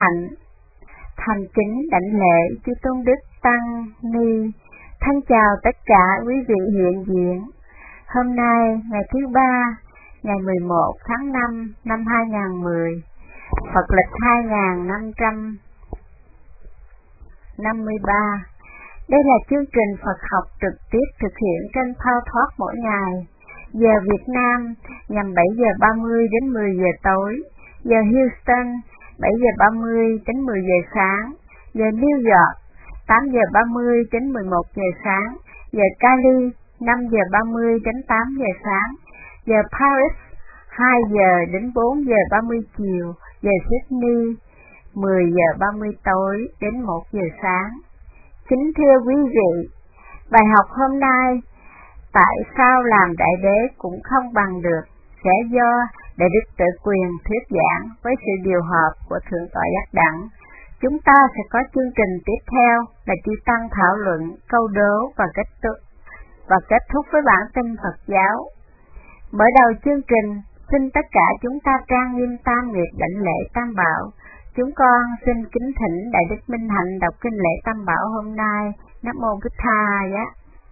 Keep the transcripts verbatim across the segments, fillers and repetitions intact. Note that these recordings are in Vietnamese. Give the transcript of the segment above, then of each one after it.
Hạnh. Thành kính đảnh lễ chư Tôn Đức Tăng Ni. Thân chào tất cả quý vị hiện diện. Hôm nay ngày thứ ba, ngày mười một tháng năm năm hai nghìn không trăm mười, Phật lịch hai nghìn năm trăm năm mươi ba. Đây là chương trình Phật học trực tiếp thực hiện trên PowerTalk mỗi ngày. Giờ Việt Nam nhằm bảy giờ ba mươi đến mười giờ tối, giờ Houston bảy giờ ba mươi đến mười giờ sáng, giờ New York tám giờ ba mươi đến mười một giờ sáng, giờ Cali năm giờ ba mươi đến tám giờ sáng, giờ Paris hai giờ đến bốn giờ ba mươi chiều, giờ Sydney mười giờ ba mươi tối đến một giờ sáng. Kính thưa quý vị, bài học hôm nay, tại sao làm đại đế cũng không bằng được, sẽ do Đại Đức Tự Quyền thuyết giảng với sự điều hợp của Thượng tọa Giác Đẳng. Chúng ta sẽ có chương trình tiếp theo là chư Tăng thảo luận, câu đố và kết thúc và kết thúc với bản tin Phật giáo. Mở đầu chương trình, xin tất cả chúng ta trang nghiêm tam nghiệp đảnh lễ Tam Bảo. Chúng con xin kính thỉnh Đại Đức Minh Hạnh đọc kinh lễ Tam Bảo hôm nay. Nam mô Bích Tha giá.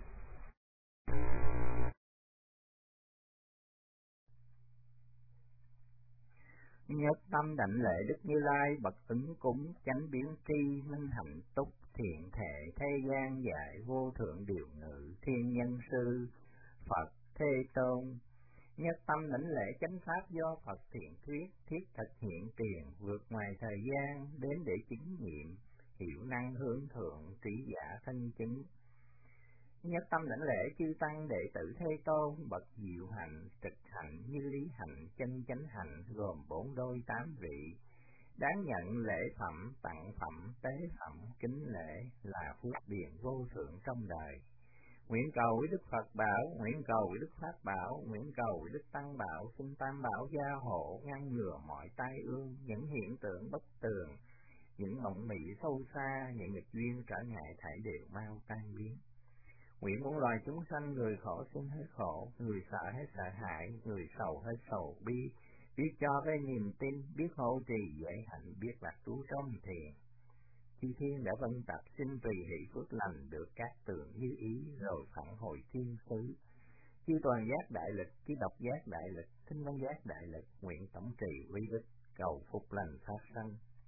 Nhất tâm đảnh lễ Đức Như Lai bậc ứng cúng chánh biến tri minh hạnh túc thiện thể thế gian dạy vô thượng điều ngự thiên nhân sư Phật Thế Tôn. Nhất tâm đảnh lễ chánh pháp do Phật thiện thuyết thiết thực hiện tiền vượt ngoài thời gian đến để chứng nghiệm hiểu năng hướng thượng trí giả thân chứng. Nhất tâm đảnh lễ chư tăng đệ tử Thế Tôn bậc diệu hạnh trực hạnh như lý hạnh chân chánh hạnh gồm bốn đôi tám vị, đáng nhận lễ phẩm tặng phẩm tế phẩm kính lễ là phước điền vô thượng trong đời. Nguyện cầu với Đức Phật bảo, nguyện cầu với Đức Pháp bảo, nguyện cầu với Đức Tăng bảo, xin Tam bảo gia hộ ngăn ngừa mọi tai ương, những hiện tượng bất tường, những mộng mị sâu xa, những nghịch duyên trở ngại thảy đều mau tan biến. Nguyện muôn loài chúng sanh, người khổ xin hết khổ, người sợ hết sợ hãi, người sầu hết sầu bi, biết cho với niềm tin, biết hộ trì dễ hạnh, biết lạc trú trong thiền. Chư thiên đã vân tập xin tùy hỷ phước lành được các tường như ý, rồi phản hồi thiên xứ. Chư toàn giác đại lực, chư độc giác đại lực, thinh văn giác đại lực, nguyện tổng trì uy đức, cầu phục lành phát sanh.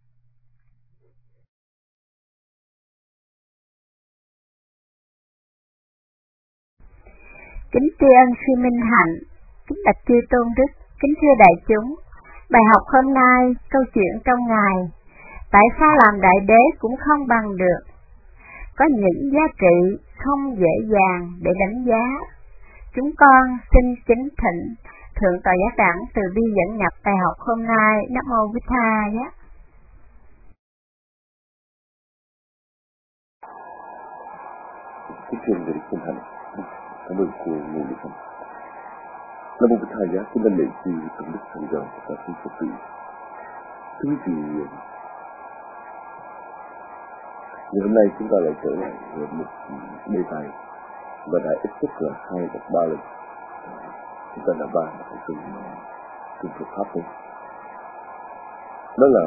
Kính tri ân sư Minh Hạnh, kính bạch chư Tôn Đức, kính thưa đại chúng. Bài học hôm nay, câu chuyện trong ngày, tại sao làm đại đế cũng không bằng được? Có những giá trị không dễ dàng để đánh giá. Chúng con xin kính thỉnh Thượng tọa Giác Đẳng từ bi dẫn nhập bài học hôm nay. Nam mô Bích Tha giá. Kính thưa Đại Đức Minh Hạnh, cảm ơn cô Ngô Lý Thanh. Nam mô Bích Tha giá, kính đảnh lễ chư Tôn Đức Thượng Tọa và quý Phật tử. Thưa quý vị, ngày hôm nay chúng ta lại trở lại một đề tài và đã ít nhất là hai hoặc ba lần chúng ta đã bàn ở trong trong Phật pháp này. Đó là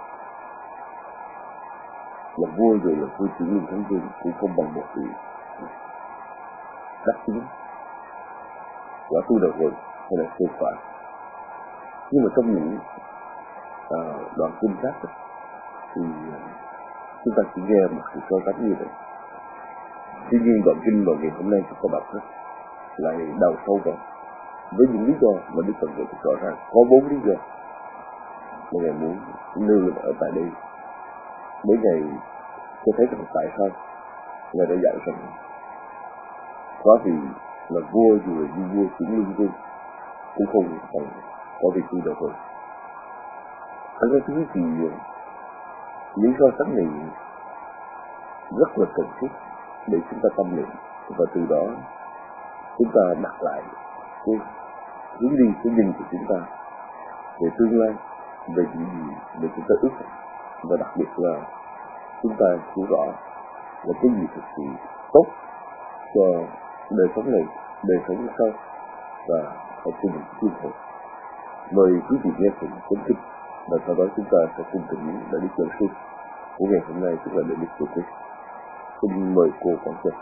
là vua rồi là vua chỉ linh thánh vương cũng không bằng một vị đắc chứng quả tu đạo hồi hay là siêu quả. Nhưng mà trong những à, đoạn kinh khác thì chúng ta chỉ nghe một sự so sánh như vậy. Tuy nhiên đoạn kinh mà ngày hôm nay chúng ta đọc đó, lại đào sâu vào với những lý do mà Đức Phật giải thích rõ ràng. Có bốn lý do mà Ngài muốn nêu lên ở tại đây. Mỗi ngày tôi thấy rằng tại sao Ngài đã dạy rằng quá vì là vua dù là như vua chuyển lương vương cũng không còn có vị tu đạo hồi. Thật ra thứ thì những so sánh này rất là cần thiết để chúng ta tâm niệm và từ đó chúng ta đặt lại cái hướng đi, cái nhìn của chúng ta về tương lai, về những gì để chúng ta ước và đặc biệt là chúng ta hiểu rõ là cái gì thực sự tốt cho đời sống này, đời sống sau và ở trên những thiên hội. Mời quý vị nghe cùng cuốn kinh Và sau đó chúng ta sẽ cùng tình Đại Đức Giảng Sư của ngày hôm nay, tức là Đại Đức Phật Thích. Xin mời cô Quảng Trân.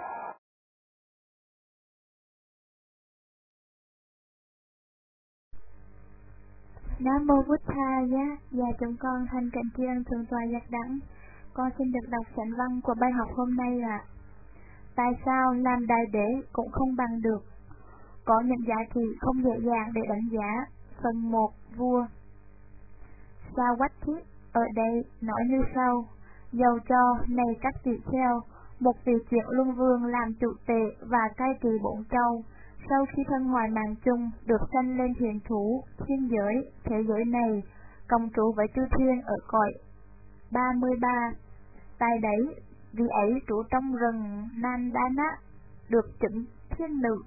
Nam mô Bụt Thaya, và chúng con thành kính tri ân thượng tọa Giác Đẳng. Con xin được đọc chánh văn của bài học hôm nay là: tại sao làm đại đế cũng không bằng được? Có những giá trị không dễ dàng để đánh giá. Phần một, vua. Sao Quách Thiết ở đây nói như sau: dầu cho này các vị kheo, một vị chuyển luân vương làm chủ tể và cai trị bốn châu, sau khi thân ngoài mạng chung được sanh lên huyền thú, thiên giới, thế giới này, cộng trú với chư thiên ở cõi ba mươi ba. Tại đấy, vị ấy trú trong rừng Nandana, được chứng thiên nữ.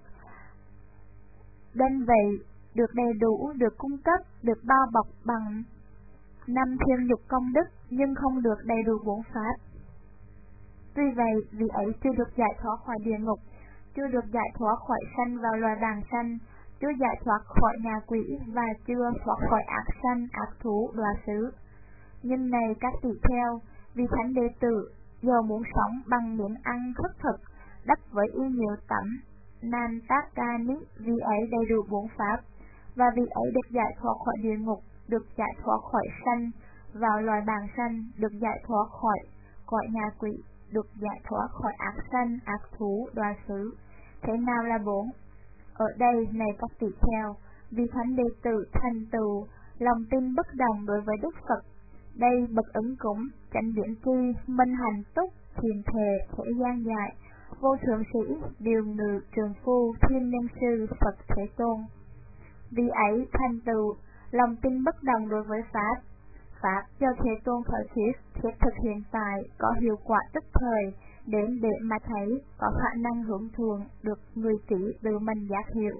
Đến vậy, được đầy đủ, được cung cấp, được bao bọc bằng năm thiên dục công đức, nhưng không được đầy đủ bốn pháp. Tuy vậy, vị ấy chưa được giải thoát khỏi địa ngục, chưa được giải thoát khỏi sanh vào loài vàng sanh, chưa giải thoát khỏi ngạ quỷ, và chưa thoát khỏi ác sanh, ác thú, đọa xứ. Nhưng này các tỷ kheo, vì thánh đệ tử giờ muốn sống bằng miếng ăn khất thực, đắp với y nhiều tẩm nan tác ca ní, vì ấy đầy đủ bốn pháp, và vì ấy được giải thoát khỏi địa ngục, được giải thoát khỏi sanh vào loài bàng sanh, được giải thoát khỏi cõi ngạ quỷ, được giải thoát khỏi ác sanh, ác thú, đọa xứ. Thế nào là bốn? Ở đây này các tỷ kheo, vì thánh đệ tử thành tựu lòng tin bất đồng đối với Đức Phật, đây bậc ứng cúng, chánh biến tri, minh hành túc, thiền thề, thế gian dạy, vô thượng sĩ, điều ngự, trường phu, thiên nhân sư, Phật Thế Tôn. Vì ấy thành tựu lòng tin bất đồng đối với pháp, pháp do Thế Tôn khởi thuyết, thiết thực hiện tại, có hiệu quả tức thời, đến để mà thấy, có khả năng hưởng thụ, được người trí tự mình giác hiệu.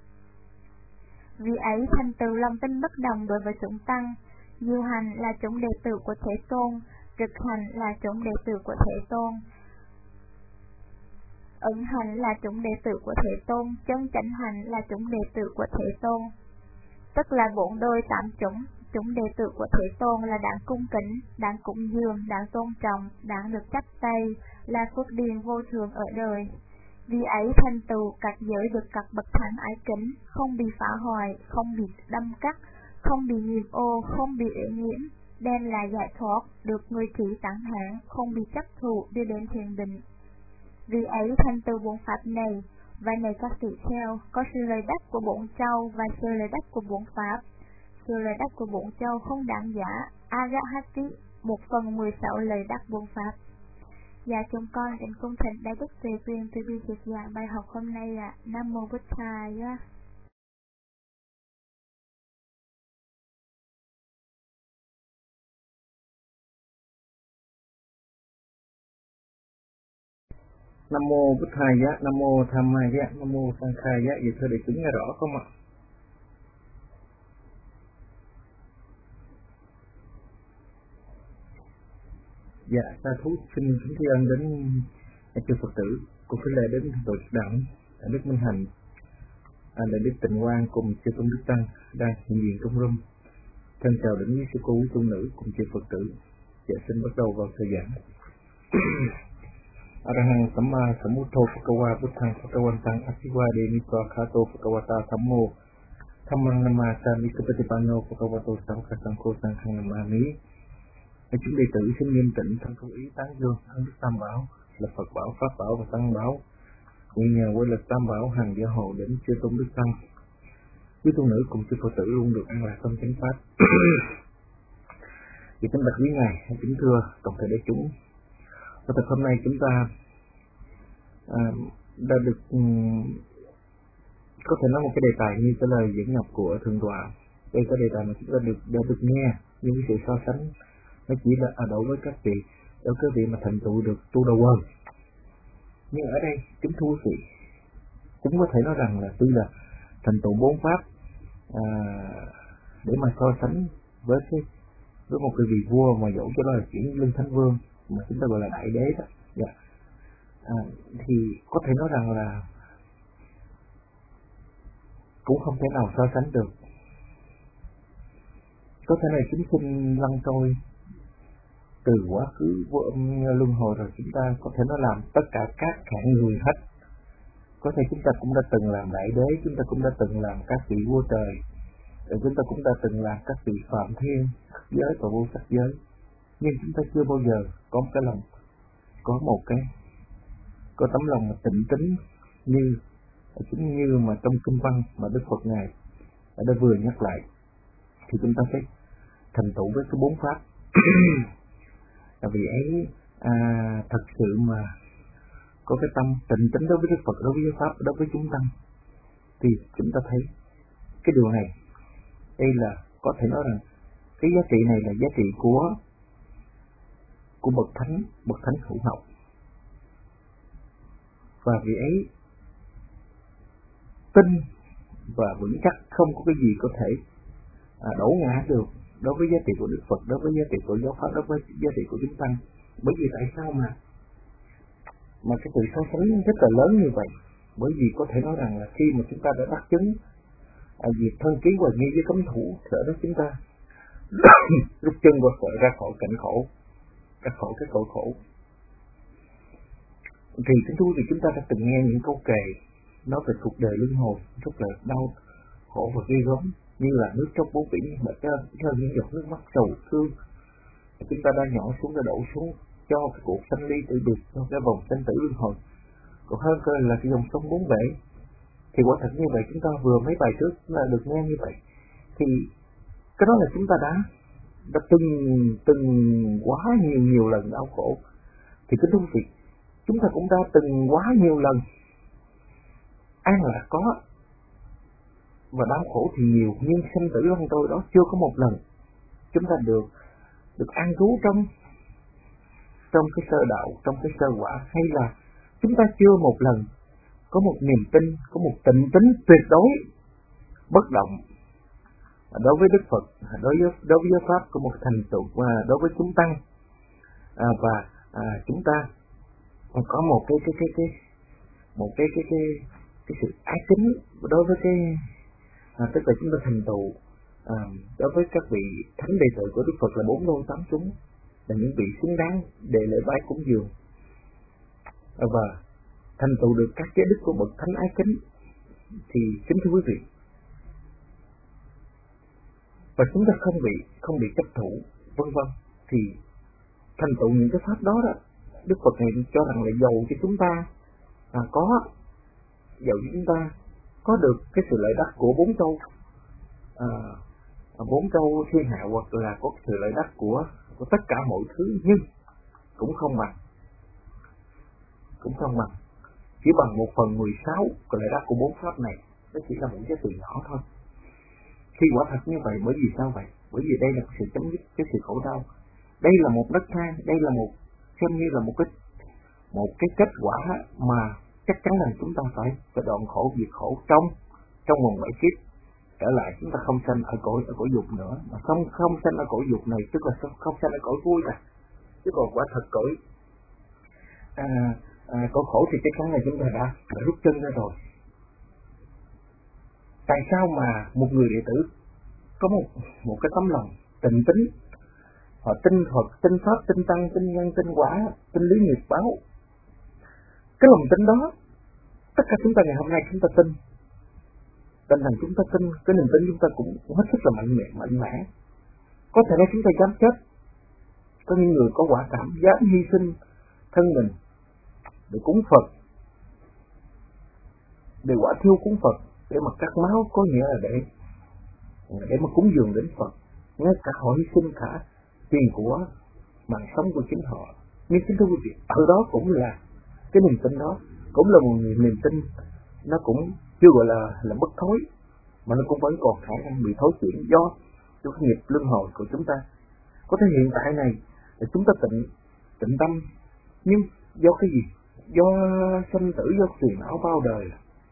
Vì ấy thành tựu lòng tin bất đồng đối với chúng tăng, diệu hành là chúng đệ tử của Thế Tôn, trực hành là chúng đệ tử của Thế Tôn, ứng hành là chúng đệ tử của Thế Tôn, chân chánh hành là chúng đệ tử của Thế Tôn. Tức là bốn đôi tám chúng, chúng đệ tử của Thế Tôn là đáng cung kính, đáng cúng dường, đáng tôn trọng, đáng được chắp tay, là phước điền vô thượng ở đời. Vì ấy thành tựu các giới được các bậc thánh ái kính, không bị phá hoại, không bị đâm cắt, không bị nhiễm ô, không bị uế nhiễm, đem là giải thoát, được người trí tán thán, không bị chấp thụ, đi đến thiền định. Vì ấy thành tựu bốn pháp này, và này các tỷ kheo, có sự lời đắc của bốn châu và sự lời đắc của bốn pháp. Sự lời đắc của bốn châu không đáng giá, Arahati, một phần mười sáu lời đắc bốn pháp. Và chúng con đến cung thỉnh Đại Đức Tùy Quyền từ bi dịch giảng bài học hôm nay là Nam Mô Bụt Thaya. Nam mô Bụt Thaya, Nam mô Tham Maya, Nam mô Sang Khaya. Vậy thưa đại chúng nghe rõ không ạ? Dạ, sa thú xin kính tri ân đến chư Phật tử, cùng kính lễ đến tổ chức đảng Đại Đức Minh Hạnh, Đại Đức Tịnh Quang cùng chư tôn đức tăng đang hiện diện trong room. Thân chào đến quý sư cô, quý tôn nữ cùng chư Phật tử. Dạ, xin bắt đầu vào thời giảng. Arahang Samma Sambuddho Phakawa Buddhang Phakawantang Asiwade Nitwa Khato Phakawata Thammo Thammang Namasa Nikapatipano Phakawato Samkha Sangkho Sankhang Namami. Chúng đệ tử xin nghiêm tịnh thân công ý tán dương ân đức Tam Bảo là Phật Bảo, Pháp Bảo và Tăng Bảo. Nguyện nhờ quy lực Tam Bảo hằng gia hộ đến chư tôn đức tăng, quý tôn nữ cùng chư Phật tử luôn được an lạc trong chánh pháp. Vì kính bạch quý ngài, kính thưa toàn thể đại chúng. Và thật hôm nay chúng ta à, đã được um, có thể nói một cái đề tài như cái lời diễn nhập của thượng tọa. Đây cái đề tài mà chúng ta được đã được nghe những cái sự so sánh, nó chỉ là ở đối với các vị, ở các vị mà thành tựu được tu đầu quần. Nhưng ở đây chúng thua vị cũng có thể nói rằng là tuy là thành tựu bốn pháp à, để mà so sánh với cái với một cái vị vua mà dẫu cho đó là chuyển lưng thánh vương mà chúng ta gọi là đại đế đó, yeah. à, thì có thể nói rằng là cũng không thể nào so sánh được, có thể là chúng sinh lăn trôi từ quá khứ vô âm luân hồi rồi, chúng ta có thể nó làm tất cả các hạng người hết. Có thể chúng ta cũng đã từng làm đại đế, chúng ta cũng đã từng làm các vị vua trời, rồi chúng ta cũng đã từng làm các vị phạm thiên, sắc giới và vô sắc giới. Nhưng chúng ta chưa bao giờ có một cái lòng, có một cái, có tấm lòng mà tịnh tính như, chính như mà trong kinh văn mà Đức Phật Ngài đã vừa nhắc lại. Thì chúng ta phải thành tựu với cái bốn pháp. Là vì ấy à, thật sự mà có cái tâm tịnh tính đối với Đức Phật, đối với giáo pháp, đối với chúng tăng, thì chúng ta thấy cái điều này, đây là có thể nói rằng cái giá trị này là giá trị của của bậc thánh, bậc thánh hữu học. Và vì ấy tin và vững chắc, không có cái gì có thể à, đổ ngã được đối với giá trị của Đức Phật, đối với giá trị của giáo pháp, đối với giá trị của chúng tăng. Bởi vì tại sao mà mà cái sự so sánh rất là lớn như vậy? Bởi vì có thể nói rằng là khi mà chúng ta đã đắc chứng à, việc thân ký hoài nghi với cấm thủ, thì ở đó chúng ta rút chân qua khỏi, ra khỏi cảnh khổ, ra khỏi cái cội khổ. Thì kính thưa quý vị, chúng ta đã từng nghe những câu kệ nói về cuộc đời luân hồi rất là đau khổ và ghê gớm, như là nước trong bốn biển mà cho cho những giọt nước mắt sầu thương chúng ta đã nhỏ xuống, đã đổ xuống cho cái cuộc sanh ly tử biệt, cho cái vòng sanh tử luân hồi. Còn hơn cơ là cái dòng sông bốn bể. Thì quả thật như vậy, chúng ta vừa mấy bài trước là được nghe như vậy. Thì cái đó là chúng ta đã đã từng từng quá nhiều nhiều lần đau khổ. Thì cái thú vị, chúng ta cũng đã từng quá nhiều lần an lạc có và đau khổ thì nhiều, nhưng sinh tử lăn trôi đó chưa có một lần chúng ta được được an trú trong trong cái sơ đạo, trong cái sơ quả, hay là chúng ta chưa một lần có một niềm tin, có một tịnh tính tuyệt đối bất động đối với Đức Phật, đối với đối với giáo pháp, có một thành tựu và đối với chúng tăng à, và à, chúng ta có một cái cái cái cái một cái cái cái cái sự ái kính đối với cái à, tức là chúng ta thành tựu à, đối với các vị thánh đệ tử của Đức Phật là bốn lô tám chúng, là những vị xứng đáng để lễ bái cúng dường à, và thành tựu được các giới đức của bậc thánh ái kính. Thì kính thưa quý vị, và chúng ta không bị không bị chấp thủ vân vân, thì thành tựu những cái pháp đó đó, Đức Phật này cho rằng là giàu cho chúng ta à, có giàu cho chúng ta có được cái sự lợi đắc của bốn châu à, bốn châu thiên hạ, hoặc là có sự lợi đắc của của tất cả mọi thứ, nhưng cũng không bằng cũng không bằng chỉ bằng một phần mười sáu cái lợi đắc của bốn pháp này. Nó chỉ là một cái sự nhỏ thôi. Khi quả thật như vậy, bởi vì sao vậy? Bởi vì đây là sự chấm dứt cái sự khổ đau. Đây là một đất thang, đây là một xem như là một cái một cái kết quả mà chắc chắn là chúng ta phải phải đoạn khổ diệt khổ trong trong vòng bảy kiếp trở lại, chúng ta không sanh ở cõi ở cõi dục nữa, mà không không sanh ở cõi dục này, tức là không sanh ở cõi vui cả. Chứ còn quả thật cõi à, à, cõi khổ thì chắc chắn là chúng ta đã, đã rút chân ra rồi. Tại sao mà một người đệ tử có một một cái tấm lòng tịnh tính, họ tin Phật, tin pháp, tin tăng, tin nhân, tin quả, tin lý nghiệp báo, cái lòng tin đó tất cả chúng ta ngày hôm nay chúng ta tin, tin rằng chúng ta tin, cái niềm tin chúng ta cũng hết sức là mạnh mẽ, mạnh mẽ. Có thể nói chúng ta dám chết, có những người có quả cảm dám hy sinh thân mình để cúng Phật, để quả thiêu cúng Phật, để mà cắt máu, có nghĩa là để để mà cúng dường đến Phật. Ngay cả họ hy sinh cả tiền của mạng sống của chính họ. Nhưng kính thưa quý vị, ở đó cũng là cái niềm tin đó, cũng là một niềm tin nó cũng chưa gọi là là bất thối, mà nó cũng vẫn còn khả năng bị thối chuyển do do cái nghiệp luân hồi của chúng ta. Có thể hiện tại này là chúng ta tịnh tịnh tâm, nhưng do cái gì? Do sanh tử, do phiền não bao đời.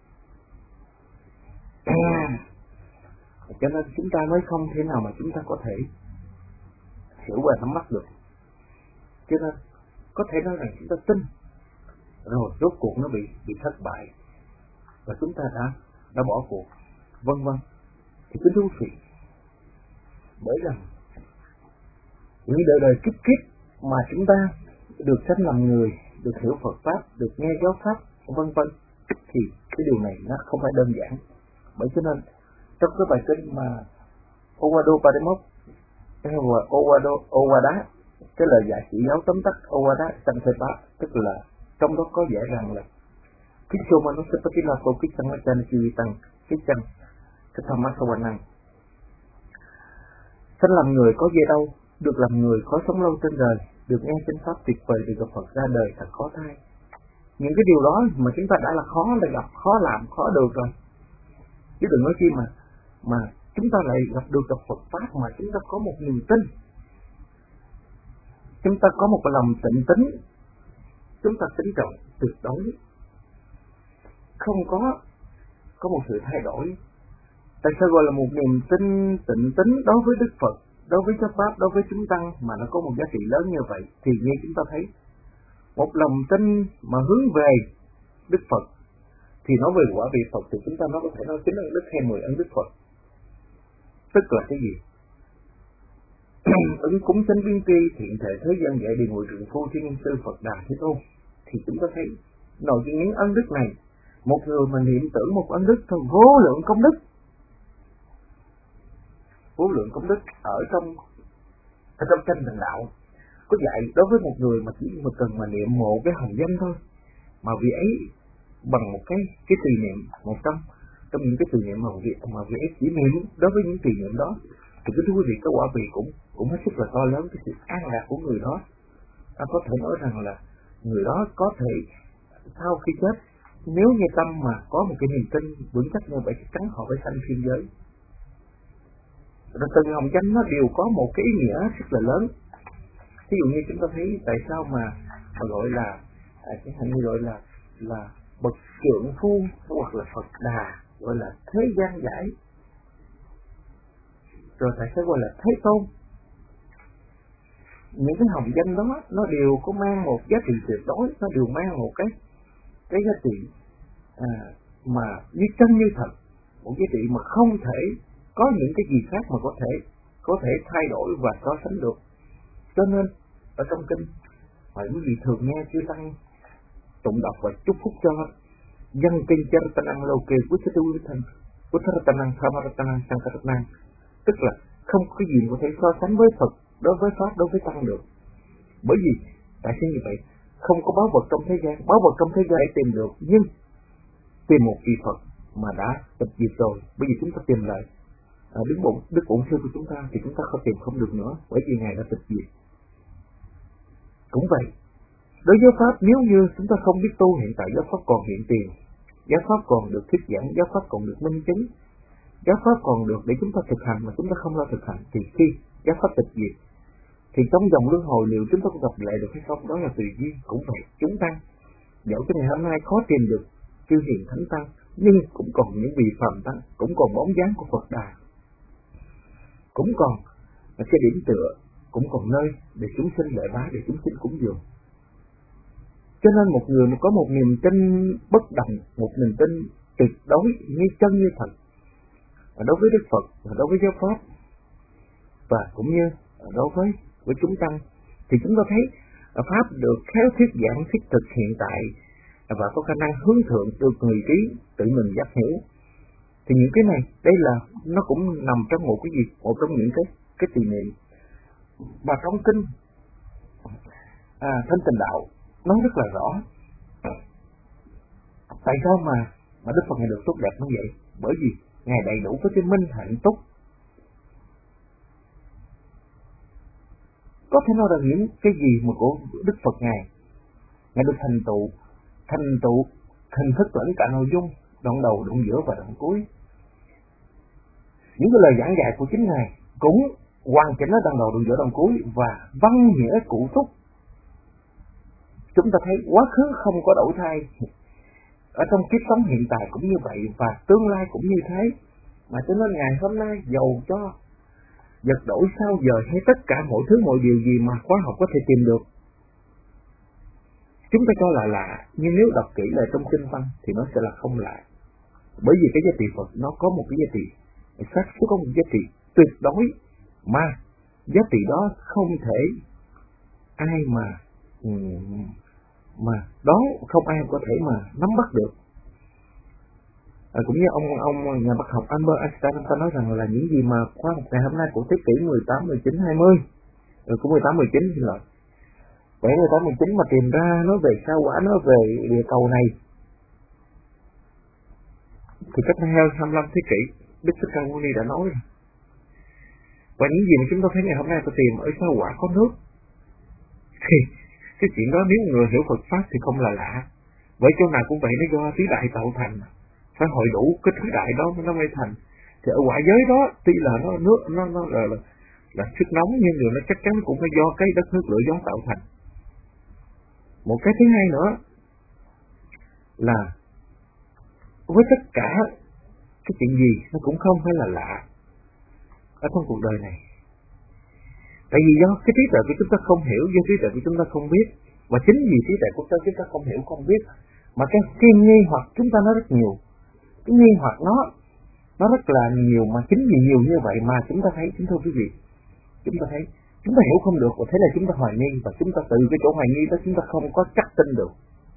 À, cho nên chúng ta mới không thể nào mà chúng ta có thể hiểu và nắm bắt được. Cho nên có thể nói rằng chúng ta tin rồi rốt cuộc nó bị bị thất bại và chúng ta đã đã bỏ cuộc, vân vân. Thì cứ thú vị, Bởi rằng những đời đời kiếp kiếp mà chúng ta được sanh làm người, được hiểu Phật Pháp, được nghe giáo Pháp, vân vân, thì cái điều này nó không phải đơn giản. Bởi cho nên trong cái bài kinh mà Owado Pademok hay là Owado Owada, cái lời dạy chỉ giáo tóm tắt Owada Sansepa, tức là trong đó có dạy rằng là cái Soma nó sẽ là câu cái chân nó chân chi tăng cái chân cái tham mắt sâu năng. Sanh làm người có gì đâu, được làm người khó sống lâu trên đời, được nghe chánh pháp tuyệt vời, được gặp Phật ra đời thật khó thay. Những cái điều đó mà chúng ta đã là khó là gặp, khó làm, khó được rồi. Chứ đừng nói chi mà mà chúng ta lại gặp được gặp Phật Pháp mà chúng ta có một niềm tin, chúng ta có một cái lòng tịnh tín, chúng ta tín trọng tuyệt đối, không có có một sự thay đổi. Tại sao gọi là một niềm tin tịnh tín đối với Đức Phật, đối với giáo Pháp, đối với chúng tăng mà nó có một giá trị lớn như vậy? Thì như chúng ta thấy, một lòng tin mà hướng về Đức Phật thì nói về quả vị Phật thì chúng ta nó có thể nói chín ân đức hay mười ân đức Phật. Tức là cái gì? Ứng cúng chánh biến tri, thiện thể thế gian dạy điều ngồi trường phu thiên nhân sư Phật Đà Thế Tôn. Thì chúng ta thấy nội dung những ân đức này, một người mà niệm tưởng một ân đức thôi, vô lượng công đức, vô lượng công đức ở trong ở trong tranh Thành Đạo có dạy đối với một người mà chỉ mà cần mà niệm một cái hồng danh thôi, mà vị ấy bằng một cái cái tùy niệm, một trong trong những cái tùy niệm mà vị mà vị ấy chỉ niệm đối với những tùy niệm đó, thì cái thú vị cái quả vị cũng cũng hết sức là to lớn, cái sự an lạc của người đó. Ta có thể nói rằng là người đó có thể sau khi chết, nếu như tâm mà có một cái niềm tin vững chắc như vậy, chắc chắn họ phải sanh thiên giới. Rồi từng hồng danh nó đều có một cái ý nghĩa rất là lớn. Ví dụ như chúng ta thấy tại sao mà, mà gọi là à, cái hành như gọi là là bậc trượng phu hoặc là Phật Đà, gọi là thế gian giải, rồi tại sao gọi là Thế Tôn. Những cái hồng danh đó nó đều có mang một giá trị tuyệt đối, nó đều mang một cái cái giá trị à, mà như chân như thật, một giá trị mà không thể có những cái gì khác mà có thể có thể thay đổi và so sánh được. Cho nên ở trong kinh phải quý vị thường nghe chư tăng tụng đọc và chúc phúc cho dân kinh Charatanang Loke Vutthaduvitan Vutthatanang Samaratanang Sankaratanang, tức là không có gì có thể so sánh với Phật, đối với Pháp, đối với Tăng được. Bởi vì tại sao như vậy? Không có báu vật trong thế gian, báu vật trong thế gian để tìm được, nhưng tìm một vị Phật mà đã tịch diệt rồi, bởi vì chúng ta tìm lại à, đứng bụng đức bổn sư của chúng ta thì chúng ta không tìm không được nữa, bởi vì ngài đã tịch diệt. Cũng vậy, đối với Pháp, nếu như chúng ta không biết tu, hiện tại giáo Pháp còn hiện tiền, giáo Pháp còn được thuyết giảng, giáo Pháp còn được minh chứng, giáo Pháp còn được để chúng ta thực hành mà chúng ta không lo thực hành, thì khi giáo Pháp tịch diệt thì trong dòng luân hồi liệu chúng ta có gặp lại được hay không, đó là tùy duyên. Cũng vậy, chúng ta dẫu cho ngày hôm nay khó tìm được chư hiền thánh tăng, nhưng cũng còn những vị phàm tăng, cũng còn bóng dáng của Phật Đà, cũng còn là cái điểm tựa, cũng còn nơi để chúng sinh lễ bái, để chúng sinh cúng dường. Cho nên một người mà có một niềm tin bất động, một niềm tin tuyệt đối như chân như thật đối với Đức Phật và đối với giáo Pháp, và cũng như đối với với chúng tăng, thì chúng ta thấy Pháp được khéo thuyết giảng thiết thực hiện tại và có khả năng hướng thượng được người trí tự mình giác hiểu. Thì những cái này, đây là nó cũng nằm trong một cái gì, một trong những cái cái tùy niệm mà trong kinh à, Thanh Tịnh Đạo nói rất là rõ. Tại sao mà mà Đức Phật ngài được tốt đẹp như vậy? Bởi vì ngài đầy đủ với cái minh hạnh túc. Có thể nói là những cái gì mà của Đức Phật ngài ngài được thành tựu thành tựu hình thức lẫn cả nội dung, đoạn đầu, đoạn giữa và đoạn cuối. Những cái lời giảng dạy của chính ngài cũng hoàn chỉnh ở đoạn đầu, đoạn giữa, đoạn cuối và văn nghĩa cụ túc. Chúng ta thấy quá khứ không có đổi thay, ở trong kiếp sống hiện tại cũng như vậy, và tương lai cũng như thế. Mà cho nên ngày hôm nay dầu cho vật đổi sao giờ hay tất cả mọi thứ mọi điều gì mà khoa học có thể tìm được, chúng ta cho là lạ, nhưng nếu đọc kỹ lại trong kinh văn thì nó sẽ là không lạ. Bởi vì cái giá trị Phật nó có một cái giá trị xác suốt, có một giá trị tuyệt đối Mà giá trị đó không thể ai mà mà đó không ai có thể mà nắm bắt được. À, cũng như ông ông nhà bác học Albert Einstein ta nói rằng là những gì mà khoa học ngày hôm nay của thế kỷ mười tám, mười chín, hai mươi, rồi của mười tám, mười chín thì là bảy, mười tám, mười chín mà tìm ra nói về sao hỏa, nói về địa cầu này thì cách hai mươi lăm thế kỷ Đức Thích Ca Mâu Ni đã nói rồi. Và những gì mà chúng ta thấy ngày hôm nay ta tìm ở sao hỏa có nước thì cái chuyện đó nếu người hiểu Phật pháp thì không là lạ. Vậy chỗ nào cũng vậy, nó do tứ đại tạo thành, phải hội đủ cái tứ đại đó nó mới thành. Thì ở quả giới đó tuy là nó nước nó nó là là, là sức nóng, nhưng điều nó chắc chắn cũng phải do cái đất nước lửa gió tạo thành. Một cái thứ hai nữa là với tất cả cái chuyện gì nó cũng không phải là lạ ở trong cuộc đời này. Tại vì do cái trí tuệ của chúng ta không hiểu, do trí tuệ của chúng ta không biết, và chính vì trí tuệ của chúng ta không hiểu không biết mà cái cái nghi hoặc chúng ta nó rất nhiều. Cái nghi hoặc nó nó rất là nhiều, mà chính vì nhiều như vậy mà chúng ta thấy, chúng tôi quý vị, chúng ta thấy chúng ta hiểu không được, và thế là chúng ta hoài nghi, và chúng ta từ cái chỗ hoài nghi đó chúng ta không có chắc tin được.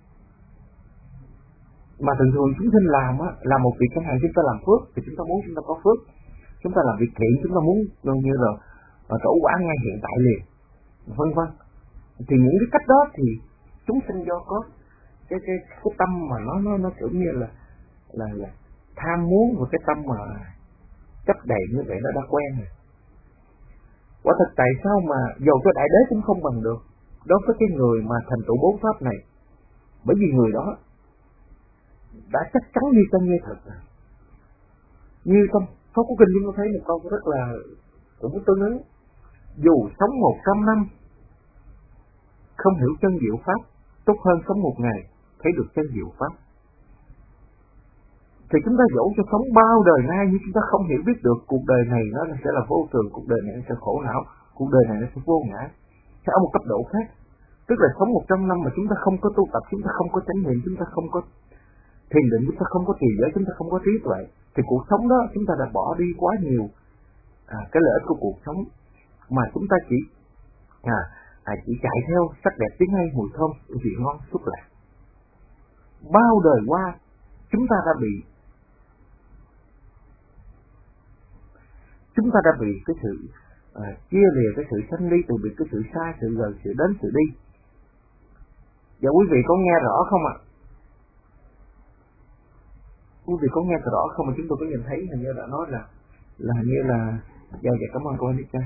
Mà thường thường chúng sinh làm á, làm một việc chẳng hạn chúng ta làm phước thì chúng ta muốn chúng ta có phước, chúng ta làm việc thiện chúng ta muốn gần như là trổ quả ngay hiện tại liền, vân vân. Thì những cái cách đó thì chúng sinh do có cái cái cái tâm mà nó nó nó kiểu như là là là tham muốn, và cái tâm mà chấp đầy như vậy nó đã quen rồi. Quả thật tại sao mà dầu cho đại đế cũng không bằng được đối với cái người mà thành tựu bốn pháp này, bởi vì người đó đã chắc chắn như chân như thật. Như trong Pháp Cú Kinh chúng ta thấy một câu rất là cũng tương ứng: dù sống một trăm năm không hiểu chân diệu pháp, tốt hơn sống một ngày thấy được chân diệu pháp. Thì chúng ta dẫu cho sống bao đời nay nhưng chúng ta không hiểu biết được cuộc đời này nó sẽ là vô thường, cuộc đời này nó sẽ khổ não, cuộc đời này nó sẽ vô ngã. Sẽ ở một cấp độ khác, tức là sống một trăm năm mà chúng ta không có tu tập, chúng ta không có chánh niệm, chúng ta không có thiền định, chúng ta không có trì giới, chúng ta không có trí tuệ, thì cuộc sống đó chúng ta đã bỏ đi quá nhiều à, cái lợi ích của cuộc sống, mà chúng ta chỉ à, à, chỉ chạy theo sắc đẹp, tiếng hay, mùi thơm, vị ngon, xúc lạc. Bao đời qua chúng ta đã bị chúng ta đã bị cái sự à, chia lìa, cái sự sanh ly, từ bị cái sự xa, sự gần, sự đến, sự đi. Và quý vị có nghe rõ không ạ? À? Quý vị có nghe rõ không mà chúng tôi có nhìn thấy hình như đã nói là là hình như là dạ dạ cảm ơn cô Anika.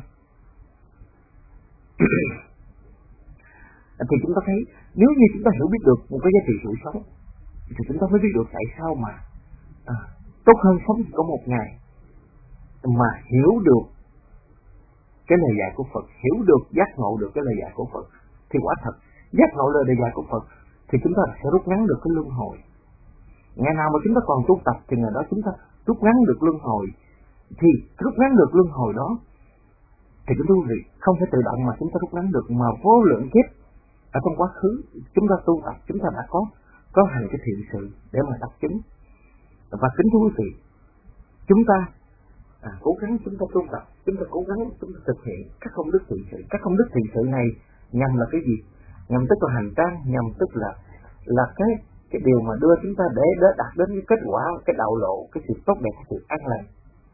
Thì chúng ta thấy nếu như chúng ta hiểu biết được một cái giá trị sự sống thì chúng ta mới biết được tại sao mà à, tốt hơn sống chỉ có một ngày, mà hiểu được cái lời dạy của Phật, hiểu được giác ngộ được cái lời dạy của Phật, thì quả thật giác ngộ lời dạy của Phật thì chúng ta sẽ rút ngắn được cái luân hồi. Ngày nào mà chúng ta còn tu tập thì ngày đó chúng ta rút ngắn được luân hồi. Thì rút ngắn được luân hồi đó thì chúng tôi vị không phải tự động mà chúng ta rút ngắn được, mà vô lượng kiếp ở trong quá khứ chúng ta tu tập, chúng ta đã có có hành cái thiện sự để mà đắc chứng. Và kính thưa quý vị, chúng ta à, cố gắng chúng ta tu tập, chúng ta cố gắng chúng ta thực hiện các công đức thiện sự. Các công đức thiện sự này nhằm là cái gì? Nhằm tức là hành trang, nhằm tức là là cái cái điều mà đưa chúng ta để, để đạt đến cái kết quả, cái đạo lộ, cái sự tốt đẹp, cái sự an lành.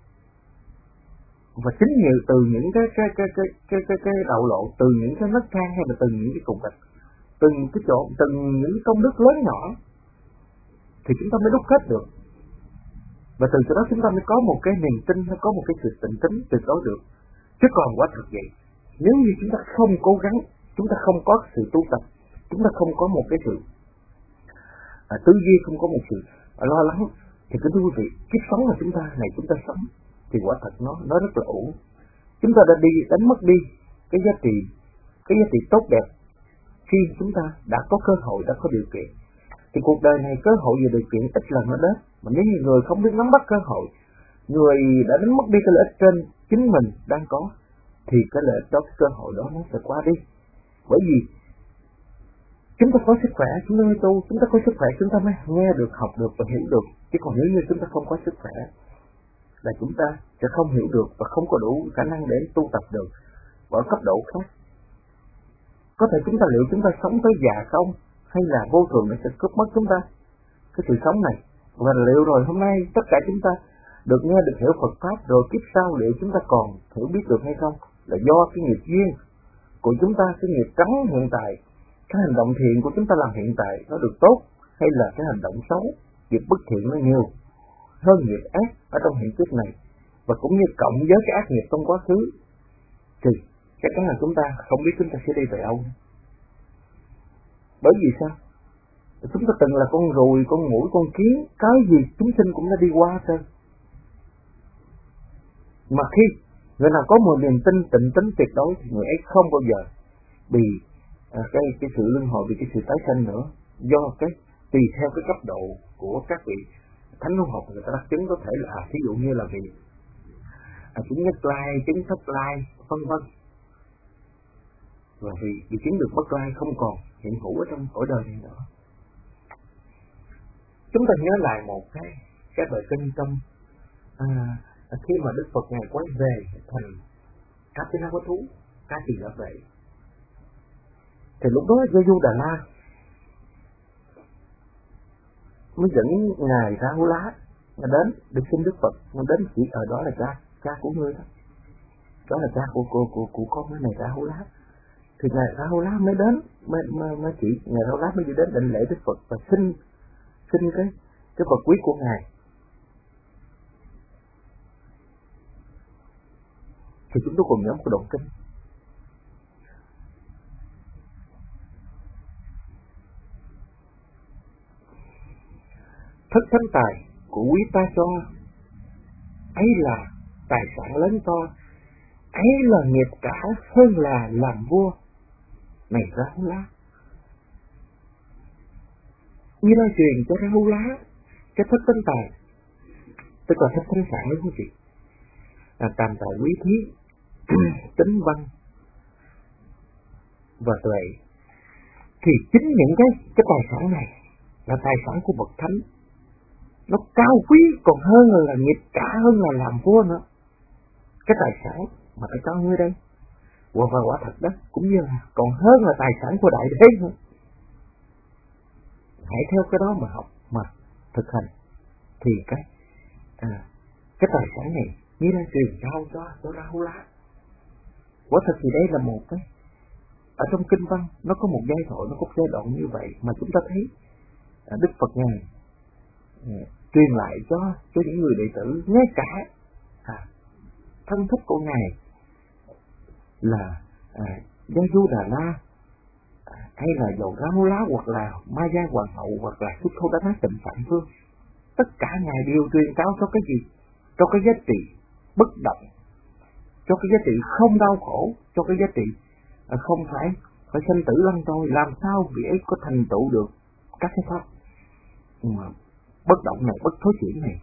Và chính nhiều từ những cái cái cái cái cái cái, cái đạo lộ, từ những cái nấc thang hay là từ những cái cục gạch, từng cái chỗ, từng những công đức lớn nhỏ thì chúng ta mới đúc kết được. Và từ đó chúng ta mới có một cái niềm tin, mới có một cái sự tỉnh tính tuyệt đối được. Chứ còn quả thật vậy, nếu như chúng ta không cố gắng, chúng ta không có sự tu tập, chúng ta không có một cái sự à, tư duy, không có một sự à, lo lắng, thì kính thưa quý vị, kiếp sống mà chúng ta này chúng ta sống thì quả thật nó nó rất là ổn. Chúng ta đã đi đánh mất đi cái giá trị cái giá trị tốt đẹp khi chúng ta đã có cơ hội, đã có điều kiện. Thì cuộc đời này cơ hội và điều kiện ít lần nó đến, mà nếu như người không biết nắm bắt cơ hội, người đã đánh mất đi cái lợi ích trên chính mình đang có, thì cái lợi ích đó, cái cơ hội đó nó sẽ qua đi. Bởi vì chúng ta có sức khỏe chúng ta mới tu, chúng ta có sức khỏe chúng ta mới nghe được, học được và hiểu được. Chứ còn nếu như chúng ta không có sức khỏe là chúng ta sẽ không hiểu được và không có đủ khả năng để tu tập được ở cấp độ khác. Có thể chúng ta liệu chúng ta sống tới già không, hay là vô thường nó sẽ cướp mất chúng ta cái sự sống này, và liệu rồi hôm nay tất cả chúng ta được nghe được hiểu Phật pháp rồi kiếp sau liệu chúng ta còn hiểu biết được hay không, là do cái nghiệp duyên của chúng ta, cái nghiệp trắng hiện tại, cái hành động thiện của chúng ta làm hiện tại nó được tốt, hay là cái hành động xấu, nghiệp bất thiện nó nhiều hơn nghiệp ác ở trong hiện kiếp này, và cũng như cộng với cái ác nghiệp trong quá khứ, thì chắc chắn là chúng ta không biết chúng ta sẽ đi về đâu. Bởi vì sao? Chúng ta từng là con ruồi, con muỗi, con kiến, cái gì chúng sinh cũng đã đi qua thôi. Mà khi người nào có một niềm tin tịnh tín tuyệt đối thì người ấy không bao giờ bị à, cái cái sự luân hồi, bị cái sự tái sanh nữa, do cái tùy theo cái cấp độ của các vị thánh hữu học người ta đắc chứng, có thể là ví dụ như là vị à, chứng nhất lai, chứng thất lai, vân vân. Và vì vì chứng được bất lai không còn hiện hữu ở trong cõi đời này nữa. Chúng ta nhớ lại một cái cái bài kinh trong à, khi mà Đức Phật ngài quay về thành Cá Tỳ La Quái Thú, Cá Tỳ La vậy, thì lúc đó Gia-du Đà La mới dẫn ngài Ra Hú Lá mà đến được xin Đức Phật, mà đến chỉ ở đó là cha cha của ngươi đó, đó là cha của của của, của con cái này Ra Hú Lá. Thì ngài Ra Hú Lá mới đến, mới mới, mới chỉ ngài Ra Hú Lá mới đi đến định lễ Đức Phật và xin xin cái cái vật quý của ngài. Thì chúng tôi cùng nhóm của đoạn kinh. Thất thánh tài của quý ta cho, ấy là tài sản lớn to, ấy là nghiệp cả hơn là làm vua. Này Ra Hú Lá, như đã truyền cho Ra Hú Lá cái thất thánh tài, tức là thất thánh sản đúng không chị? Là tam tài quý thí, tính văn và tuệ. Thì chính những cái cái tài sản này là tài sản của bậc thánh, nó cao quý còn hơn là nghiệp cả, hơn là làm vua nữa. Cái tài sản mà phải cho ngươi đây, và và quả thật đó, cũng như là còn hơn là tài sản của đại đế nữa. Hãy theo cái đó mà học mà thực hành thì cái à, cái tài sản này như đang truyền giao cho cho Ra Hú Lá. Quả thật thì đây là một cái ở trong kinh văn nó có một giai thoại, nó có giai đoạn như vậy mà chúng ta thấy à, Đức Phật ngài à, truyền lại cho cho những người đệ tử, ngay cả à, thân thích của ngài là à, Gia-du Đà La, à, hay là dầu Ra Hú Lá, hoặc là Ma Gia Hoàng hậu, hoặc là Xuất Thô Đá Tịnh Phạm Vương, tất cả ngài đều truyền cáo cho cái gì? Cho cái giá trị bất động, cho cái giá trị không đau khổ, cho cái giá trị à, không phải phải sanh tử lăn trôi. Làm sao vị ấy có thành tựu được các cái pháp mà bất động này, bất thối chuyển này?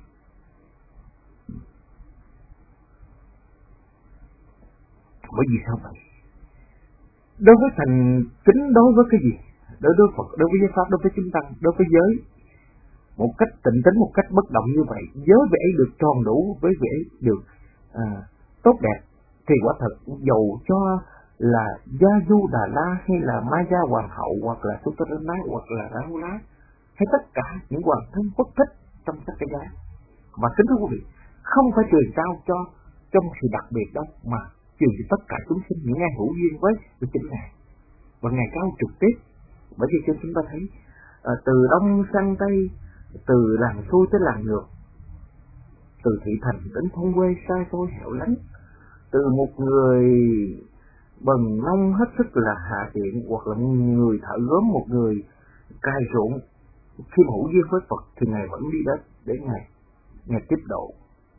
Bởi vì sao vậy? Đối với thành kính, đối với cái gì? Đối với Phật, đối với giới pháp, đối với chúng tăng, đối với giới, một cách tịnh tín, một cách bất động như vậy, giới vị ấy được tròn đủ, với vị ấy được à, tốt đẹp, thì quả thật dầu cho là Gia-du Đà La, hay là Ma Gia Hoàng hậu, hoặc là Xuất Thô Đá, hoặc là Ra Hú Lá, hay tất cả những hoàng thân bất thích trong các cái giá, mà kính thưa quý vị, không phải truyền trao cho trong sự đặc biệt đâu, mà truyền cho tất cả chúng sinh, những ai hữu duyên với với chính ngài, và ngài cao trực tiếp. Bởi vì chúng ta thấy à, từ đông sang tây, từ làng xuôi tới làng ngược, từ thị thành đến thôn quê xa xôi hẻo lánh, từ một người bần nông hết sức là hạ tiện, hoặc là người thợ gốm, một người cai ruộng, khi hữu duyên với Phật thì ngài vẫn đi đến để ngài ngài tiếp độ,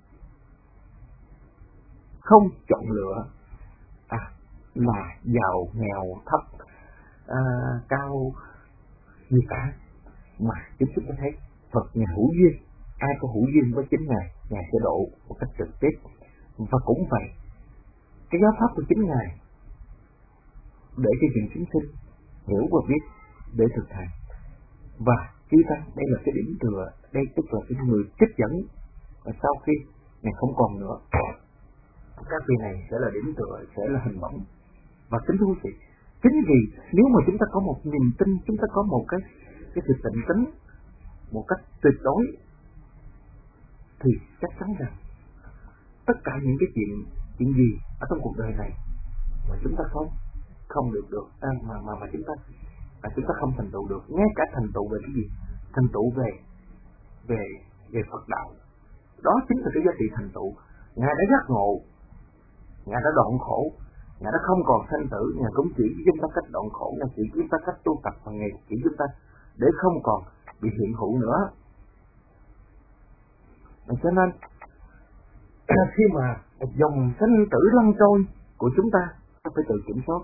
không chọn lựa à, là giàu nghèo thấp à, cao gì cả, mà chúng ta thấy Phật ngài hữu duyên, ai có hữu duyên với chính ngài, ngài sẽ độ một cách trực tiếp. Và cũng vậy, cái giáo pháp của chính ngài để cho những chúng sinh hiểu và biết để thực hành. Và chư tăng, đây là cái điểm tựa, đây tức là cái người trích dẫn, và sau khi Ngài không còn nữa. Các vị này sẽ là điểm tựa, sẽ là hình mẫu. Và kính thưa quý vị, chính vì nếu mà chúng ta có một niềm tin, chúng ta có một cái cái sự tịnh tín một cách tuyệt đối, thì chắc chắn rằng tất cả những cái chuyện chuyện gì ở trong cuộc đời này mà chúng ta không không được được à, mà mà mà chúng ta à, chúng ta không thành tựu được, ngay cả thành tựu về cái gì, thành tựu về về về Phật đạo, đó chính là cái giá trị thành tựu. Ngài đã giác ngộ, Ngài đã đoạn khổ, Ngài đã không còn sanh tử, Ngài cũng chỉ chúng ta cách đoạn khổ, Ngài chỉ chúng ta cách tu tập, và Ngài chỉ chúng ta để không còn bị hiện hữu nữa. Cho nên khi mà dòng sanh tử lăn trôi của chúng ta, ta phải tự kiểm soát.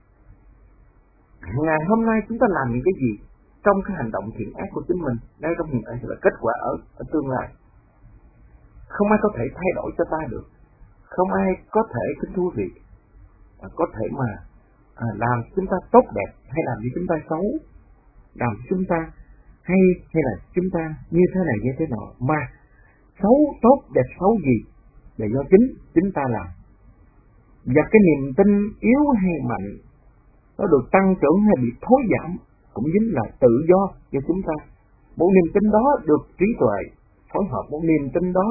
Ngày hôm nay chúng ta làm những cái gì trong cái hành động thiện ác của chính mình, đây trong hiện tại sẽ là kết quả ở, ở tương lai. Không ai có thể thay đổi cho ta được, không ai có thể kính thú vị à, có thể mà à, làm chúng ta tốt đẹp hay làm cho chúng ta xấu, làm chúng ta hay hay là chúng ta như thế này như thế nọ, mà xấu tốt đẹp xấu gì là do chính chính ta làm. Và cái niềm tin yếu hay mạnh nó được tăng trưởng hay bị thối giảm cũng chính là tự do cho chúng ta. Một niềm tin đó được trí tuệ phối hợp, một niềm tin đó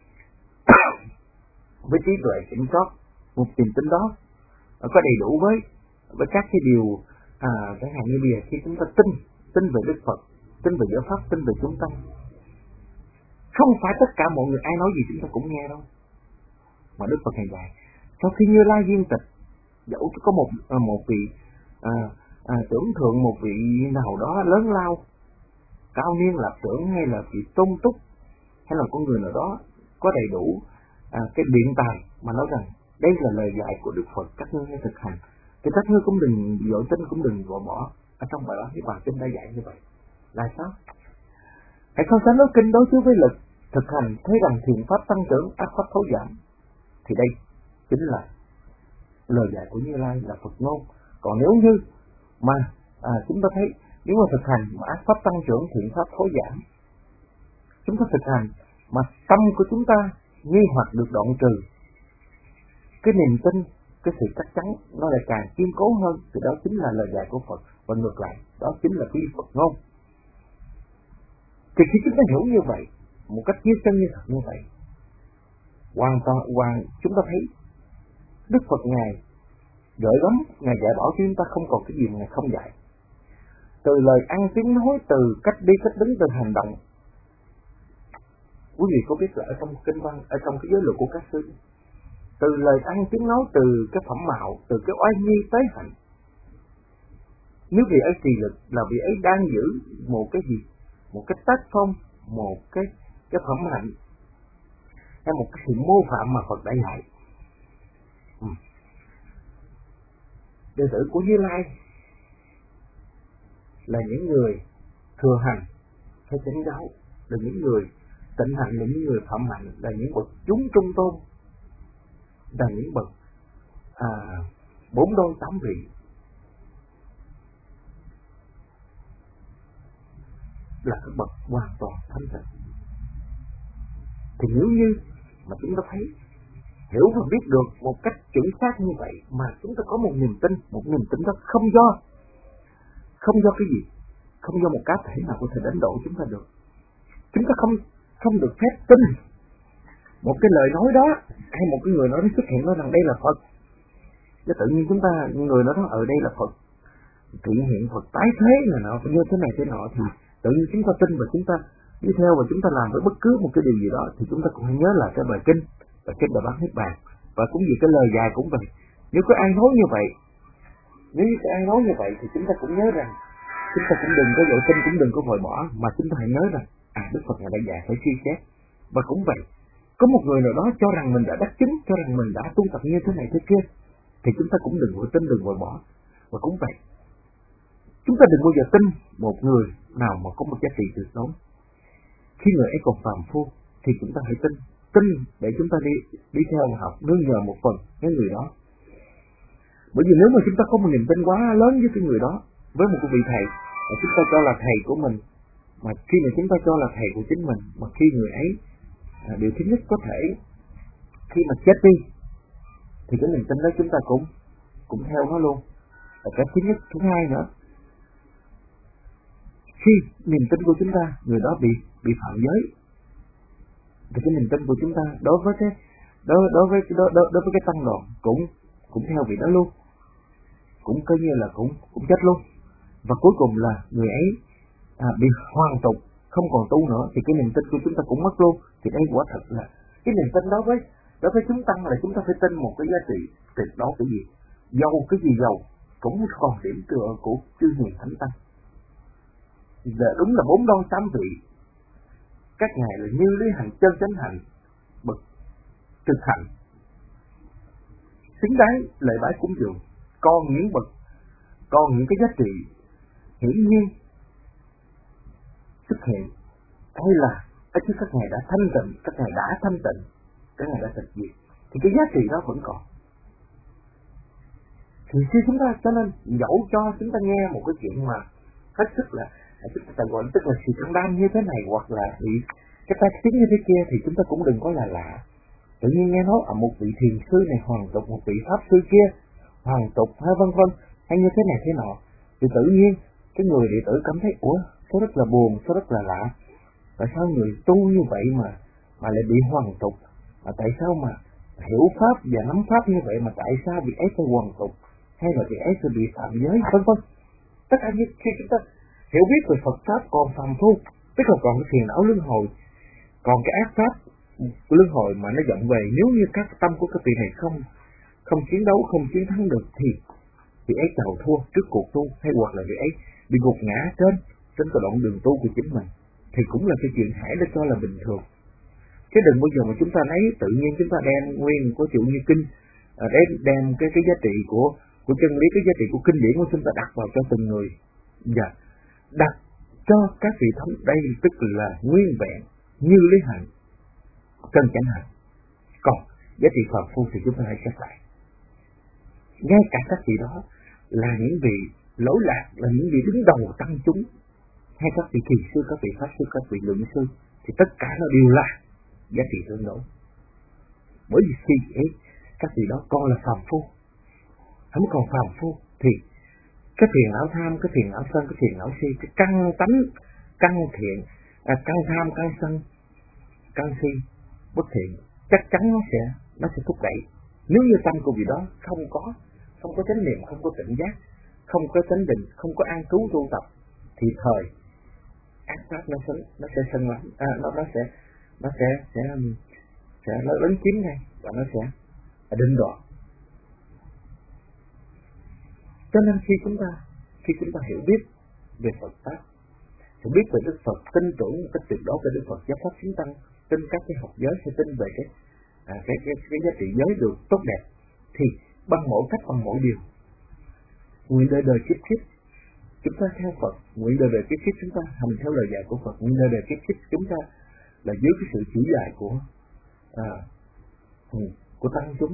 với trí tuệ kiểm soát, một niềm tin đó có đầy đủ với với các cái điều à, chẳng hạn như bây giờ khi chúng ta tin tin về Đức Phật, tin về giáo pháp, tin về chúng ta, không phải tất cả mọi người ai nói gì chúng ta cũng nghe đâu, mà Đức Phật Ngài dạy sau khi Như Lai viên tịch, dẫu có một một vị à, à, tưởng thượng, một vị nào đó lớn lao cao niên lập trưởng, hay là vị tôn túc, hay là con người nào đó có đầy đủ à, cái biện tài mà nói rằng đây là lời dạy của Đức Phật, các ngươi hãy thực hành, thì các ngươi cũng đừng dội tin, cũng đừng vội bỏ. Ở trong bài đó thì bản kinh đã dạy như vậy. Là sao? Hãy so sánh nói kinh đối chiếu với lực thực hành, thấy rằng thiện pháp tăng trưởng, ác pháp thối giảm, thì đây chính là lời dạy của Như Lai, là Phật ngôn. Còn nếu như mà à, chúng ta thấy nếu mà thực hành mà ác pháp tăng trưởng, thiện pháp thối giảm, chúng ta thực hành mà tâm của chúng ta nghi hoặc được đoạn trừ, cái niềm tin, cái sự chắc chắn nó lại càng kiên cố hơn, thì đó chính là lời dạy của Phật. Và ngược lại, đó chính là quy Phật ngôn. Thì khi chúng ta hiểu như vậy, một cách như chân như thật như vậy, hoàn toàn hoàn chúng ta thấy Đức Phật Ngài gợi gắm, Ngài dạy bảo cho chúng ta không còn cái gì mà Ngài không dạy. Từ lời ăn tiếng nói, từ cách đi cách đứng, từ hành động. Quý vị có biết là ở trong kinh văn, ở trong cái giới luật của các sư, từ lời ăn tiếng nói, từ cái phẩm mạo, từ cái oai nghi tới hạnh, nếu vị ấy trì lực là vị ấy đang giữ một cái gì, một cái tác phong, một cái cái phẩm hạnh, hay một cái sự mô phạm mà Phật đã dạy. Ừ. Đệ tử của Như Lai là những người thừa hành hay chánh giáo, là những người tịnh hạnh, là những người phạm hạnh, là những bậc chúng trung tôn, là những bậc à, bốn đôi tám vị, là các bậc hoàn toàn thanh tịnh. Thì nếu như mà chúng ta thấy, hiểu và biết được một cách chuẩn xác như vậy, mà chúng ta có một niềm tin, một niềm tin đó không do không do cái gì, không do một cá thể nào có thể đánh độ chúng ta được. Chúng ta không không được phép tin một cái lời nói đó, hay một cái người nói đó xuất hiện nói rằng đây là Phật, chứ tự nhiên chúng ta người nói đó ở đây là Phật, tự hiện Phật tái thế là nọ như thế này thế nọ, thì tự nhiên chúng ta tin và chúng ta đi theo và chúng ta làm với bất cứ một cái điều gì đó, thì chúng ta cũng hãy nhớ là cái bài kinh và kinh Đại Bát Niết Bàn. Và cũng vì cái lời dài cũng vậy, nếu có ai nói như vậy, nếu có ai nói như vậy thì chúng ta cũng nhớ rằng chúng ta cũng đừng có dội tin, cũng đừng có vội bỏ, mà chúng ta hãy nhớ rằng à Đức Phật Ngài đã dạy phải suy xét. Và cũng vậy, có một người nào đó cho rằng mình đã đắc chứng, cho rằng mình đã tu tập như thế này thế kia, thì chúng ta cũng đừng vội tin, đừng vội bỏ. Và cũng vậy, chúng ta đừng bao giờ tin một người nào mà có một giá trị tuyệt đối. Khi người ấy còn phàm phu thì chúng ta hãy tin, tin để chúng ta đi đi theo và học, nương nhờ một phần cái người đó. Bởi vì nếu mà chúng ta có một niềm tin quá lớn với cái người đó, với một cái vị thầy mà chúng ta cho là thầy của mình, mà khi mà chúng ta cho là thầy của chính mình, mà khi người ấy à, điều thứ nhất có thể khi mà chết đi thì cái niềm tin đó chúng ta cũng cũng theo nó luôn. Và cái thứ nhất, thứ hai nữa, khi niềm tin của chúng ta người đó bị bị phạm giới thì cái niềm tin của chúng ta đối với cái đối đối với đối, đối, đối với cái tăng đoàn cũng cũng theo vị đó luôn, cũng coi như là cũng cũng chết luôn. Và cuối cùng là người ấy à, bị hoàn tục, không còn tu nữa thì cái niềm tin của chúng ta cũng mất luôn. Thì đây quả thật là cái niềm tin đối với đối với chúng tăng là chúng ta phải tin một cái giá trị tuyệt đối. Cái gì giàu, cái gì giàu cũng còn điểm tựa của chư hiền thánh tăng. Giờ đúng là bốn đôi tám vị, các ngài là như lý hành, chân chánh hành, bậc thực hành, xứng đáng lễ bái cúng dường. Còn những bậc còn những cái giá trị hiển nhiên xuất hiện hay là ở trước các ngài đã thanh tịnh, các ngài đã thanh tịnh, các ngài đã tịch diệt, thì cái giá trị đó vẫn còn. Thì khi chúng ta, cho nên dẫu cho chúng ta nghe một cái chuyện mà hết sức là chúng ta gọi tức là sự căng đam như thế này, hoặc là bị cái tai tiếng như thế kia, thì chúng ta cũng đừng có là lạ. Tự nhiên nghe nói ở một vị thiền sư này hoàn tục, một vị pháp sư kia hoàn tục, hay vân vân, hay như thế này thế nọ, thì tự nhiên cái người đệ tử cảm thấy ủa, sao rất là buồn, sao rất là lạ. Tại sao người tu như vậy mà mà lại bị hoàn tục? Mà tại sao mà hiểu pháp và nắm pháp như vậy mà tại sao vị ấy phải hoàn tục, hay là vị ấy sẽ bị phạm giới, vân vân. Tất cả những khi chúng ta hiểu biết về Phật pháp còn phàm phu, tức là còn cái phiền não luân hồi, còn cái ác pháp luân hồi mà nó vọng về, nếu như các tâm của các vị này không không chiến đấu, không chiến thắng được thì vị ấy chầu thua trước cuộc tu, hay hoặc là vị ấy bị gục ngã trên trên cái đoạn đường tu của chính mình, thì cũng là cái chuyện hãy để cho là bình thường. Chứ đừng bao giờ mà chúng ta lấy tự nhiên chúng ta đem nguyên của chịu như kinh, đem đem cái cái giá trị của của chân lý, cái giá trị của kinh điển của chúng ta đặt vào cho từng người, và đặt cho các vị thánh đây tức là nguyên vẹn như lý hạnh, chân chánh hạnh. Còn giá trị phàm phu thì chúng ta hãy xét lại. Ngay cả các vị đó là những vị lỗi lạc, là những vị đứng đầu tăng chúng, hay các vị kỳ sư, các vị pháp sư, các vị luận sư, thì tất cả nó đều là giá trị tương đối. Bởi vì khi ấy các vị đó còn là phàm phu, không còn phàm phu thì cái phiền não tham, cái phiền não sân, cái phiền não si, cái căn tánh, căn thiện, à, căn tham, căn sân, căn si, bất thiện, chắc chắn nó sẽ nó sẽ thúc đẩy. Nếu như tâm của vị đó không có không có chánh niệm, không có tỉnh giác, không có chánh định, không có an trú tu tập, thì thời ác pháp nó sẽ nó sẽ sân lắm, à, nó nó sẽ nó sẽ sẽ sẽ nó lấn chiếm ngay và nó sẽ định đoạt. Cho nên khi chúng ta khi chúng ta hiểu biết về Phật pháp, hiểu biết về Đức Phật, tin tưởng một cách tuyệt đối về Đức Phật, giáo pháp chúng tăng, tin các cái học giới, hay tin về cái à, cái, cái cái giá trị giới được tốt đẹp, thì bằng mỗi cách, bằng mỗi điều, nguyện đời đời kiếp kiếp chúng ta theo Phật, nguyện đời đời kiếp kiếp chúng ta hành theo lời dạy của Phật, nguyện đời đời kiếp kiếp chúng ta là dưới cái sự chỉ dạy của à, của tăng chúng.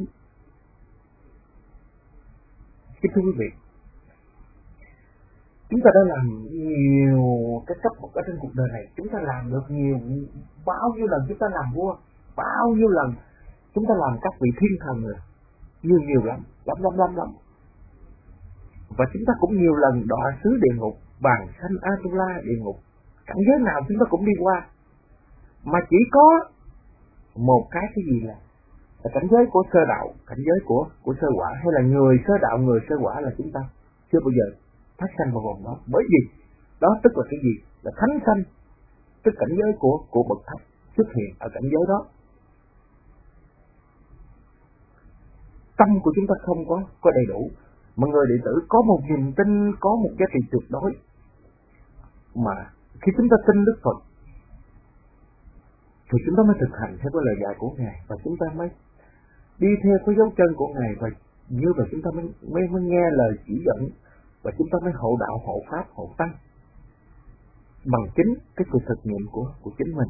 Kính thưa quý vị, chúng ta đã làm nhiều cái cấp bậc ở trên cuộc đời này, chúng ta làm được nhiều, bao nhiêu lần chúng ta làm vua, bao nhiêu lần chúng ta làm các vị thiên thần rồi, nhiều nhiều lắm, lắm lắm lắm lắm. Và chúng ta cũng nhiều lần đọa xứ địa ngục, bàn sanh Atula địa ngục, cảnh giới nào chúng ta cũng đi qua, mà chỉ có một cái cái gì là, là cảnh giới của sơ đạo, cảnh giới của của sơ quả, hay là người sơ đạo, người sơ quả là chúng ta chưa bao giờ phát sanh vào vòng đó. Bởi vì đó tức là cái gì? Là thánh sanh, tức cảnh giới của của bậc thánh xuất hiện ở cảnh giới đó. Tâm của chúng ta không có có đầy đủ, mà người đệ tử có một niềm tin, có một giá trị tuyệt đối, mà khi chúng ta tin Đức Phật thì chúng ta mới thực hành theo cái lời dạy của Ngài, và chúng ta mới đi theo cái dấu chân của Ngài, và như vậy chúng ta mới, mới, mới nghe lời chỉ dẫn, và chúng ta mới hộ đạo, hộ pháp, hộ tăng bằng chính cái sự thực nghiệm của của chính mình.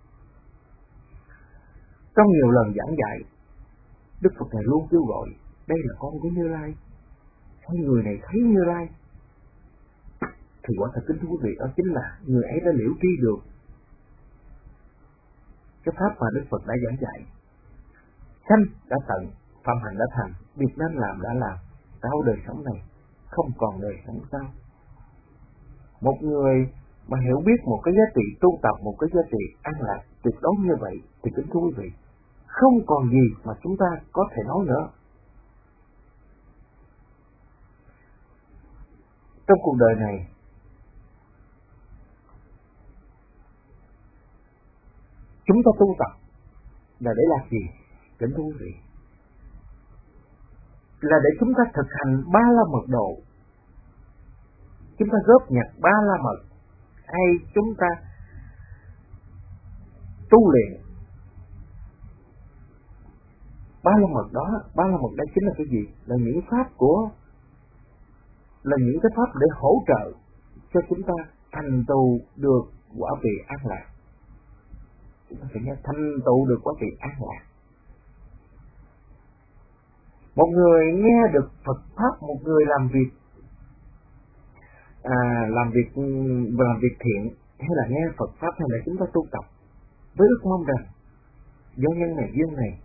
Trong nhiều lần giảng dạy, Đức Phật Ngài luôn kêu gọi đây là con của Như Lai, hay người này thấy Như Lai, thì quả thật kính thưa quý vị, đó chính là người ấy đã liễu tri được cái pháp mà Đức Phật đã giảng dạy. sanh đã tận, phạm hạnh đã thành, việc nên làm đã làm, sau đời sống này không còn đời sống sau. Một người mà hiểu biết một cái giá trị tu tập, một cái giá trị an lạc tuyệt đối như vậy thì kính thưa quý vị, không còn gì mà chúng ta có thể nói nữa. Trong cuộc đời này, chúng ta tu tập là để làm gì? Kính thưa quý vị, là để chúng ta thực hành ba la mật độ. Chúng ta góp nhặt ba la mật, hay chúng ta tu luyện ba la mật đó. Ba la mật đó chính là cái gì? Là những pháp của là những cái pháp để hỗ trợ cho chúng ta thành tựu được quả vị an lạc. Chúng ta phải nhớ, thành tựu được quả vị an lạc. Một người nghe được Phật pháp, một người làm việc à, làm việc làm việc thiện, hay là nghe Phật pháp, hay là chúng ta tu tập với ước mong rằng do nhân này duyên này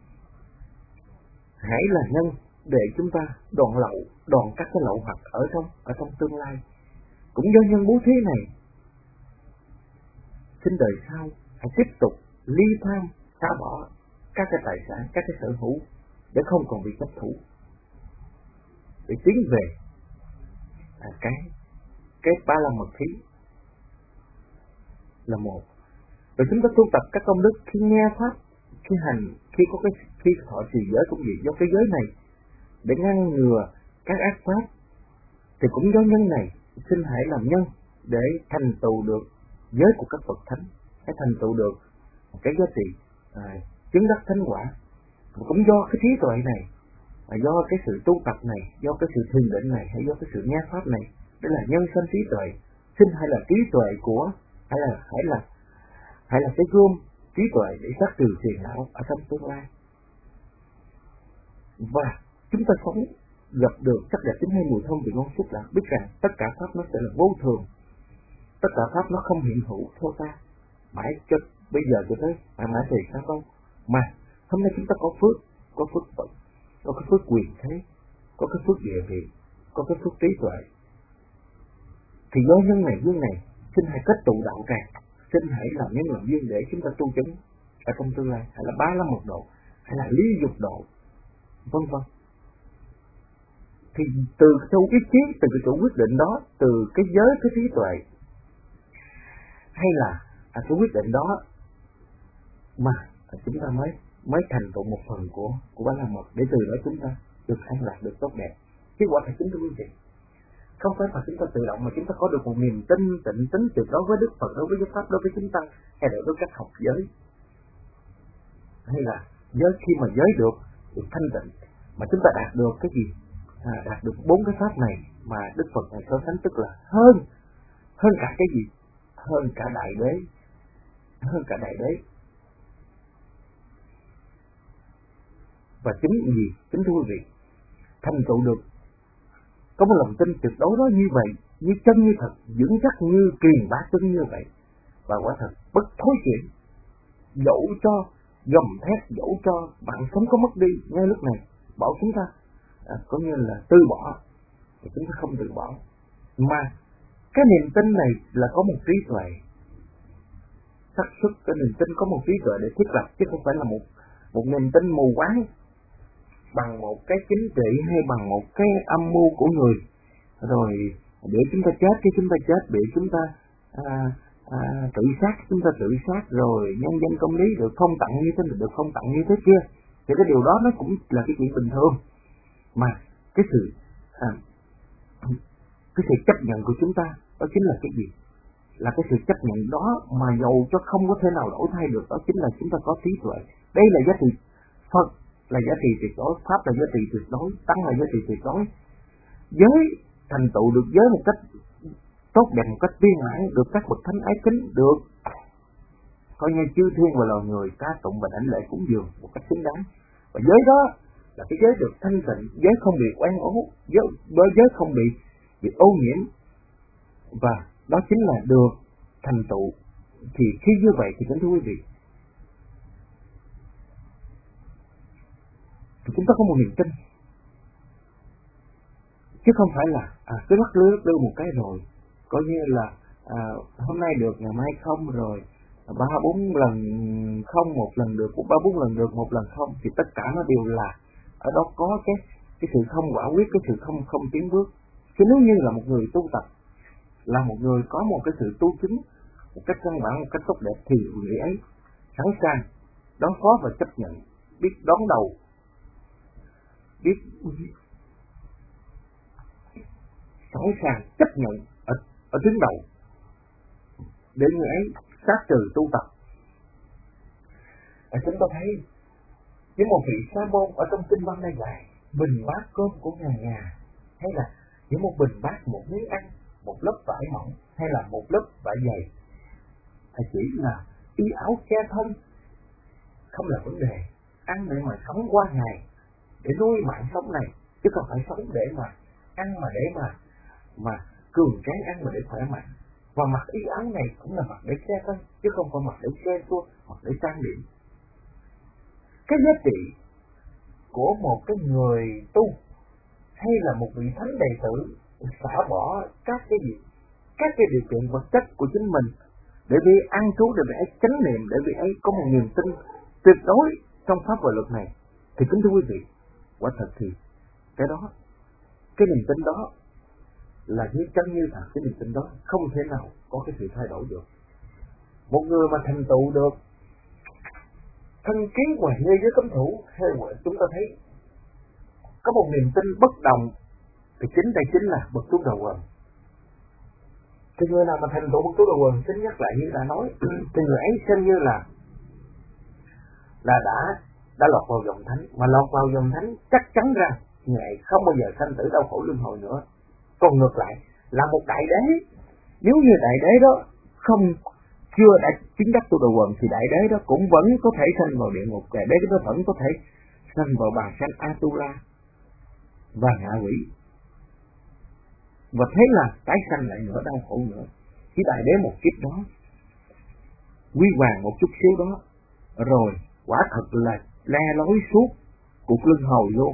hãy là nhân để chúng ta đoạn lậu, đoạn các cái lậu hoặc ở trong ở trong tương lai. Cũng do nhân bố thí này, xin đời sau hãy tiếp tục ly tham, xả bỏ các cái tài sản, các cái sở hữu để không còn bị chấp thủ, để tiến về à, cái cái ba la mật thí là một. Rồi chúng ta tu tập các công đức, khi nghe pháp, khi hành, khi có cái khi thọ trì giới cũng vậy, do cái giới này để ngăn ngừa các ác pháp, thì cũng do nhân này xin hãy làm nhân để thành tựu được giới của các Phật thánh, hãy thành tựu được cái giá trị à, chứng đắc thánh quả. Và cũng do cái trí tuệ này, à, do cái sự tu tập này, do cái sự thiền định này, hay do cái sự nghe pháp này, để là nhân sanh trí tuệ. Xin hãy là trí tuệ của, hay là hãy là hãy là cái gươm trí tuệ để sát trừ phiền não ở trong tương lai. Và chúng ta sống gặp được sắc đẹp tính hay mùi thơm vị ngon xúc lạc, biết rằng tất cả pháp nó sẽ là vô thường, tất cả pháp nó không hiện hữu theo ta mãi cho bây giờ cho tới mãi mãi thì sao đâu. Mà hôm nay chúng ta có phước, có phước Phật, có cái phước quyền thế, có cái phước địa vị, có cái phước trí tuệ, thì do nhân này duyên này xin hãy kết tụ đạo tràng, xin hãy làm những làm duyên để chúng ta tu chứng ở trong tương lai, hay là ba la mật độ, hay là ly dục độ, vân vân. Thì từ cái chỗ ý chí, từ cái chỗ quyết định đó, từ cái giới, cái trí tuệ, hay là à, cái quyết định đó mà à, chúng ta mới mới thành tựu một phần của của ba la mật, để từ đó chúng ta được an lạc, được tốt đẹp. Kết quả là chúng ta quý vị, không phải là chúng ta tự động mà chúng ta có được một niềm tin tịnh tín tuyệt đối với Đức Phật, đối với Pháp, đối với chúng ta, hay là đối với các học giới, hay là giới khi mà giới được được thanh tịnh mà chúng ta đạt được cái gì? À, đạt được bốn cái pháp này mà Đức Phật này so sánh, tức là hơn hơn cả cái gì? Hơn cả đại đế, hơn cả đại đế. Và chính gì? Chính thưa quý vị, thành tựu được có một lòng tin tuyệt đối đó như vậy, như chân như thật, vững chắc như kiền bá chân như vậy, và quả thật bất thối chuyển, dẫu cho gầm thét, dẫu cho bạn sống có mất đi ngay lúc này, bảo chúng ta à, có như là từ bỏ, thì chúng ta không từ bỏ, mà cái niềm tin này là có một trí tuệ xác suất, cái niềm tin có một trí tuệ để thiết lập, chứ không phải là một một niềm tin mù quáng bằng một cái chính trị hay bằng một cái âm mưu của người, rồi để chúng ta chết, cái chúng ta chết, để chúng ta à, à, tự sát, chúng ta tự sát, rồi nhân danh công lý được phong tặng như thế này, được phong tặng như thế kia, thì cái điều đó nó cũng là cái chuyện bình thường. Mà cái sự à, cái sự chấp nhận của chúng ta đó chính là cái gì? Là cái sự chấp nhận đó mà dầu cho không có thể nào đổi thay được, đó chính là chúng ta có trí tuệ. Đây là giá trị Phật, là giá trị tuyệt đối, Pháp là giá trị tuyệt đối, Tăng là giá trị tuyệt đối. Giới thành tựu được giới một cách tốt đẹp, một cách viên mãn, được các bậc thánh ái kính, được coi như chư thiên và loài người ca tụng và đảnh lễ cúng dường một cách xứng đáng. Và giới đó là cái giới được thanh tịnh, giới không bị oan ố, giới, giới không bị bị ô nhiễm, và đó chính là được thành tựu. Thì khi như vậy thì kính thưa quý vị, thì chúng ta có một niềm tin, chứ không phải là à, cứ lắc lư lắc lư một cái rồi coi như là à, hôm nay được ngày mai không, rồi ba bốn lần không một lần được, ba bốn lần được một lần không, thì tất cả nó đều là ở đó có cái cái sự không quả quyết, cái sự không không tiến bước. Chứ nếu như là một người tu tập, là một người có một cái sự tu chứng một cách căn bản, một cách tốt đẹp, thì người ấy sẵn sàng đón phó và chấp nhận, biết đón đầu, biết sẵn sàng chấp nhận ở, ở tuyến đầu để người ấy sát trừ tu tập. Và chúng ta thấy với một vị sa môn ở trong kinh văn này dạy bình bát cơm của ngài nhà, hay là những một bình bát, một miếng ăn, một lớp vải mỏng, hay là một lớp vải dày, hay chỉ là y áo che thân không là vấn đề. Ăn để mà sống qua ngày, để nuôi mạng sống này, chứ không phải sống để mà ăn mà để mà mà cường tráng, ăn mà để khỏe mạnh. Và mặc y áo này cũng là mặc để che thân, chứ không phải mặc để che xua, mặc để trang điểm. Cái giá trị của một cái người tu hay là một vị thánh đệ tử xả bỏ các cái gì, các cái điều kiện vật chất của chính mình để bị ăn trú, để bị ấy chánh niệm, để bị ấy có một niềm tin tuyệt đối trong pháp và luật này, thì kính thưa quý vị, quả thật thì cái đó, cái niềm tin đó là như chân như thật. Cái niềm tin đó không thể nào có cái sự thay đổi được. Một người mà thành tựu được thân kiến ngoài nghề với cấm thủ, hay chúng ta thấy có một niềm tin bất đồng, thì chính đây chính là bậc tú đầu quần. Thì người nào mà thành tựu bậc tú đầu quần, xin nhắc lại như đã nói, thì người ấy xem như là là đã đã lọt vào dòng thánh, mà lọt vào dòng thánh chắc chắn rằng người ấy không bao giờ sanh tử đau khổ luân hồi nữa. Còn ngược lại là một đại đế, nếu như đại đế đó không chưa đã chứng đắc tu đầu quần, thì đại đế đó cũng vẫn có thể sanh vào địa ngục, đại đế đó vẫn có thể sanh vào bàn sanh Atula và ngạ quỷ, và thế là tái sanh lại nữa, đau khổ nữa. Chỉ đại đế một kiếp đó, quy hoàng một chút xíu đó, rồi quả thật là le lối suốt cuộc luân hồi luôn.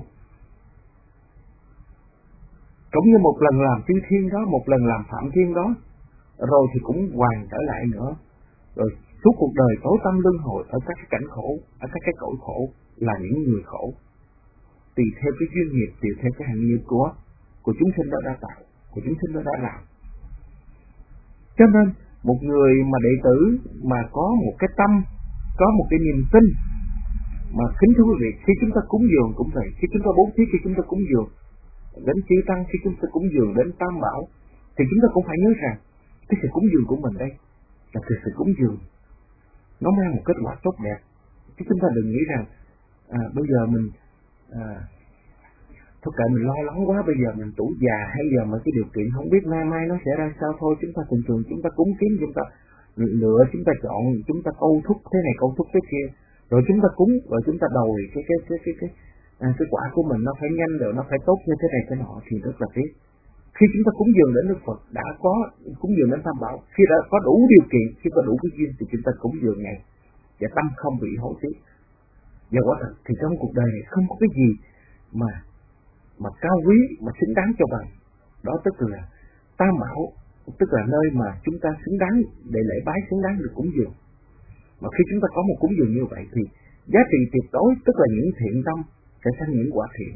Cũng như một lần làm chư thiên đó, một lần làm phạm thiên đó, rồi thì cũng hoàn trở lại nữa. Rồi suốt cuộc đời tối tâm luân hồi ở các cái cảnh khổ, ở các cái cõi khổ là những người khổ, tùy theo cái duyên nghiệp, tùy theo cái hành nghiệp của của chúng sinh đó đã tạo, của chúng sinh đó đã làm. Cho nên một người mà đệ tử mà có một cái tâm, có một cái niềm tin, mà kính thưa quý vị, khi chúng ta cúng dường cũng vậy, khi chúng ta bố thí, khi chúng ta cúng dường đến chư tăng, khi chúng ta cúng dường đến tam bảo, thì chúng ta cũng phải nhớ rằng cái sự cúng dường của mình đây là cái sự cúng dường nó mang một kết quả tốt đẹp. Chứ chúng ta đừng nghĩ rằng à, bây giờ mình à, thôi kệ mình lo lắng quá, bây giờ mình tuổi già, hay giờ mà cái điều kiện không biết nay mai nó sẽ ra sao, thôi chúng ta thường thường chúng ta cúng kiến, chúng ta lựa, chúng ta chọn, chúng ta câu thúc thế này câu thúc thế kia, rồi chúng ta cúng, rồi chúng ta đòi cái cái cái cái cái à, cái quả của mình nó phải nhanh, rồi nó phải tốt như thế này thế nọ, thì rất là tiếc. Khi chúng ta cúng dường đến Đức Phật, đã có cúng dường đến Tam Bảo, khi đã có đủ điều kiện, khi có đủ cái duyên, thì chúng ta cúng dường này và tâm không bị hối tiếc. Và quả thật thì trong cuộc đời này không có cái gì mà mà cao quý, mà xứng đáng cho bằng đó, tức là Tam Bảo, tức là nơi mà chúng ta xứng đáng để lễ bái, xứng đáng được cúng dường. Mà khi chúng ta có một cúng dường như vậy thì giá trị tuyệt đối, tức là những thiện tâm sẽ sanh những quả thiện.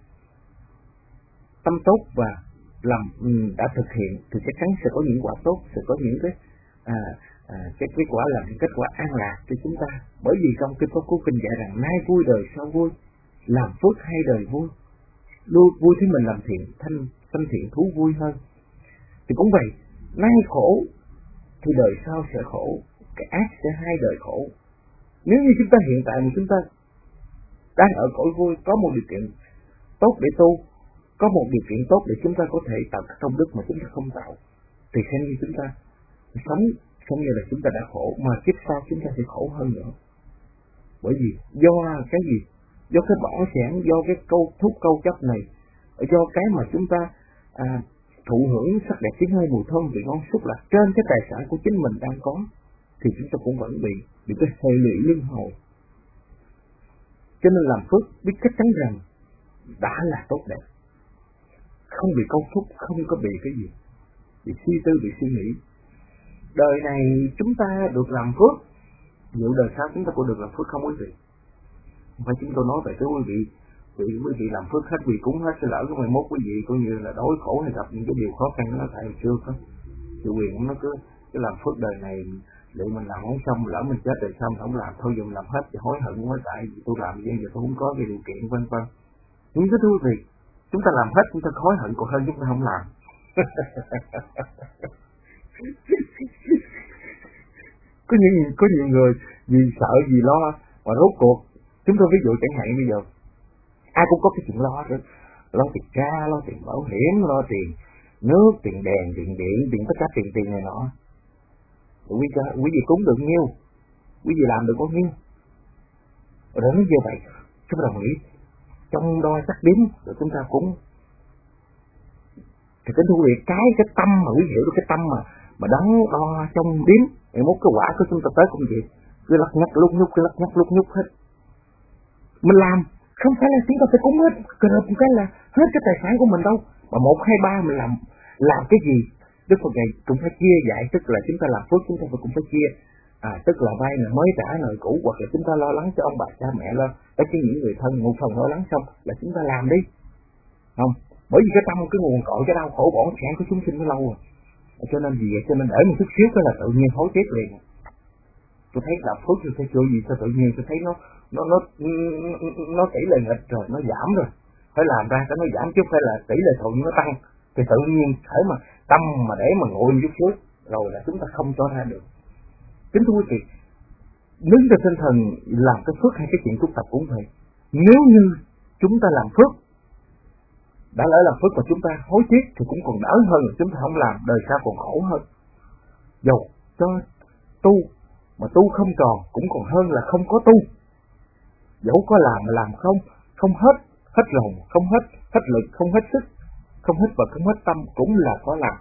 Tâm tốt và làm đã thực hiện thì chắc chắn sẽ có những quả tốt, sẽ có những cái à, à, cái kết quả là những kết quả an lạc cho chúng ta. Bởi vì trong kinh Pháp Cú Kinh dạy rằng nay vui đời sau vui, làm phước hai đời vui. Vui, vui thì mình làm thiện, thanh thanh thiện thú vui hơn. Thì cũng vậy, nay khổ thì đời sau sẽ khổ, cái ác sẽ hai đời khổ. Nếu như chúng ta hiện tại mà chúng ta đang ở cõi vui, có một điều kiện tốt để tu, có một điều kiện tốt để chúng ta có thể tạo các công đức mà chúng ta không tạo, thì xem như chúng ta sống xem như là chúng ta đã khổ, mà kiếp sau chúng ta sẽ khổ hơn nữa. Bởi vì do cái gì? Do cái bỏ sẻn, do cái câu thúc câu chấp này, do cái mà chúng ta à, thụ hưởng sắc đẹp tiếng hơi mùi thơm vị ngon xúc lạc trên cái tài sản của chính mình đang có, thì chúng ta cũng vẫn bị bị cái hệ lụy luân hồi. Cho Cho nên làm phước biết chắc chắn rằng đã là tốt đẹp, không bị câu thúc, không có bị cái gì, bị suy tư, bị suy nghĩ. Đời này chúng ta được làm phước, liệu đời sau chúng ta có được làm phước không quý vị? Không phải chúng tôi nói về cái quý vị, quý quý vị làm phước hết, vì cúng hết, sẽ lỡ cái mai mốt quý vị coi như là đói khổ hay gặp những cái điều khó khăn đó, tại hồi chưa có chịu quyền nó cứ cái làm phước đời này liệu mình làm không xong, lỡ mình chết đời sau mình không làm, thôi dùng làm hết thì hối hận quá, tại vì tôi làm vậy giờ tôi không có cái điều kiện vân vân. Nhưng cái thú vị, chúng ta làm hết chúng ta hối hận còn hơn chúng ta không làm. có những có nhiều người vì sợ vì lo mà rốt cuộc, chúng tôi ví dụ chẳng hạn bây giờ ai cũng có cái chuyện lo rồi, lo tiền ra, lo tiền bảo hiểm, lo tiền nước, tiền đèn, tiền điện, tiền tất cả tiền tiền này nọ. Quý vị, quý vị cúng được nhiêu, quý vị làm được bao nhiêu, rồi nó như vậy chúng ta nghĩ trong đo chắc đếm rồi chúng ta cúng. Thì cái thu việc cái cái tâm mà quý hiểu được cái tâm mà mà đắn đo trong đếm, thì một cái quả của chúng ta tới cũng vậy, cứ lắc nhắc lúc nhúc, cứ lắc nhắc lúc nhúc hết. Mình làm không phải là chúng ta phải cúng hết, cần một cái là hết cái tài sản của mình đâu, mà một hai ba mình làm làm cái gì Đức Phật này cũng phải chia dạy, tức là chúng ta làm phước chúng ta cũng phải chia, à tức là vay nợ mới trả nợ cũ, hoặc là chúng ta lo lắng cho ông bà cha mẹ, lo để cho những người thân, một phần lo lắng xong là chúng ta làm đi, không? Bởi vì cái tâm cái nguồn cội cái đau khổ bỏng sẻn của chúng sinh nó lâu rồi, cho nên gì vậy? Cho nên để một chút xíu cái là tự nhiên hối tiếc liền. Tôi thấy làm phước tôi thấy chỗ gì sao tự nhiên tôi thấy nó nó nó nó tỷ lệ nghịch rồi, nó giảm rồi, phải làm ra cái nó giảm chứ không phải là tỷ lệ thuận nó tăng, thì tự nhiên thể mà tâm mà để mà ngồi chút xíu rồi là chúng ta không cho ra được. Kính thưa quý vị, nếu cho tinh thần làm cái phước hay cái chuyện tu tập cũng vậy, nếu như chúng ta làm phước đã lỡ làm phước mà chúng ta hối tiếc thì cũng còn đỡ hơn là chúng ta không làm, đời sau còn khổ hơn. Dầu cho tu mà tu không tròn cũng còn hơn là không có tu. Dẫu có làm mà làm không, không hết, hết lòng, không hết, hết lực, không hết sức, không hết vật, không hết tâm cũng là có làm.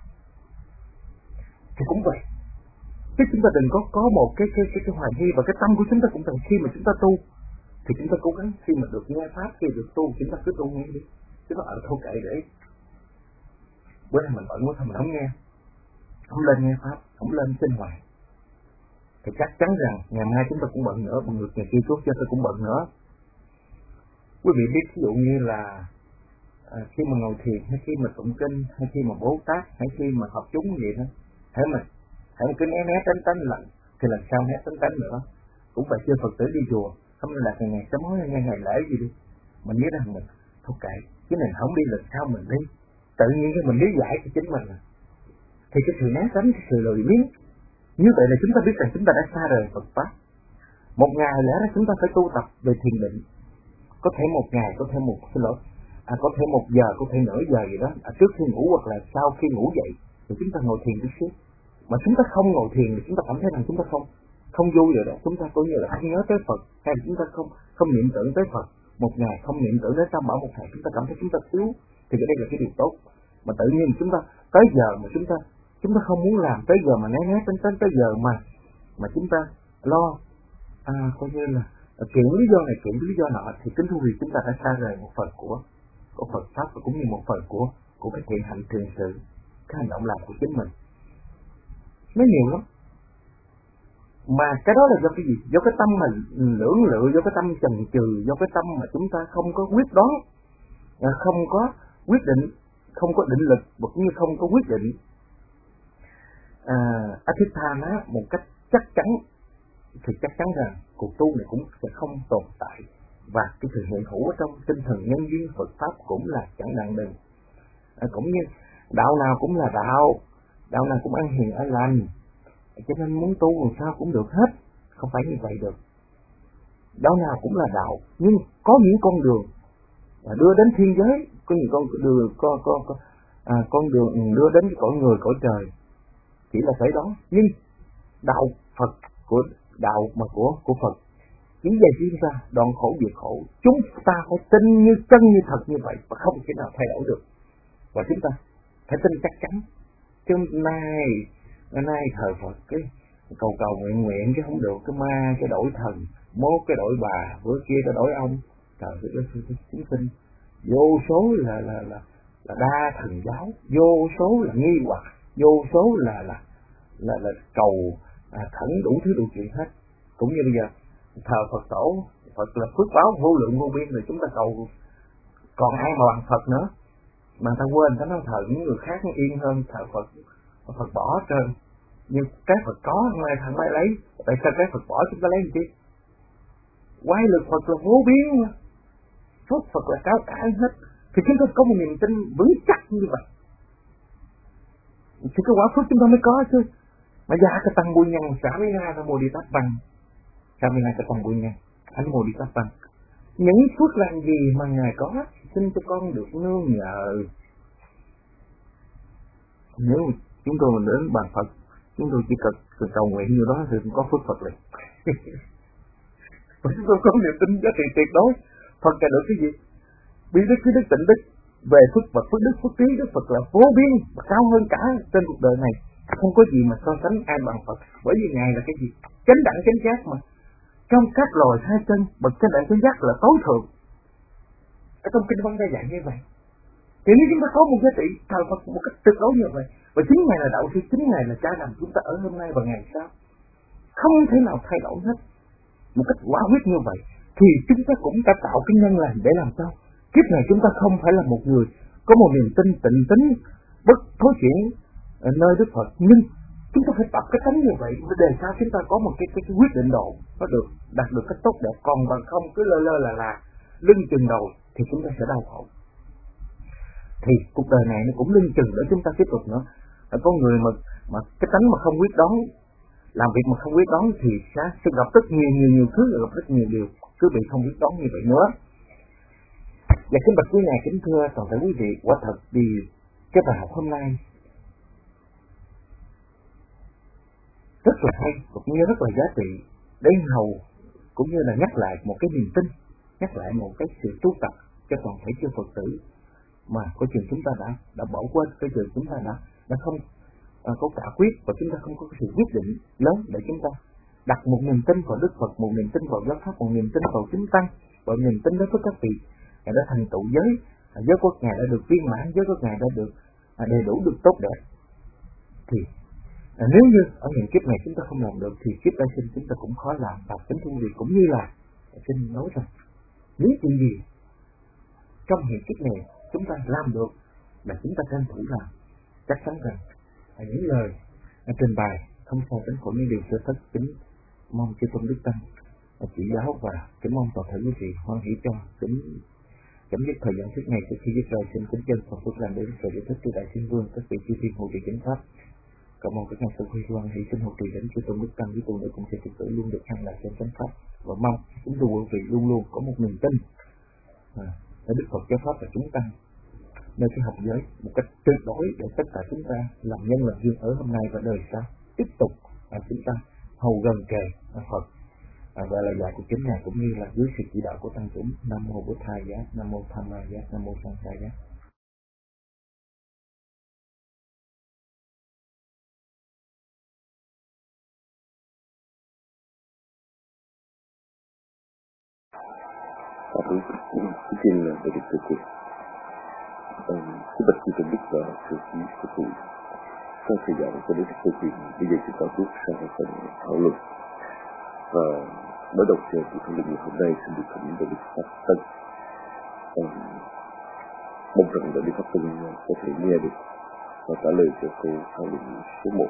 Thì cũng vậy. Chứ chúng ta đừng có có một cái cái cái, cái hoài nghi, và cái tâm của chúng ta cũng cần khi mà chúng ta tu thì chúng ta cố gắng khi mà được nghe pháp, khi được tu chúng ta cứ tu nghe đi. Chứ nó ở thôi kệ để bữa nay mình bận quá thôi mình không nghe, không lên nghe pháp, không lên sinh hoạt, thì chắc chắn rằng ngày mai chúng ta cũng bận nữa, bằng ngược ngày kia trước cho tôi cũng bận nữa. Quý vị biết ví dụ như là à, khi mà ngồi thiền, hay khi mà tụng kinh, hay khi mà Bố Tát, hay khi mà học chúng vậy đó, hãy mình hãy cứ né né tránh tránh lạnh, thì lần sau né tránh tránh nữa. Cũng phải chưa Phật tử đi chùa, không nên là ngày ngày sớm hối ngày ngày lễ gì đi, mình nhớ rằng mình thôi kệ, cái này không đi lần sau mình đi, tự nhiên cái mình lý giải cho chính mình, thì cái sự né tránh, cái sự lười biếng như vậy là chúng ta biết rằng chúng ta đã xa rời Phật pháp. Một ngày lẽ ra chúng ta phải tu tập về thiền định, có thể một ngày, có thể một xin lỗi, à, có thể một giờ, có thể nửa giờ gì đó, à, trước khi ngủ hoặc là sau khi ngủ dậy thì chúng ta ngồi thiền chút xíu. Mà chúng ta không ngồi thiền thì chúng ta cảm thấy rằng chúng ta không không vui rồi đó, chúng ta coi như là không nhớ tới Phật, hay là chúng ta không không niệm tưởng tới Phật. Một ngày không niệm tưởng tới Tam Bảo, một ngày chúng ta cảm thấy chúng ta thiếu, thì cái đây là cái điều tốt. Mà tự nhiên chúng ta tới giờ mà chúng ta chúng ta không muốn làm, tới giờ mà né né tránh tránh, tới giờ mà mà chúng ta lo à coi như là kiện lý do này kiện lý do nọ, thì kính thưa quý vị chúng ta đã xa rời một phần của của Phật pháp, và cũng như một phần của của cái thiện hạnh thường sự, cái hành động làm của chính mình. Nó nhiều lắm. Mà cái đó là do cái gì? Do cái tâm mà lưỡng lự, do cái tâm chần chừ, do cái tâm mà chúng ta không có quyết đoán, không có quyết định, không có định lực, cũng như không có quyết định à, Atithana một cách chắc chắn, thì chắc chắn rằng cuộc tu này cũng sẽ không tồn tại, và cái sự hiện hữu ở trong tinh thần nhân duyên Phật pháp cũng là chẳng đặng đừng. À, cũng như đạo nào cũng là đạo, đạo nào cũng ăn hiền ăn lành, cho nên muốn tu làm sao cũng được hết, không phải như vậy được. Đạo nào cũng là đạo, nhưng có những con đường đưa đến thiên giới, có những con đường có, có, có, à, con đường đưa đến cõi người cõi trời, chỉ là tới đó. Nhưng đạo Phật của đạo mà của của Phật chỉ dạy chúng ta đoạn khổ diệt khổ, chúng ta phải tin như chân như thật như vậy, và không thể nào thay đổi được. Và chúng ta phải tin chắc chắn. Chứ nay nay thờ Phật cái cầu cầu nguyện nguyện chứ không được, cái ma cái đổi thần, mốt cái đổi bà, bữa kia cái đổi ông, trời ơi chúng sinh vô số là là là là đa thần giáo, vô số là nghi hoặc, vô số là là là là cầu à, khẩn đủ thứ đủ chuyện hết. Cũng như bây giờ thờ Phật tổ, Phật là phước báo vô lượng vô biên, rồi chúng ta cầu còn ai mà bằng Phật nữa, mà ta quên ta nói thờ những người khác yên hơn, thờ Phật Phật bỏ trơn. Nhưng cái Phật có mai thằng mai lấy, tại sao cái Phật bỏ chúng ta lấy làm chi? Quay lực Phật là vô biên mà, phước Phật là cao cả hết, thì chúng ta có một niềm tin vững chắc như vậy thì cái quả phước chúng ta mới có chứ. Mà giá cái tăng bùi nhân xả với ra ra mô đi tát bằng, xả với ra cái tăng bùi nhân anh mô đi tát bằng. Những phước làm gì mà Ngài có, xin cho con được nương nhờ. Nếu chúng tôi đến bàn Phật, chúng tôi chỉ cần cầu nguyện như đó thì cũng có phước Phật liền. Chúng tôi có niềm tin giá trị tuyệt đối. Phật là được cái gì? Bí đức, cái đức, tịnh đức, về phước Phật, phước đức, phước trí, đức Phật là vô biên và cao hơn cả trên cuộc đời này. Không có gì mà so sánh ai bằng Phật. Bởi vì Ngài là cái gì? Chánh đẳng chánh giác mà. Trong các loài hai chân, bậc chánh đẳng chánh giác là tối thượng. Ở trong kinh văn đã dạy như vậy. Thì nếu chúng ta có một giá trị thờ Phật một cách tuyệt đối như vậy, và chính Ngài là đạo sư, chính Ngài là cha làm chúng ta ở hôm nay và ngày sau, không thể nào thay đổi hết một cách quả quyết như vậy, thì chúng ta cũng đã tạo cái nhân lành để làm sao kiếp này chúng ta không phải là một người có một niềm tin tịnh tín bất thối chuyển ở nơi Đức Phật, nhưng chúng ta phải tập cái tánh như vậy để sao chúng ta có một cái cái, cái quyết định độ nó được đạt được cái tốt đẹp. Còn bằng không cứ lơ lơ là là lưng chừng đầu thì chúng ta sẽ đau khổ. Thì cuộc đời này nó cũng lưng chừng để chúng ta tiếp tục nữa. Có người mà mà cái tánh mà không quyết đoán, làm việc mà không quyết đoán thì sẽ, sẽ gặp rất nhiều nhiều nhiều thứ, gặp rất nhiều điều cứ bị không quyết đoán như vậy nữa. Và kính bạch quý ngài, kính thưa toàn thể quý vị, quả thật vì cái bài học hôm nay rất là hay cũng như rất là giá trị để hầu cũng như là nhắc lại một cái niềm tin, nhắc lại một cái sự tu tập cho toàn thể chư Phật tử mà coi chừng chúng ta đã đã bỏ quên, coi chừng chúng ta đã đã không à, có quả quyết và chúng ta không có sự quyết định lớn để chúng ta đặt một niềm tin vào Đức Phật, một niềm tin vào giáo pháp, một niềm tin vào chúng tăng, một niềm tin đối với các vị Ngài đã thành tựu giới, giới của Ngài đã được viên mãn, giới của Ngài đã được à, đầy đủ được tốt đẹp. Thì à, nếu như ở những kiếp này chúng ta không làm được thì kiếp lai sinh chúng ta cũng khó làm. Và kính thưa quý vị, cũng như là xin nói rằng nếu chuyện gì trong hiện kiếp này chúng ta làm được là chúng ta tranh thủ làm, chắc chắn rằng à, những lời à, trình bày không sao tránh khỏi những điều sơ thất. Kính mong chư tôn đức tăng à, chỉ giáo và kính mong toàn thể quý vị hoan hỷ cho kính chấm dứt thời gian thuyết này. Trước khi dứt lời xin kính chân phần phước làm đến sự giải thích của đại thiên vương các vị chư thiên hộ trì chánh pháp. Cảm ơn các nhà sư huy hoan hỷ xin hộ trì đến chư tôn đức tăng với tôn nữ cùng sẽ thực tử luôn được an lạc trên chánh pháp, và mong chúng tôi quý vị luôn luôn có một niềm tin à, ở Đức Phật giáo pháp và chúng tăng nơi cái học giới một cách tuyệt đối để tất cả chúng ta làm nhân làm duyên ở hôm nay và đời sau tiếp tục à, chúng ta hầu gần kề à, Phật à, và lời dạy của chính Ngài cũng như là dưới sự chỉ đạo của tăng chúng. Nam mô Bổn Thầy Giá, Nam mô Tham Ma Giá, Nam mô Sang Sa Giá. Aku mungkin dari segi sebab kita bisa segi segi saya jadi segi dia kita tu sangat thảo luận và mới đầu tiên thì thông điệp hôm nay xin được cảm ơn được phát tân mong rằng đã đi phát tân có thể nghe được và trả lời cho câu thảo luận số một.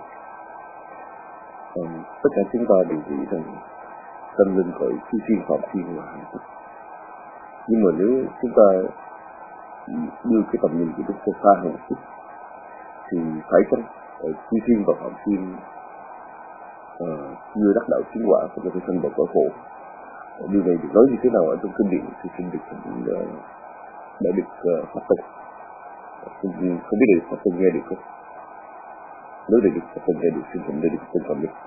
Tất cả chúng ta đều nghĩ rằng tâm linh cõi chư thiên phạm thiên là hạnh phúc, nhưng mà nếu chúng ta đưa cái tầm nhìn của chúng ta xa hơn một chút thì phải chăng ở chư thiên và phạm thiên uh, chưa đắc đạo chứng quả và có thể sanh vào cõi khổ? Điều này được nói như thế nào ở trong kinh điển thì xin được uh, đã được uh, phát tâm. Không biết được phát tâm nghe được không? Nếu để được phát tâm nghe được xin thỉnh để được phát tâm cầm được.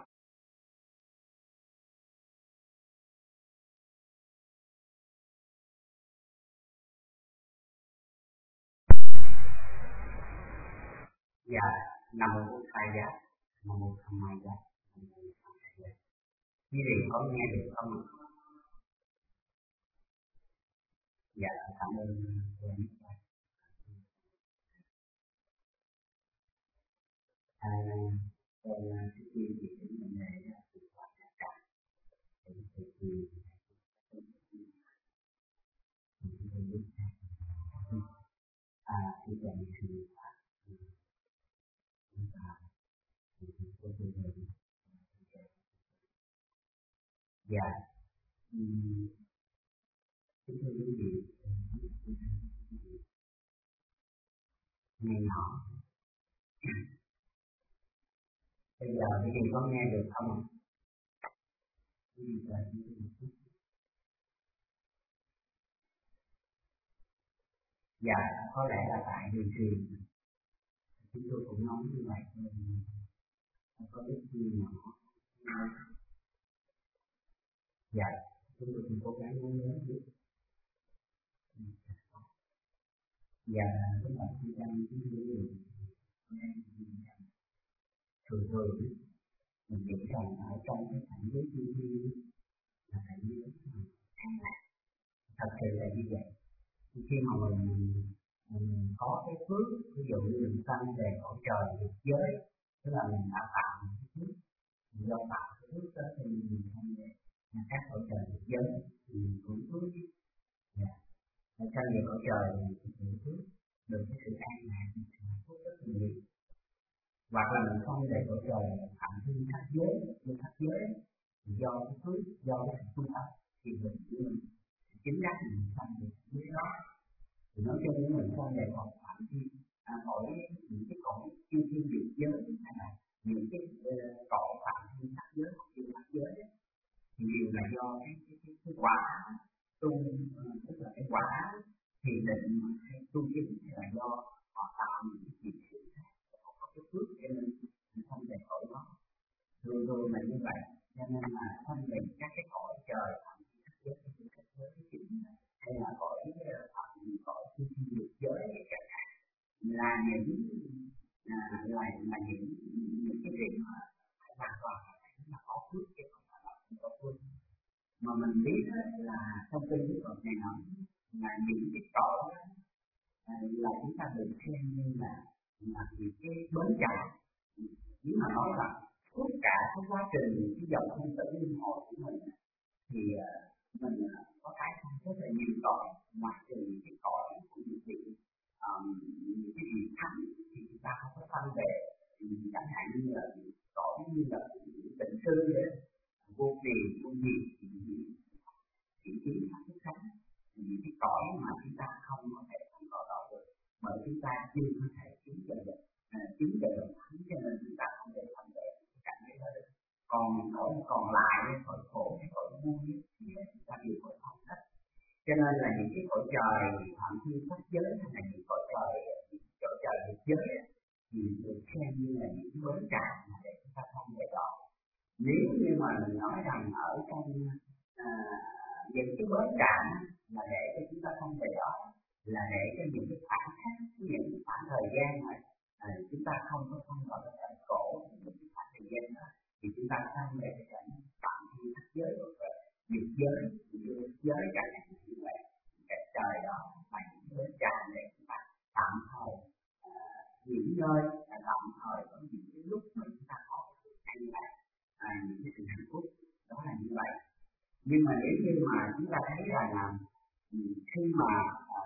Dạ, Nam mô Bổn Thầy Giá, Nam mô Tham Ma Giá, Nam mô Sang Sa Giá. Quý vị có nghe được không? Dạ, cảm ơn cô. À, tôi trước tiên thì cái vấn đề là sự quan trọng thì thì thì à khi cần thì chúng ta thì tôi tôi tôi dạ chúng tôi quý vị nghe nhỏ bây giờ quý vị có nghe được không? Quý vị là dạ có lẽ là tại đường truyền chúng tôi cũng nói như vậy nên có ít gì nhỏ. Dạ chúng tôi cũng cố gắng nói nhớ được. Dạ các bạn khi đang chúng tôi được thường thường mình nghĩ rằng ở trong cái cảnh giới tư duy là cảnh giới an lạc, thật sự là như vậy. Khi mà mình, mình có cái phước, ví dụ như mình sanh về cõi trời được giới, tức là mình đã tạo một cái phước, mình do tạo cái phước đó thì mình sanh về các cõi trời được giới thì mình cũng phước chứ. Dạ. Ở sanh về cõi trời thì mình cũng phước, được cái sự an lạc, sự hạnh phúc rất là nhiều. Hoặc là mình không để cõi trời phạm vi thác giới, như thác giới do cái phước, do cái sự tu tập thì mình của mình chính xác mình sanh được dưới đó. Thì nói chung là mình sanh về cõi phạm vi à, cõi những cái cõi chưa thiên địa giới hay là những cái uh, cõi phạm vi thác giới hoặc chưa thác giới ấy. Thì điều là do cái cái cái, cái quả tu uh, tức là cái quả thì định hay tu chính hay là do họ tạo những cái chuyện sự khác họ có cái phước cho nên mình không về cõi đó. Thường thường là như vậy, cho nên là không về các cái cõi trời phạm vi thác giới hay chưa thác giới cái chuyện này hay là cõi phạm vi cõi chưa thiên địa giới hay chẳng hạn là những là là là những những cái việc mà phải hoàn toàn là có phước chứ không phải là không có phước. Mà mình biết là trong kinh Đức Phật này nói là những cái cõi là chúng ta được xem như là là những cái bến chạm. Nếu mà nói là suốt cả cái quá trình cái dòng sinh tử luân hồi của mình thì uh, mình uh, có cái rất là nhiều cõi, ngoại trừ những cái cõi của những vị um, những cái vị thánh thì chúng ta không có sanh về, chẳng hạn như là cõi như là tịnh sư đấy, vô tiền vô gì chỉ kiến pháp thức thánh, những cái cõi mà chúng ta không có thể không có đó được, bởi chúng ta chưa có thể chứng được chứng được thánh cho nên chúng ta không thể sanh về cái cảnh đấy đó được. Còn cõi còn lại cõi khổ hay cõi vui thì chúng ta đều có không hết. Cho nên là những cái cõi trời phạm vi pháp giới hay là những cõi trời cõi trời được giới thì được xem như là những cái bến trạm để chúng ta không về đó. Nếu như mà mình nói rằng ở trong à, những cái bến trạm là để cho chúng ta không về đó, là để cho những cái khoảng khác, những cái khoảng thời gian mà à, chúng ta không có không gọi là cảnh khổ, những cái khoảng thời gian đó thì chúng ta sang về cái cảnh phạm vi thác giới hoặc là dục giới, dục giới chẳng hạn như vậy. Cái trời đó là những bến trạm để chúng ta tạm thời à, nghỉ ngơi, tạm thời có những cái lúc mà chúng ta có sự an lạc, à, những cái sự hạnh phúc đó là như vậy. Nhưng mà nếu như mà chúng ta thấy rằng là khi mà à,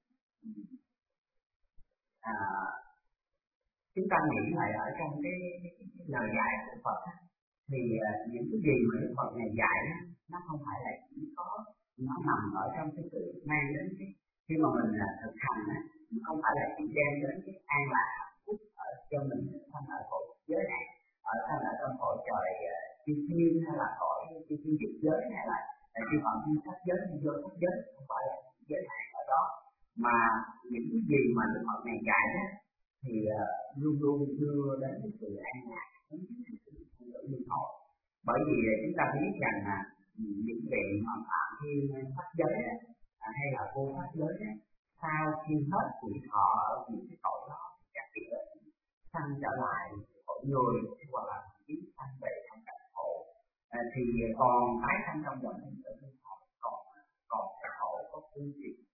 à, chúng ta nghĩ lại ở trong cái, cái, cái, cái lời dạy của Phật thì à, những cái gì mà Đức Phật này dạy nó không phải là chỉ có nó nằm ở trong cái sự mang đến cái khi mà mình là thực hành á, không phải là chỉ đem đến cái an lạc hạnh phúc ở cho mình thân ở cõi giới này, ở thân ở trong cõi trời chư thiên hay là cõi chư thiên dục giới hay là chư phạm thiên pháp giới hay vô pháp giới, không phải là giới hạn ở đó, mà những cái gì mà Đức Phật này dạy á thì uh, luôn luôn đưa đến cái sự an lạc, đến cái sự thay đổi luân hồi. Bởi vì chúng ta biết rằng là những vị mà phạm thiên pháp giới á, hay là vô pháp giới á, sau khi hết tuổi thọ ở những cái cõi đó, các vị đó sanh trở lại cõi người hoặc là biến sanh về trong cảnh khổ, à, thì còn tái sanh trong dòng sinh tử luân hồi, còn còn cái khổ có phương tiện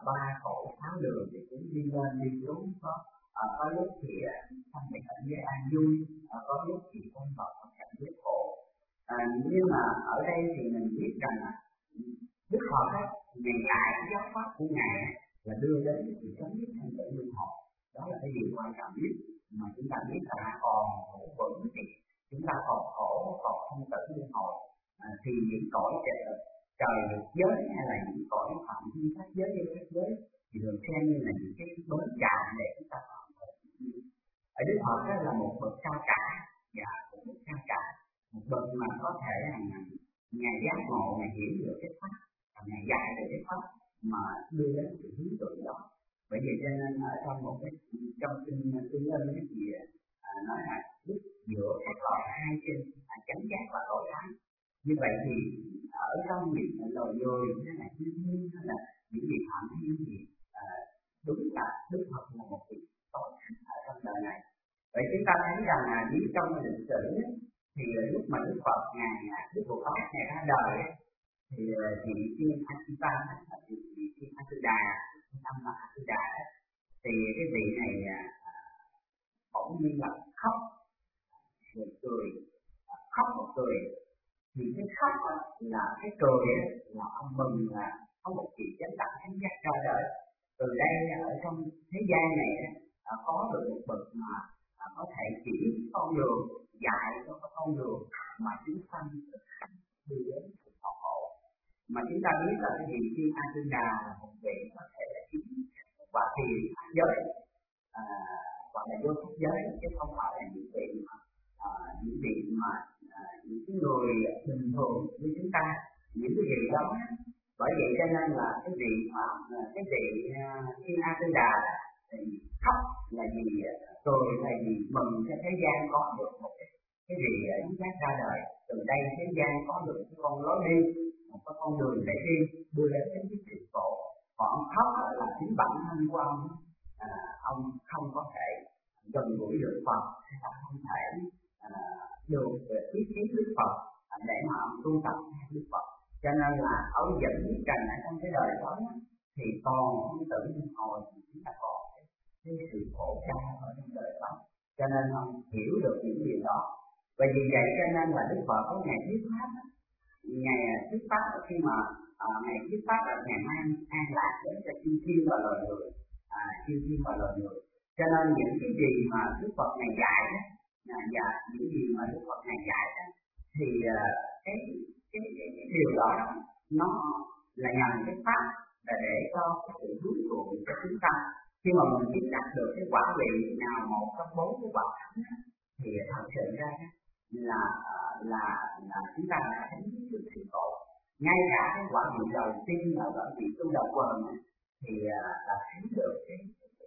ba khổ sáu đường thì cũng đi lên đi xuống, có à, có lúc thì trong cái cảnh giới an vui, à, có lúc thì không vào trong cảnh giới khổ. À, nhưng mà ở đây thì mình biết rằng là Đức Phật ấy, ngày lại cái giáo pháp của ngài là đưa đến sự chấm dứt thanh tịnh luân hồi. Đó là cái điều quan trọng nhất mà chúng ta biết là còn khổ vững thì chúng ta còn khổ, còn thanh tịnh luân hồi, à, thì những cõi trời trời được giới hay là những cõi phạm vi pháp giới hay pháp giới thì được xem như là những cái bến trạm để chúng ta phạm tội. Ở Đức Phật đó là một bậc cao cả, và một bậc cao cả, một bậc mà có thể là ngài giác ngộ, ngài hiểu được cái pháp, ngài dạy được cái pháp mà đưa đến sự hướng tượng đó. Bởi vì cho nên ở trong một cái trong kinh kinh lên cái gì à, nói là lúc giữa các loại hai chân là chánh giác và tội ác. Như vậy thì ở trong những lời người hay là thiên nhiên hay là những vị phạm thiên thì à, đúng là Đức Phật là một vị tội ác ở trong đời này. Vậy chúng ta thấy rằng là nếu trong lịch sử thì lúc mà Đức Phật ngài Đức Bồ Tát ngài ra đời thì vị tiên Asita là vị tiên Asida, tâm là Asida, thì cái vị này bỗng nhiên là khóc rồi cười, khóc và cười. Thì cái khóc là cái cười là ông mừng là có một vị chánh đẳng chánh giác ra đời. Từ đây ở trong thế gian này có được một bậc mà có thể chỉ con đường, dạy cho cái con đường mà chúng sanh đi đến sự thọ hộ. Mà chúng ta biết là cái vị tiên Asida là một vị có thể là chính quả thiền pháp giới, à, gọi là vô pháp giới, chứ không phải là những vị mà à, những vị mà à, những người bình thường như chúng ta, những cái vị đó. Bởi vậy cho nên là cái vị mà cái vị tiên Asida thì khóc là gì, cười là gì, mừng cho thế gian có được một cái cái gì chúng ta ra đời. Từ đây thế gian có được cái con lối đi, một cái con đường để đi đưa đến cái sự khổ. Còn ông khóc là chính bản thân của ông, à, ông không có thể gần gũi được Phật, hay là không thể à, được ý kiến Đức Phật à, để mà ông tu tập theo Đức Phật. Cho nên là ông dẫn trần ở trong cái đời đó thì còn không tự nhiên hồi thì chúng ta còn cái sự khổ đau ở trong đời đó. Cho nên ông hiểu được những điều đó. Và vì vậy cho nên là Đức Phật có ngày thuyết pháp, ngày thuyết pháp khi mà à, ngày thuyết pháp là ngày mang an lạc đến cho chư thiên và loài người, à, chư thiên và loài người. Cho nên những cái gì mà Đức Phật ngày dạy đó, à, và những gì mà Đức Phật ngày dạy đó, thì à, cái, cái, cái, cái điều đó nó là nhằm cái pháp là để cho cái sự hướng thụ cho chúng ta. Khi mà mình biết đạt được cái quả vị nào một trong bốn cái quả thánh thì thật sự ra là là là chúng ta đã thấy được sự tội. Ngay cả cái quả vị đầu tiên là quả vị tu đạo quần thì là thấy được cái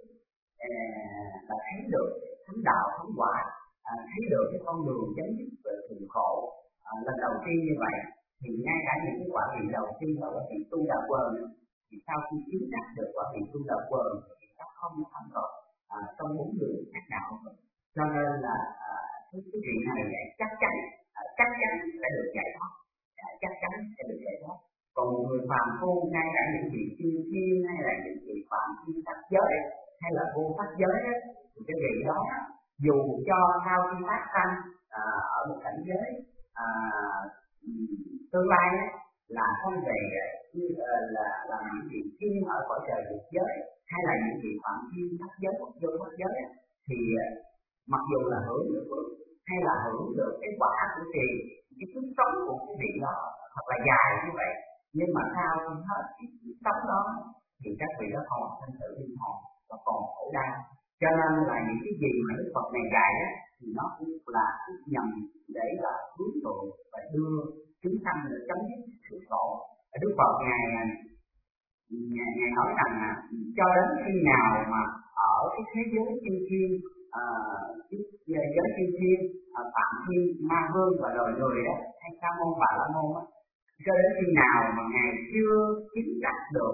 là thấy được thánh đạo thánh quả, thấy được cái con đường chấm dứt về sự khổ. À, lần đầu tiên như vậy thì ngay cả những cái quả vị đầu tiên là quả vị tu đạo quần thì sau khi chứng đắc được quả vị tu đạo quần thì ta không phạm tội à, trong bốn đường khác đạo. Cho nên là à, cái vị này chắc chắn à, chắc chắn sẽ được giải thoát, à, chắc chắn sẽ được giải thoát. Còn một người phàm phu, ngay cả những vị chư thiên hay là những vị phạm thiên pháp giới hay là vô pháp giới đó, thì cái vị đó dù cho sau khi phát sanh à, ở một cảnh giới à, tương lai là không về như là là những vị thiên ở cõi trời dục giới hay là những vị phạm thiên pháp giới hoặc vô pháp giới thì mặc dù là hưởng được hay là hưởng được cái quả của kỳ cái sức sống của cái vị đó thật là dài như vậy, nhưng mà sau khi hết cái sức sống đó thì các vị đó còn thân tự linh hồn và còn khổ đau. Cho nên là những cái gì mà Đức Phật này dạy á thì nó cũng là nhằm để là hướng thụ và đưa chúng sanh để chấm dứt sự khổ. Đức Phật ngài ngài, ngài nói rằng là cho đến khi nào mà ở cái thế giới chư thiên, giới chư thiên, phạm thiên, ma vương và loài người đó, hay sa môn và la môn á, cho đến khi nào mà ngài chưa chứng đắc được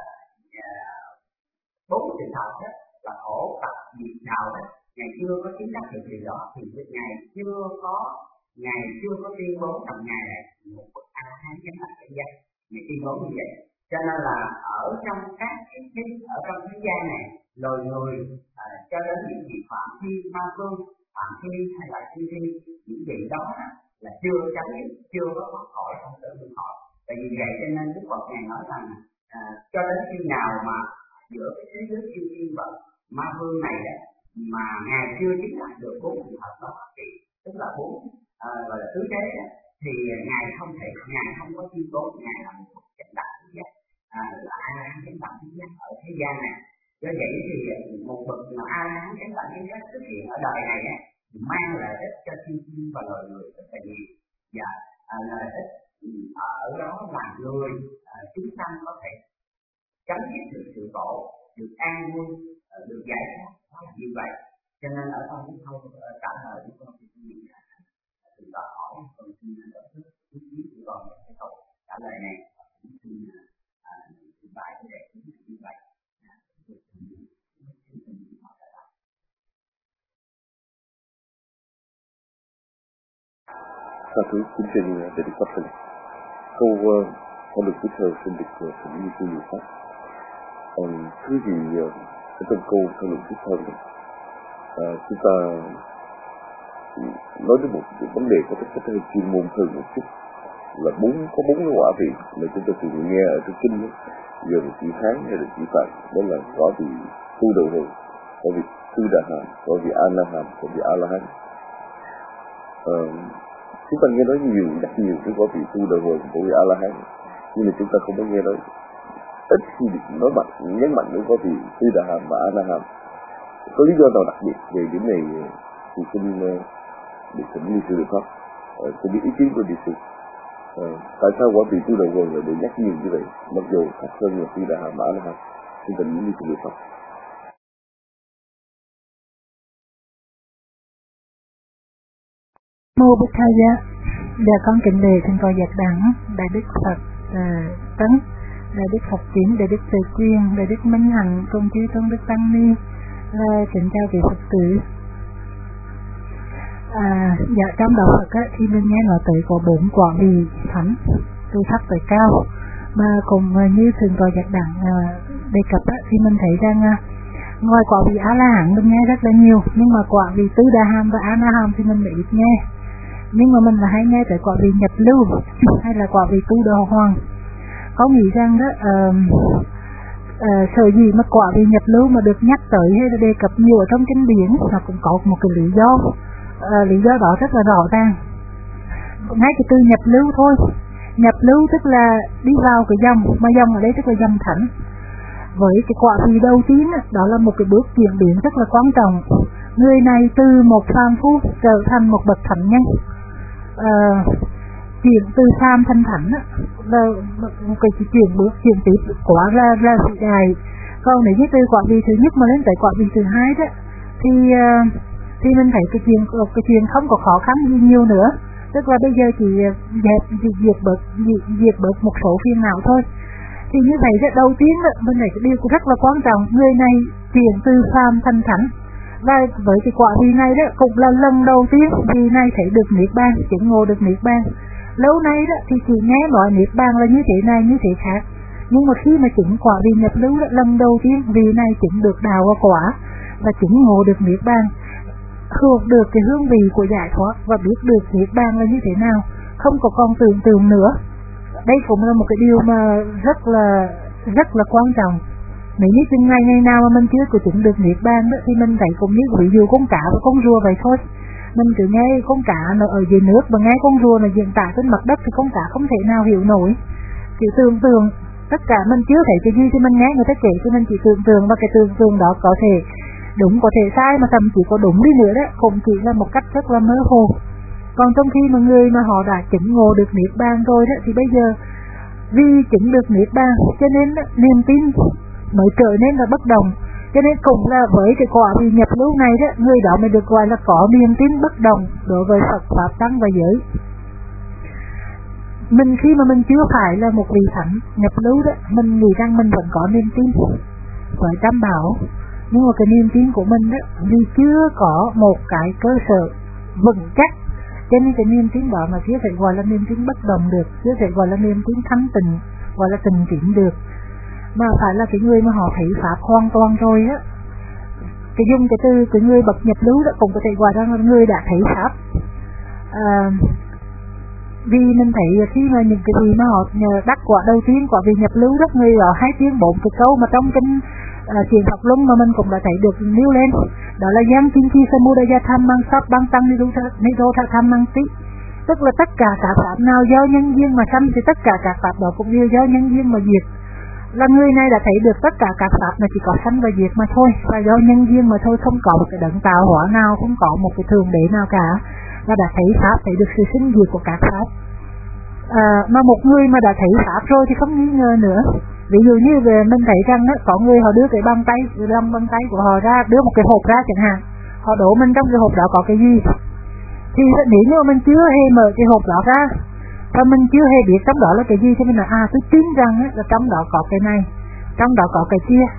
bốn uh, uh, sự thật đó là khổ tập diệt đạo đó, ngài chưa có chứng đắc được điều đó thì ngài chưa có ngài chưa có tuyên bố rằng ngài là một bậc a la hán chánh đẳng chánh giác. Ngài tuyên bố như vậy Cho nên là ở trong các cái, cái ở trong thế gian này, loài người à, cho đến những vị phạm thiên, ma vương, phạm thiên hay là thiên thiên, những vị đó là chưa chấm dứt, chưa có thoát khỏi trong tự luân hồi. Tại vì vậy cho nên Đức Phật này nói rằng à, cho đến khi nào mà giữa cái thế giới thiên thiên và ma vương này đó, mà ngài chưa chứng đạt được bốn sự thật đó, tức là bốn à, gọi là tứ đế đó, thì ngài không thể, ngài không có chi tố, ngài là một chánh đẳng thứ giác, à, là a la hán chánh đẳng thứ giác ở thế gian này. Do vậy thì một bậc là a la hán chánh đẳng thứ giác xuất hiện ở đời này á, mang lợi ích cho thiên thiên và loài người rất là nhiều. Và à, lợi ích ở đó là người à, chúng ta có thể chấm dứt được sự khổ, được an vui, được giải thoát, đó là như vậy. Cho nên ở trong cái câu trả lời của con thì mình tự đòi hỏi con xin đọc thức ý kiến của con về cái câu trả lời này, cũng xin trình bày cái đề cũng như vậy. Sa thú kính trên để được phát hành. Câu câu được tiếp theo xin được thỉnh như sư nhiều pháp. Thứ gì ở trong câu thảo luận tiếp theo này, à, chúng ta nói đến một vấn đề có tính chất hơi chuyên môn hơn một chút, là bốn có bốn cái quả vị mà chúng ta thường nghe ở trong kinh đó, giờ là chữ Hán hay là chữ Phạn, đó là quả vị tu đầu hồi, quả vị Tư Đà Hàm, quả vị A La Hàm, quả vị A La Hán. À, chúng ta nghe nói nhiều, rất nhiều cái quả vị tu đầu hồi, quả vị A La Hán, nhưng mà chúng ta không có nghe nói ít khi được nói mạnh, nhấn mạnh đến quả vị Tư Đà Hàm và A La Hàm. Có lý do nào đặc biệt về điểm này thì xin được thỉnh Ni sư được không? Xin biết ý kiến của Ni sư. À, tại sao quả vị tu đầu hồi lại được nhắc nhiều như vậy, mặc dù khác hơn là Tư Đà Hàm và A La Hàm? Xin thỉnh Ni sư được không? Mô Bụt Tha Giá, dạ con kính lễ thượng tọa Giác Đẳng, Đại Đức Phật uh, Tấn, Đại Đức Phật Tiến, Đại Đức Từ Quyên, Đại Đức Minh Hằng, Công chư Tôn Đức Tăng Ni, uh, kính chào vị Phật tử. À, dạ trong đạo Phật á, thì mình nghe nói tới có bốn quả vị thánh từ thấp tới cao, mà cùng uh, như thượng tọa Giác Đẳng uh, đề cập á, thì mình thấy rằng uh, ngoài quả vị A La Hán mình nghe rất là nhiều, nhưng mà quả vị Tư Đà Hàm và A La Hàm thì mình ít nghe. Nhưng mà mình là hay nghe tới quả vị nhập lưu hay là quả vị tu đà hoàng. Có nghĩ rằng đó uh, uh, sở gì mà quả vị nhập lưu mà được nhắc tới hay là đề cập nhiều ở trong kinh điển, nó cũng có một cái lý do. Uh, lý do đó rất là rõ ràng. Ngay cái từ nhập lưu thôi. Nhập lưu tức là đi vào cái dòng, mà dòng ở đây tức là dòng thánh. Với cái quả vị đầu tiên đó là một cái bước chuyển biến rất là quan trọng. Người này từ một phàm phu trở thành một bậc thánh nhân. À, chuyển từ phàm thành thánh là một cái chuyển bước chuyển tiếp quả ra ra vị đại. Còn nếu như từ quả vị thứ nhất mà đến tới quả vị thứ hai đó thì thì mình thấy cái chuyện cái chuyện không có khó khăn gì nhiều nữa. Tức là bây giờ chỉ dẹp diệt bớt diệt bớt một số phiền não thôi. Thì như vậy đó, đầu tiên đó, mình thấy cái điều rất là quan trọng, người này chuyển từ phàm thành thánh. Và với cái quả vị này đó cũng là lần đầu tiên vị này thấy được niết bàn, chứng ngộ được niết bàn. Lâu nay đó thì chỉ nghe nói niết bàn là như thế này như thế khác, nhưng mà khi mà chứng quả vị nhập lưu đó, lần đầu tiên vị này chứng được đạo và quả và chứng ngộ được niết bàn, hưởng được cái hương vị của giải thoát và biết được niết bàn là như thế nào, không có còn tưởng tượng nữa. Đây cũng là một cái điều mà rất là rất là quan trọng. Nếu như chừng ngày ngày nào mà mình chưa có chứng được niết bàn đó, thì mình thấy cũng như ví dụ con cá và con rùa vậy thôi. Mình cứ nghe con cá nó ở dưới nước và nghe con rùa nó diễn tả trên mặt đất thì con cá không thể nào hiểu nổi. Chỉ tưởng tượng, tất cả mình chưa thấy cái gì thì mình nghe người ta kể thì mình chỉ tưởng tượng, và cái tưởng tượng đó có thể đúng có thể sai, mà thậm chí có đúng đi nữa đó cũng chỉ là một cách rất là mơ hồ. Còn trong khi mà người mà họ đã chứng ngộ được niết bàn rồi đó, thì bây giờ vì chứng được niết bàn cho nên đó, niềm tin mới trở nên là bất đồng. Cho nên cũng là với cái quả vị nhập lưu này đó, người đó mới được gọi là có niềm tin bất đồng đối với Phật pháp tăng và giới. Mình khi mà mình chưa phải là một vị thánh nhập lưu đó, mình nghĩ rằng mình vẫn có niềm tin với Tam Bảo, nhưng mà cái niềm tin của mình đó vì chưa có một cái cơ sở vững chắc, cho nên cái niềm tin đó mà chưa thể gọi là niềm tin bất đồng được, chưa thể gọi là niềm tin thanh tịnh, gọi là tình triển được, mà phải là cái người mà họ thấy pháp hoàn toàn rồi á. Cái dùng cái từ cái người bậc nhập lưu đó cũng có thể gọi là người đã thấy pháp. À, vì mình thấy khi mà những cái gì mà họ đắc quả đầu tiên, quả vị nhập lưu đó, người ở hai tiếng bốn cái câu mà trong kinh à, chuyện Pháp Luân mà mình cũng đã thấy được nêu lên, đó là giang kinh chi samudaya tham mang sắp băng tăng ni đô tha tham mang tí, tức là tất cả các pháp nào do nhân duyên mà sanh thì tất cả các pháp đó cũng đều do nhân duyên mà diệt. Là người này đã thấy được tất cả các pháp này chỉ có sanh và diệt mà thôi, và do nhân duyên mà thôi, không có một cái đấng tạo hóa nào, không có một cái thường đế nào cả, và đã thấy pháp, thấy được sự sinh diệt của các pháp. À, mà một người mà đã thấy pháp rồi thì không nghi ngờ nữa. Ví dụ như về mình thấy rằng đó, có người họ đưa cái bàn tay, cái lòng bàn tay của họ ra, đưa một cái hộp ra chẳng hạn, họ đổ mình trong cái hộp đó có cái gì, thì nếu như mình chưa hề mở cái hộp đó ra và mình chưa hề biết trong đó là cái gì, thì mình nói à tôi tin rằng á, là trong đó có cái này, trong đó có cái kia.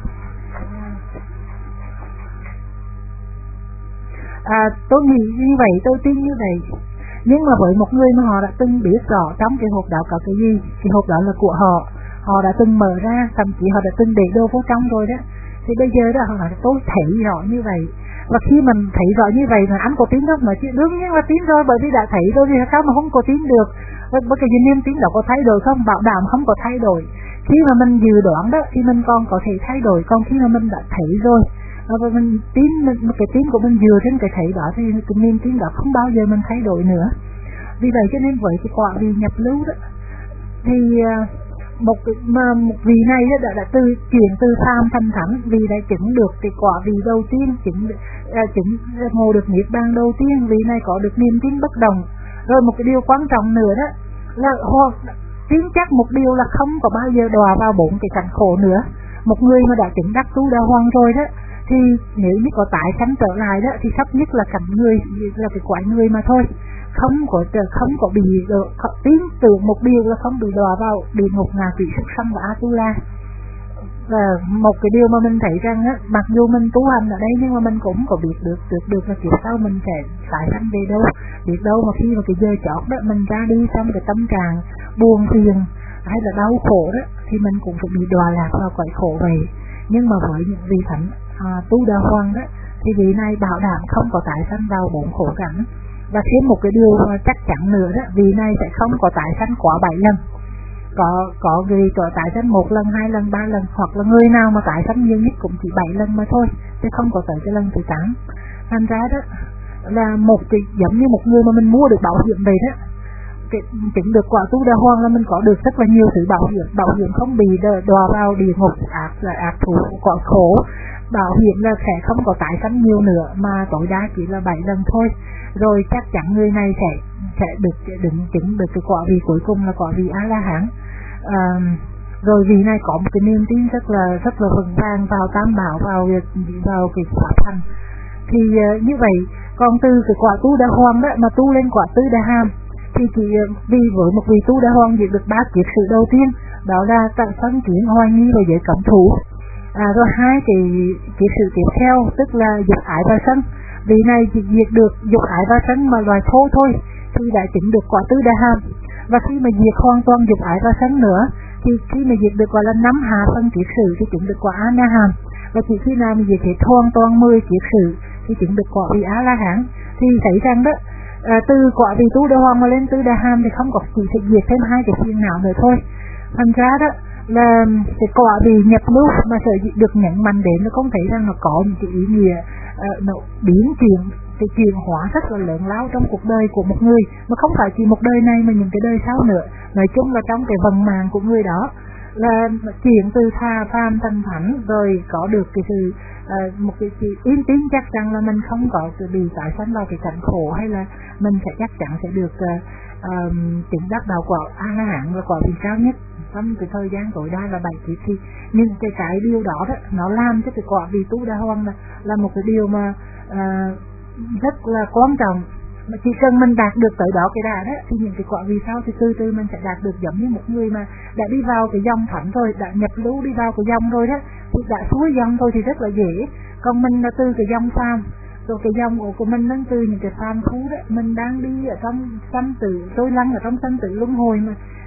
À, tôi nghĩ như vậy, tôi tin như vậy. Nhưng mà với một người mà họ đã từng biết rõ trong cái hộp đó có cái gì, cái hộp đó là của họ, họ đã từng mở ra, thậm chí họ đã từng để đồ vô trong rồi đó, thì bây giờ đó họ nói tôi thấy rõ như vậy. Và khi mình thấy rõ như vậy mà anh có tin không? Mà chứ đương nhiên là tin rồi, bởi vì đã thấy rồi thì sao mà không có tin được. Bởi cái niềm tin đó có thay đổi không? Bảo đảm không có thay đổi. Khi mà mình dự đoán đó thì mình còn có thể thay đổi, còn khi mà mình đã thấy rồi và mình tin, mình, cái tin của mình dựa trên cái thấy đó thì cái niềm tin đó không bao giờ mình thay đổi nữa. Vì vậy cho nên với cái quả vị nhập lưu đó thì một mà một vị này đã đã từ chuyển từ phàm thành thánh, vì đã chứng được cái quả vị đầu tiên, chứng à, chứng ngộ được niết bàn đầu tiên, vị này có được niềm tin bất đồng. Rồi một cái điều quan trọng nữa đó là ho tin chắc một điều là không có bao giờ đọa vào bốn cái cảnh khổ nữa. Một người mà đã chứng đắc tu đà hoàng rồi đó thì nếu như có tái sanh trở lại đó thì thấp nhất là cảnh người, là cái quả người mà thôi, không có không có bị tin tưởng một điều là không bị đọa vào địa ngục, ngạ quỷ, súc sanh và Atula. Và một cái điều mà mình thấy rằng á, mặc dù mình tu hành ở đây nhưng mà mình cũng có biết được được được là kiểu sau mình sẽ tái sanh về đâu, biết đâu mà khi mà cái giờ chót đó mình ra đi trong cái tâm trạng buồn phiền hay là đau khổ đó thì mình cũng phải bị đọa lạc vào cõi khổ vậy. Nhưng mà với những vị thánh à, tu đà hoàng đó thì vị này bảo đảm không có tái sanh vào bốn khổ cảnh. Và thêm một cái điều chắc chắn nữa đó, vị này sẽ không có tái sanh quá bảy lần. Có có người có tái sanh một lần, hai lần, ba lần, hoặc là người nào mà tái sanh nhiều nhất cũng chỉ bảy lần mà thôi, chứ không có tới cái lần thứ tám. Thành ra đó là một cái giống như một người mà mình mua được bảo hiểm về đó, cái chứng được quả tu đà hoàng là mình có được rất là nhiều sự bảo hiểm, bảo hiểm không bị đọa vào địa ngục, ác là ác thủ quả khổ, bảo hiểm là sẽ không có tái sanh nhiều nữa mà tối đa chỉ là bảy lần thôi. Rồi chắc chắn người này sẽ sẽ được định chứng được cái quả vị cuối cùng là quả vị A La Hán. À, rồi vị này có một cái niềm tin rất là rất là vững vàng vào tam bảo, vào vào cái quả thành. Thì uh, như vậy, còn từ cái quả tu đà hoàng đó mà tu lên quả tứ đà hàm thì chỉ vì với một vị tu đà hoàng diệt được ba kiết sự đầu tiên, đó là tận sân kiến, hoài nghi và giới cấm thủ. À, rồi hai cái kiết sự tiếp theo tức là dục ái và sân. Vị này chỉ diệt được dục ái và sân mà loài thô thôi thì đã chứng được quả tứ đà hàm. Và khi mà diệt hoàn toàn dục ái và sân nữa thì khi mà diệt được gọi là năm hạ phân kiết sự thì chứng được quả A Na Hàm. Và chỉ khi nào mà diệt hết hoàn toàn mười kiết sự thì chứng được quả vị A La Hán. Thì thấy rằng đó à, từ quả vị tu đà hoàng mà lên tứ đà hàm thì không có chỉ sẽ diệt thêm hai cái phiền não nữa thôi. Thành ra đó là cái quả vị nhập lưu mà sẽ được nhận mạnh đến, nó không thấy rằng nó có những cái ý nghĩa uh, nó biến chuyển, cái chuyển hóa rất là lớn lao trong cuộc đời của một người, mà không phải chỉ một đời này mà những cái đời sau nữa. Nói chung là trong cái vận mạng của người đó là chuyển từ tha phàm thành thánh, rồi có được cái sự uh, một cái sự yên tín chắc rằng là mình không có sự bị tái sanh vào cái cảnh khổ, hay là mình sẽ chắc chắn sẽ được uh, uh, chứng đắc đạo quả A La Hán và quả vị cao nhất trong cái thời gian tối đa là bảy kiếp. Thì nhưng cái cái điều đó đó nó làm cho cái quả vị tu đà hoàng là là một cái điều mà uh, rất là quan trọng. Mà chỉ cần mình đạt được tới đó cái đà đó thì những cái quả vị sau thì từ từ mình sẽ đạt được, giống như một người mà đã đi vào cái dòng thánh rồi, đã nhập lưu đi vào cái dòng rồi đó thì đã suối dòng thôi thì rất là dễ. Còn mình là từ cái dòng phàm, rồi cái dòng của mình đang từ những cái phàm thú đó, mình đang đi ở trong sanh tử trôi lăn ở trong sanh tử luân hồi mà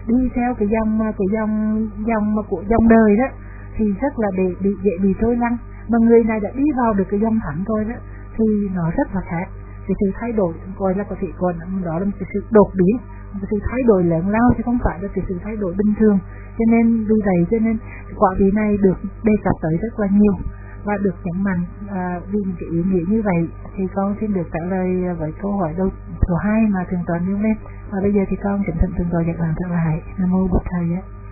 đi theo cái dòng cái dòng dòng mà của dòng đời đó thì rất là bị bị dễ bị trôi lăn, mà người này đã đi vào được cái dòng thẳng thôi đó thì nó rất là khác. Cái sự thay đổi gọi là có thể gọi đó là một cái sự đột biến, một cái sự thay đổi lớn lao chứ không phải là cái sự thay đổi bình thường. Cho nên vì vậy cho nên quả vị này được đề cập tới rất là nhiều và được nhấn mạnh à, vì những cái ý nghĩa như vậy. Thì con xin được trả lời với câu hỏi đầu số hai mà thượng tọa nêu lên, và bây giờ thì con kính thỉnh thượng tọa Giác Đẳng trở lại. Nam mô Bụt Thầy.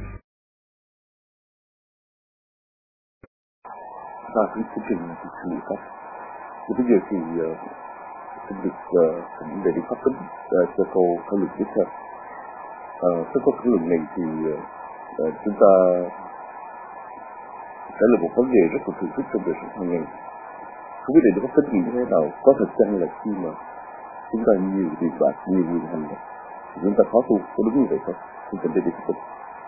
Và cái chương trình thì xử lý pháp. Thì bây giờ thì uh, xin được uh, thỉnh về đi pháp tính uh, cho câu thảo luận tiếp theo. Uh, sau câu thảo luận này thì uh, chúng ta sẽ là một vấn đề rất là thường thức trong đời sống hàng ngày. Không biết để có tính gì như thế nào, có thật chăng là khi mà chúng ta nhiều tiền bạc, nhiều quyền hành thì chúng ta khó tu, có đúng như vậy không? Xin thỉnh về đi pháp tính.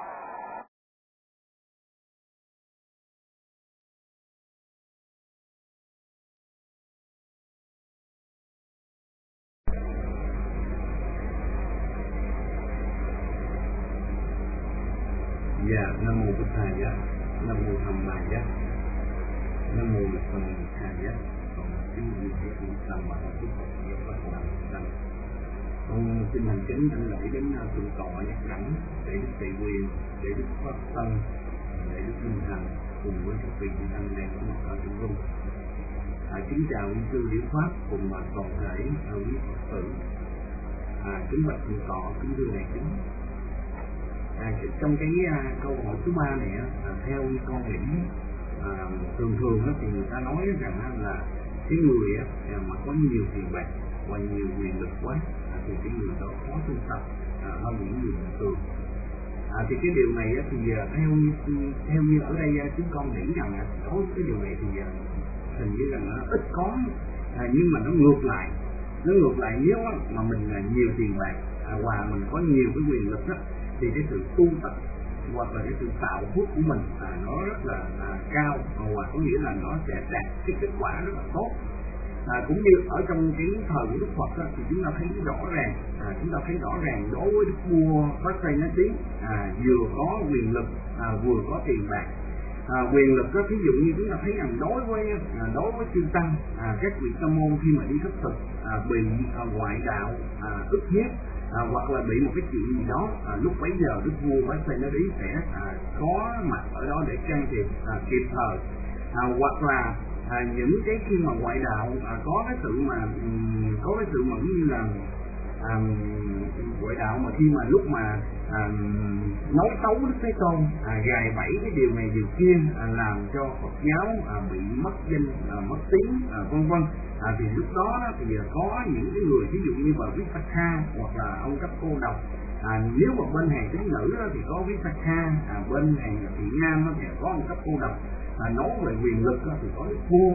Dạ, Nam mô Bụt Thầy Giác, Nam mô Tham Ma Giác, Nam mô Lực Phần Thầy Giác, còn kính quý vị cũng tham bảo chúc Phật giáo Phật làm thành. Con xin thành kính đảnh lễ đến thượng tọa Giác Đẳng, để đức Tỳ Quyền, để đức Pháp Tân, để đức Minh Thành cùng với các vị anh em của một ở Trung Dung. À, kính chào quý sư Điển Pháp cùng mà toàn thể quý Phật tử. À, kính bạch thượng tọa, kính thưa đại chúng. À, trong cái uh, câu hỏi thứ ba này uh, theo con nghĩ uh, thường thường uh, thì người ta nói rằng uh, là cái người uh, mà có nhiều tiền bạc và nhiều quyền lực quá uh, thì cái người đó khó tu tập uh, hơn những người bình thường. Uh, thì cái điều này uh, thì uh, theo như theo như ở đây uh, chúng con nghĩ rằng uh, đối với cái điều này thì uh, hình như rằng nó ít có, uh, nhưng mà nó ngược lại nó ngược lại nếu uh, mà mình uh, nhiều tiền bạc uh, và mình có nhiều cái quyền lực uh, thì cái sự tu tập hoặc là cái sự tạo phước của mình à, nó rất là à, cao, và có nghĩa là nó sẽ đạt cái kết quả rất là tốt. À, cũng như ở trong cái thời của Đức Phật đó, thì chúng ta thấy rõ ràng à, chúng ta thấy rõ ràng đối với Đức Vua Vasayanasi à, vừa có quyền lực à, vừa có tiền bạc. À, quyền lực đó, ví dụ như chúng ta thấy rằng đối với à, đối với chư tăng à, các vị sa môn khi mà đi khất thực à, bị à, ngoại đạo à, ức hiếp À, hoặc là bị một cái chuyện gì đó, à, lúc bấy giờ Đức Vua Vasayanasi sẽ à, có mặt ở đó để can thiệp à, kịp thời, à, hoặc là à, những cái khi mà ngoại đạo à, có cái sự mà um, có cái sự mà như là à, ngoại đạo mà khi mà lúc mà à, nói xấu Đức Thế Tôn, à, gài bẫy cái điều này điều kia, à, làm cho Phật giáo à, bị mất danh, à, mất tiếng, à, vân vân. À, thì lúc đó thì có những cái người ví dụ như bà Vipaka hoặc là ông cấp cô độc. À, nếu mà bên hàng tín nữ thì có Vipaka, à, bên hàng thị nam thì có ông cấp cô độc. À, nói về quyền lực thì có Đức Vua,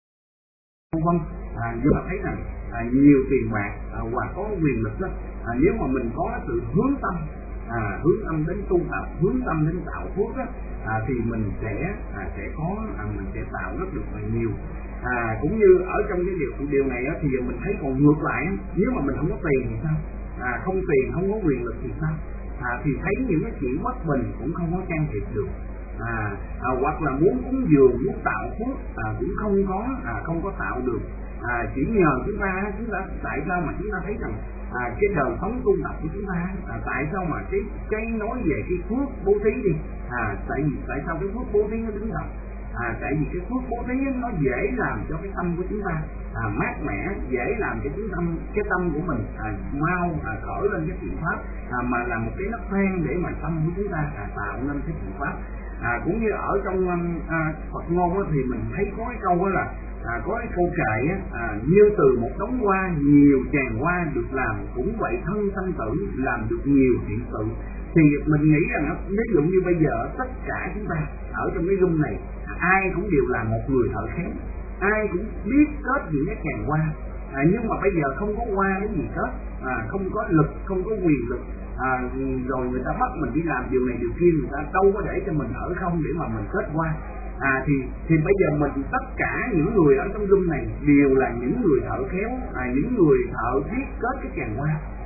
vân vân. À, nhưng mà thấy rằng à, nhiều tiền bạc à, và có quyền lực đó, à, nếu mà mình có sự hướng tâm, à, hướng tâm đến tu tập, hướng tâm đến tạo phước đó, à, thì mình sẽ à, sẽ có à, mình sẽ tạo rất được nhiều. À, cũng như ở trong cái điều điều này á, thì mình thấy còn ngược lại, nếu mà mình không có tiền thì sao, à, không tiền không có quyền lực thì sao, à, thì thấy những cái chuyện bất bình cũng không có can thiệp được, à, à, hoặc là muốn cúng dường muốn tạo phước à, cũng không có à, không có tạo được, à, chỉ nhờ chúng ta chúng ta tại sao mà chúng ta thấy rằng à, cái đời sống tu tập của chúng ta à, tại sao mà cái cái nói về cái phước bố thí đi, à, tại vì tại sao cái phước bố thí nó đứng đầu. À, tại vì cái phước bố thí nó dễ làm cho cái tâm của chúng ta à, mát mẻ, dễ làm cho cái tâm cái tâm của mình à, mau à, khởi lên cái thiện pháp, à, mà là một cái nấc thang để mà tâm của chúng ta à, tạo nên cái thiện pháp. À, cũng như ở trong à, Phật ngôn á, thì mình thấy có cái câu đó là à, có cái câu kệ á, à, như từ một đống hoa nhiều tràng hoa được làm, cũng vậy thân sanh tử làm được nhiều thiện sự. Thì mình nghĩ rằng ví dụ như bây giờ tất cả chúng ta ở trong cái room này ai cũng đều là một người thợ khéo, ai cũng biết kết những cái tràng hoa, à, nhưng mà bây giờ không có hoa cái gì kết, à, không có lực, không có quyền lực, à, rồi người ta bắt mình đi làm điều này điều kia, người ta đâu có để cho mình ở không để mà mình kết hoa. À, thì thì bây giờ mình tất cả những người ở trong room này đều là những người thợ khéo, à, những người thợ biết kết cái tràng hoa.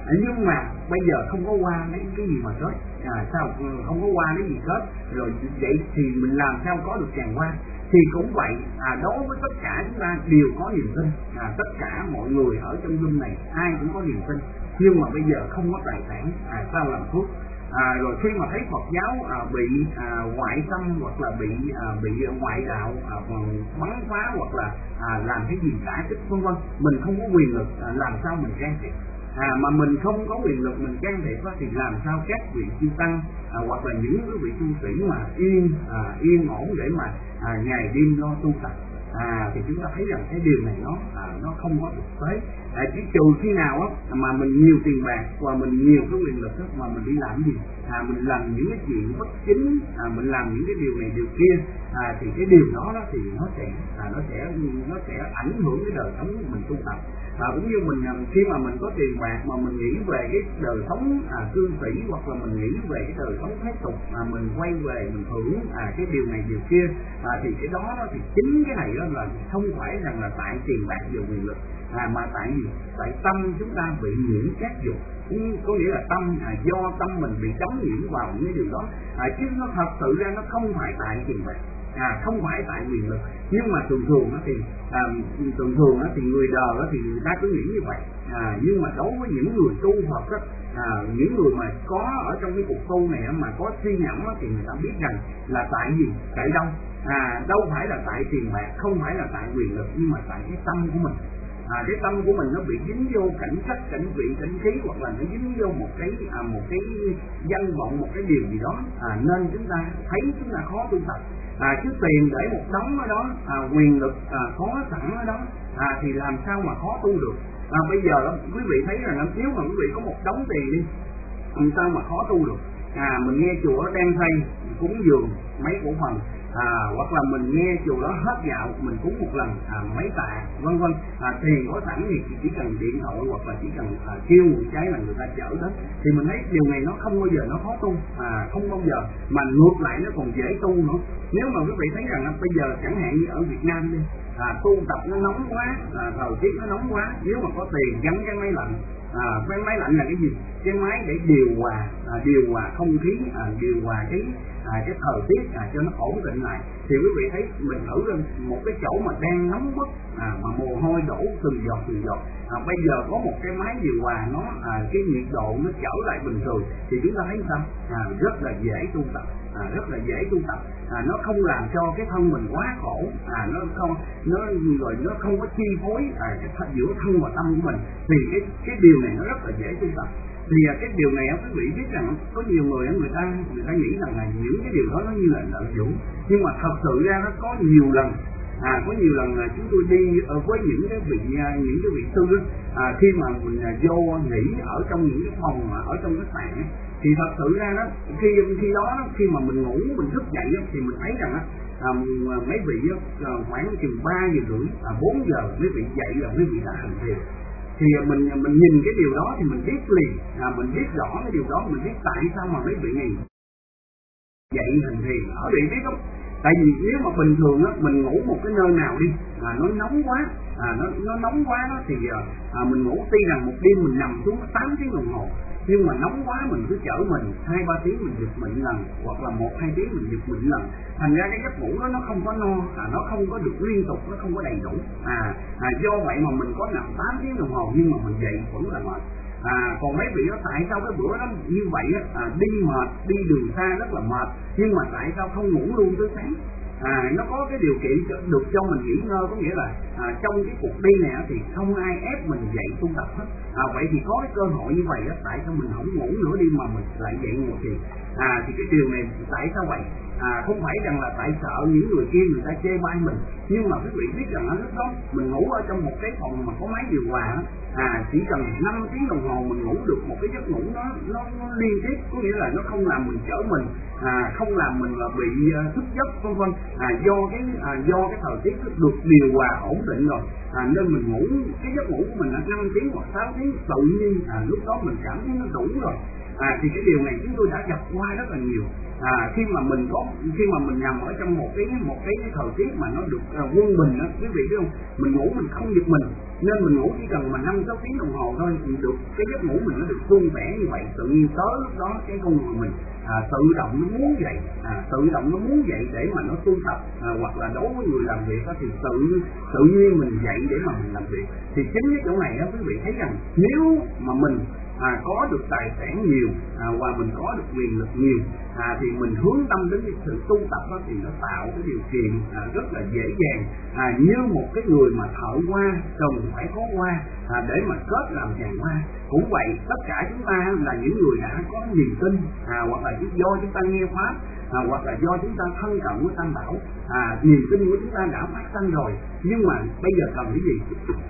À, nhưng mà bây giờ không có qua lấy cái gì mà kết, à, sao không có qua lấy gì kết, rồi vậy thì mình làm sao có được tràng hoa? Thì cũng vậy, à, đối với tất cả chúng ta đều có niềm tin, à, tất cả mọi người ở trong Zoom này ai cũng có niềm tin, nhưng mà bây giờ không có tài sản, à, sao làm thuốc? À, rồi khi mà thấy Phật giáo à, bị à, ngoại xâm hoặc là bị à, bị ngoại đạo à, bắn phá hoặc là à, làm cái gì đả kích vân vân, mình không có quyền lực, à, làm sao mình can thiệp? À, mà mình không có quyền lực mình can thiệp thì làm sao các vị chư tăng à, hoặc là những cái vị tu sĩ mà yên à, yên ổn để mà à, ngày đêm lo tu tập? À, thì chúng ta thấy rằng cái điều này nó à, nó không có thực tế, à, chỉ trừ khi nào á mà mình nhiều tiền bạc và mình nhiều cái quyền lực đó, mà mình đi làm gì, à, mình làm những cái chuyện bất chính, à, mình làm những cái điều này điều kia, à, thì cái điều đó, đó thì nó sẽ à, nó sẽ nó sẽ ảnh hưởng cái đời sống của mình tu tập. À, cũng như mình khi mà mình có tiền bạc mà mình nghĩ về cái đời sống à, cư sĩ hoặc là mình nghĩ về cái đời sống thế tục, mà mình quay về mình hưởng à, cái điều này điều kia, à, thì cái đó, đó thì chính cái này đó là không phải rằng là tại tiền bạc và quyền lực, à, mà tại gì? Tại tâm chúng ta bị nhiễm các dục, có nghĩa là tâm à, do tâm mình bị đóng nhiễm vào những cái điều đó, à, chứ nó thật sự ra nó không phải tại tiền bạc, à, không phải tại quyền lực. Nhưng mà thường thường đó thì à, thường thường đó thì người đời đó thì người ta cứ nghĩ như vậy, à, nhưng mà đối với những người tu Phật đó, à, những người mà có ở trong cái cuộc tu này mà có suy ngẫm thì người ta biết rằng là tại gì, tại đâu, à, đâu phải là tại tiền bạc, không phải là tại quyền lực, nhưng mà tại cái tâm của mình. À, cái tâm của mình nó bị dính vô cảnh sắc, cảnh vị, cảnh khí, hoặc là nó dính vô một cái à, một cái danh vọng, một cái điều gì đó, à, nên chúng ta thấy chúng ta khó tu tập. À, chứ tiền để một đống ở đó, à, quyền lực à, có sẵn ở đó, à, thì làm sao mà khó tu được? À, bây giờ đó, quý vị thấy rằng nếu mà quý vị có một đống tiền đi, làm sao mà khó tu được? À, mình nghe chùa đang xây cúng dường mấy cổ phần, à, hoặc là mình nghe chùa đó hết gạo mình cúng một lần à, mấy tạ vân vân, à, tiền có sẵn thì chỉ cần điện thoại hoặc là chỉ cần à, kêu một cái là người ta chở đến, thì mình thấy điều này nó không bao giờ nó khó tu, à, không bao giờ, mà ngược lại nó còn dễ tu nữa. Nếu mà quý vị thấy rằng bây giờ chẳng hạn như ở Việt Nam đi, à, tu tập nó nóng quá, à, thời tiết nó nóng quá, nếu mà có tiền gắn cái máy lạnh, à, cái máy lạnh là cái gì? Cái máy để điều hòa, à, điều hòa không khí, à, điều hòa cái à, cái thời tiết à, cho nó ổn định lại, thì quý vị thấy mình thử lên một cái chỗ mà đang nóng bức, à, mà mồ hôi đổ từng giọt từng giọt, à, bây giờ có một cái máy điều hòa nó à, cái nhiệt độ nó trở lại bình thường, thì chúng ta thấy sao? À, rất là dễ tu tập, à, rất là dễ tu tập, à, nó không làm cho cái thân mình quá khổ, à, nó không nó rồi nó không có chi phối à, cái giữa thân và tâm của mình, thì cái cái điều này nó rất là dễ tu tập. Thì cái điều này quý vị biết rằng có nhiều người người ta người ta nghĩ rằng là những cái điều đó nó như là lợi dụng, nhưng mà thật sự ra nó có nhiều lần, à, có nhiều lần là chúng tôi đi ở với những cái vị những cái vị sư à, khi mà mình vô nghỉ ở trong những cái phòng mà ở trong khách sạn, thì thật sự ra đó khi khi đó khi mà mình ngủ mình thức dậy thì mình thấy rằng à, mấy vị khoảng chừng ba giờ rưỡi à, bốn giờ mấy vị dậy là mấy vị đã hành thiền. Thì mình mình nhìn cái điều đó thì mình biết liền, à, mình biết rõ cái điều đó, mình biết tại sao mà mấy vị này dậy hành thiền. Ở vị biết không? Tại vì nếu mà bình thường á, mình ngủ một cái nơi nào đi, à, nó nóng quá, à, nó nó nóng quá đó thì à, mình ngủ tuy rằng một đêm mình nằm xuống tám tiếng đồng hồ, nhưng mà nóng quá mình cứ chở mình hai ba tiếng mình giật mình lần, hoặc là một hai tiếng mình giật mình lần, thành ra cái giấc ngủ đó nó không có no, à, nó không có được liên tục, nó không có đầy đủ, à, à do vậy mà mình có nằm tám tiếng đồng hồ nhưng mà mình dậy vẫn là mệt. À, còn mấy vị đó tại sao cái bữa đó như vậy á, à, đi mệt, đi đường xa rất là mệt, nhưng mà tại sao không ngủ luôn tới sáng? À, nó có cái điều kiện được cho mình nghỉ ngơi, có nghĩa là à, trong cái cuộc đi này thì không ai ép mình dậy tu tập hết. À, vậy thì có cái cơ hội như vậy đó, tại sao mình không ngủ nữa đi mà mình lại dậy ngồi thiền? À, thì cái điều này tại sao vậy? À, không phải rằng là tại sợ những người kia người ta chê bai mình, nhưng mà quý vị biết rằng ở lúc đó mình ngủ ở trong một cái phòng mà có máy điều hòa, à, chỉ cần năm tiếng đồng hồ mình ngủ được một cái giấc ngủ nó nó, nó liên tiếp, có nghĩa là nó không làm mình chở mình, à, không làm mình là bị uh, thức giấc vân vân, à, do cái à, do cái thời tiết được điều hòa ổn định rồi, à, nên mình ngủ cái giấc ngủ của mình là năm tiếng hoặc sáu tiếng tự nhiên, à, lúc đó mình cảm thấy nó đủ rồi. À, thì cái điều này chúng tôi đã gặp qua rất là nhiều. À, khi mà mình có khi mà mình nằm ở trong một cái một cái, cái thời tiết mà nó được uh, quân bình đó, quý vị biết không, mình ngủ mình không giật mình, nên mình ngủ chỉ cần mà năm sáu tiếng đồng hồ thôi thì được cái giấc ngủ mình nó được suôn sẻ như vậy. Tự nhiên tới lúc đó cái con người mình à, tự động nó muốn dậy, à, tự động nó muốn dậy để mà nó tu tập, à, hoặc là đối với người làm việc đó, thì tự tự nhiên mình dậy để mà mình làm việc. Thì chính cái chỗ này đó quý vị thấy rằng nếu mà mình À, có được tài sản nhiều, à, và mình có được quyền lực nhiều, à, thì mình hướng tâm đến cái sự tu tập đó, thì nó tạo cái điều kiện à, rất là dễ dàng, à, như một cái người mà thợ hoa cần phải có hoa à, để mà kết làm vàng hoa. Cũng vậy, tất cả chúng ta là những người đã có niềm tin, à, hoặc là do chúng ta nghe pháp, à, hoặc là do chúng ta thân cận với Tam Bảo, à, niềm tin của chúng ta đã phát sinh rồi. Nhưng mà bây giờ cần cái gì?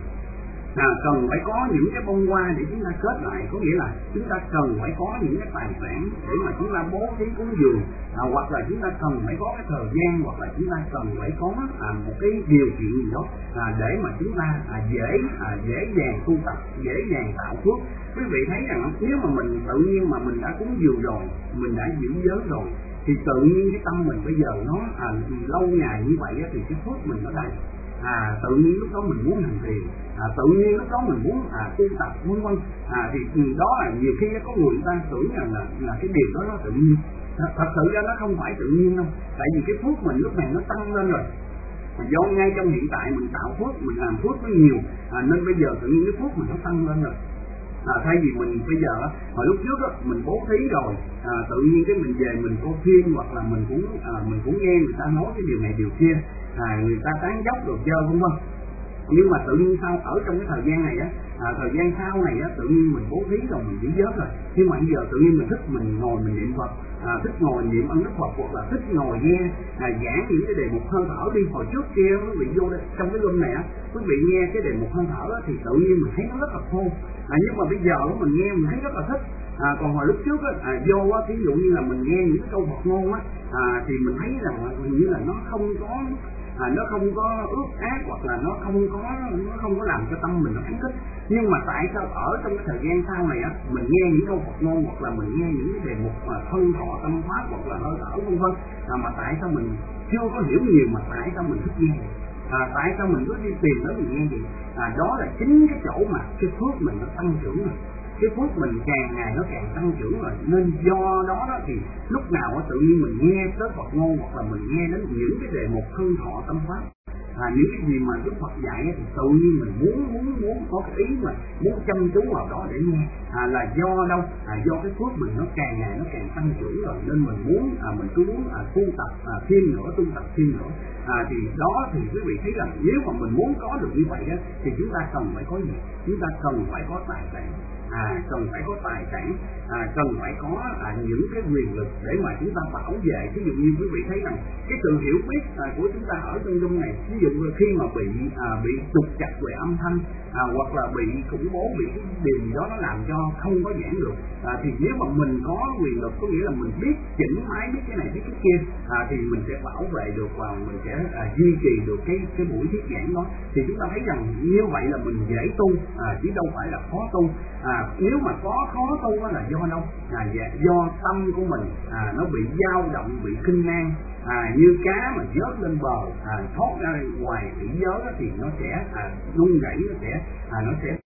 À, cần phải có những cái bông hoa để chúng ta kết lại, có nghĩa là chúng ta cần phải có những cái tài sản để mà chúng ta bố thí cúng dường, à, hoặc là chúng ta cần phải có cái thời gian, hoặc là chúng ta cần phải có à, một cái điều kiện gì đó à, để mà chúng ta à, dễ à, dễ dàng tu tập, dễ dàng tạo phước. Quý vị thấy rằng nếu mà mình tự nhiên mà mình đã cúng dường rồi, mình đã giữ giới rồi, thì tự nhiên cái tâm mình bây giờ nó à, lâu ngày như vậy á, thì cái phước mình nó đầy. À, tự nhiên lúc đó mình muốn hành tiền, à, tự nhiên lúc đó mình muốn à, tu tập vân vân. À, thì đó là nhiều khi có người ta tưởng rằng là là cái điều đó nó tự nhiên. À, thật sự ra nó không phải tự nhiên đâu, tại vì cái phước mình lúc này nó tăng lên rồi. Do ngay trong hiện tại mình tạo phước, mình làm phước nó nhiều, à, nên bây giờ tự nhiên cái phước mình nó tăng lên rồi. À, thay vì mình bây giờ hồi lúc trước đó, mình bố thí rồi, à, tự nhiên cái mình về mình coi phim, hoặc là mình cũng à, mình cũng nghe người ta nói cái điều này điều kia, à, người ta tán dốc đồ chơi vân vân. Nhưng mà tự nhiên sau ở trong cái thời gian này á, à, thời gian sau này á, tự nhiên mình bố thí rồi mình chỉ giới rồi, nhưng mà bây giờ tự nhiên mình thích mình ngồi mình niệm Phật, à, thích ngồi niệm ân đức Phật, hoặc là thích ngồi nghe à, giảng những cái đề mục hơi thở đi. Hồi trước kia quý vị vô đây, trong cái room này á, quý vị nghe cái đề mục hơi thở á, thì tự nhiên mình thấy nó rất là khô, à, nhưng mà bây giờ mình nghe mình thấy rất là thích. À, còn hồi lúc trước á, à, vô á, ví dụ như là mình nghe những cái câu Phật ngôn á, à, thì mình thấy rằng hình như là nó không có À, nó không có ước ác, hoặc là nó không có nó không có làm cho tâm mình nó phấn khích. Nhưng mà tại sao ở trong cái thời gian sau này á, mình nghe những câu Phật ngôn, hoặc là mình nghe những cái đề mục mà thân thọ tâm pháp, hoặc là hơi thở vân vân, à, mà tại sao mình chưa có hiểu nhiều, mà tại sao mình thích nghe? À, tại sao mình cứ đi tìm tới mình nghe gì? À, đó là chính cái chỗ mà cái phước mình nó tăng trưởng rồi, cái phước mình càng ngày nó càng tăng trưởng rồi. Nên do đó đó thì lúc nào đó, tự nhiên mình nghe tới Phật ngôn, hoặc là mình nghe đến những cái đề mục thân thọ tâm pháp, à, những cái gì mà Đức Phật dạy thì tự nhiên mình muốn muốn muốn có cái ý mà muốn chăm chú vào đó để nghe. À, là do đâu? À, do cái phước mình nó càng ngày nó càng tăng trưởng rồi, nên mình muốn à, mình cứ muốn à, tu tập à, thêm nữa, tu tập thêm nữa. À, thì đó thì quý vị thấy rằng nếu mà mình muốn có được như vậy đó, thì chúng ta cần phải có gì? Chúng ta cần phải có tài sản. À, cần phải có tài sản, à, cần phải có à, những cái quyền lực để mà chúng ta bảo vệ. Ví dụ như quý vị thấy rằng cái sự hiểu biết à, của chúng ta ở trong dung này, ví dụ như khi mà bị à, bị trục chặt về âm thanh, à, hoặc là bị khủng bố, bị cái điều gì đó nó làm cho không có giảng được, à, thì nếu mà mình có quyền lực, có nghĩa là mình biết chỉnh máy, biết cái này biết cái kia, à, thì mình sẽ bảo vệ được và mình sẽ à, duy trì được cái cái buổi thuyết giảng đó. Thì chúng ta thấy rằng như vậy là mình dễ tu, à, chứ đâu phải là khó tu. À, nếu mà có khó tu đó là do đâu? À, do tâm của mình à, nó bị dao động, bị khinh nan, à, như cá mà vớt lên bờ, à, thoát ra ngoài thủy giới đó, thì nó sẽ à, rung rẩy, nó sẽ à, nó sẽ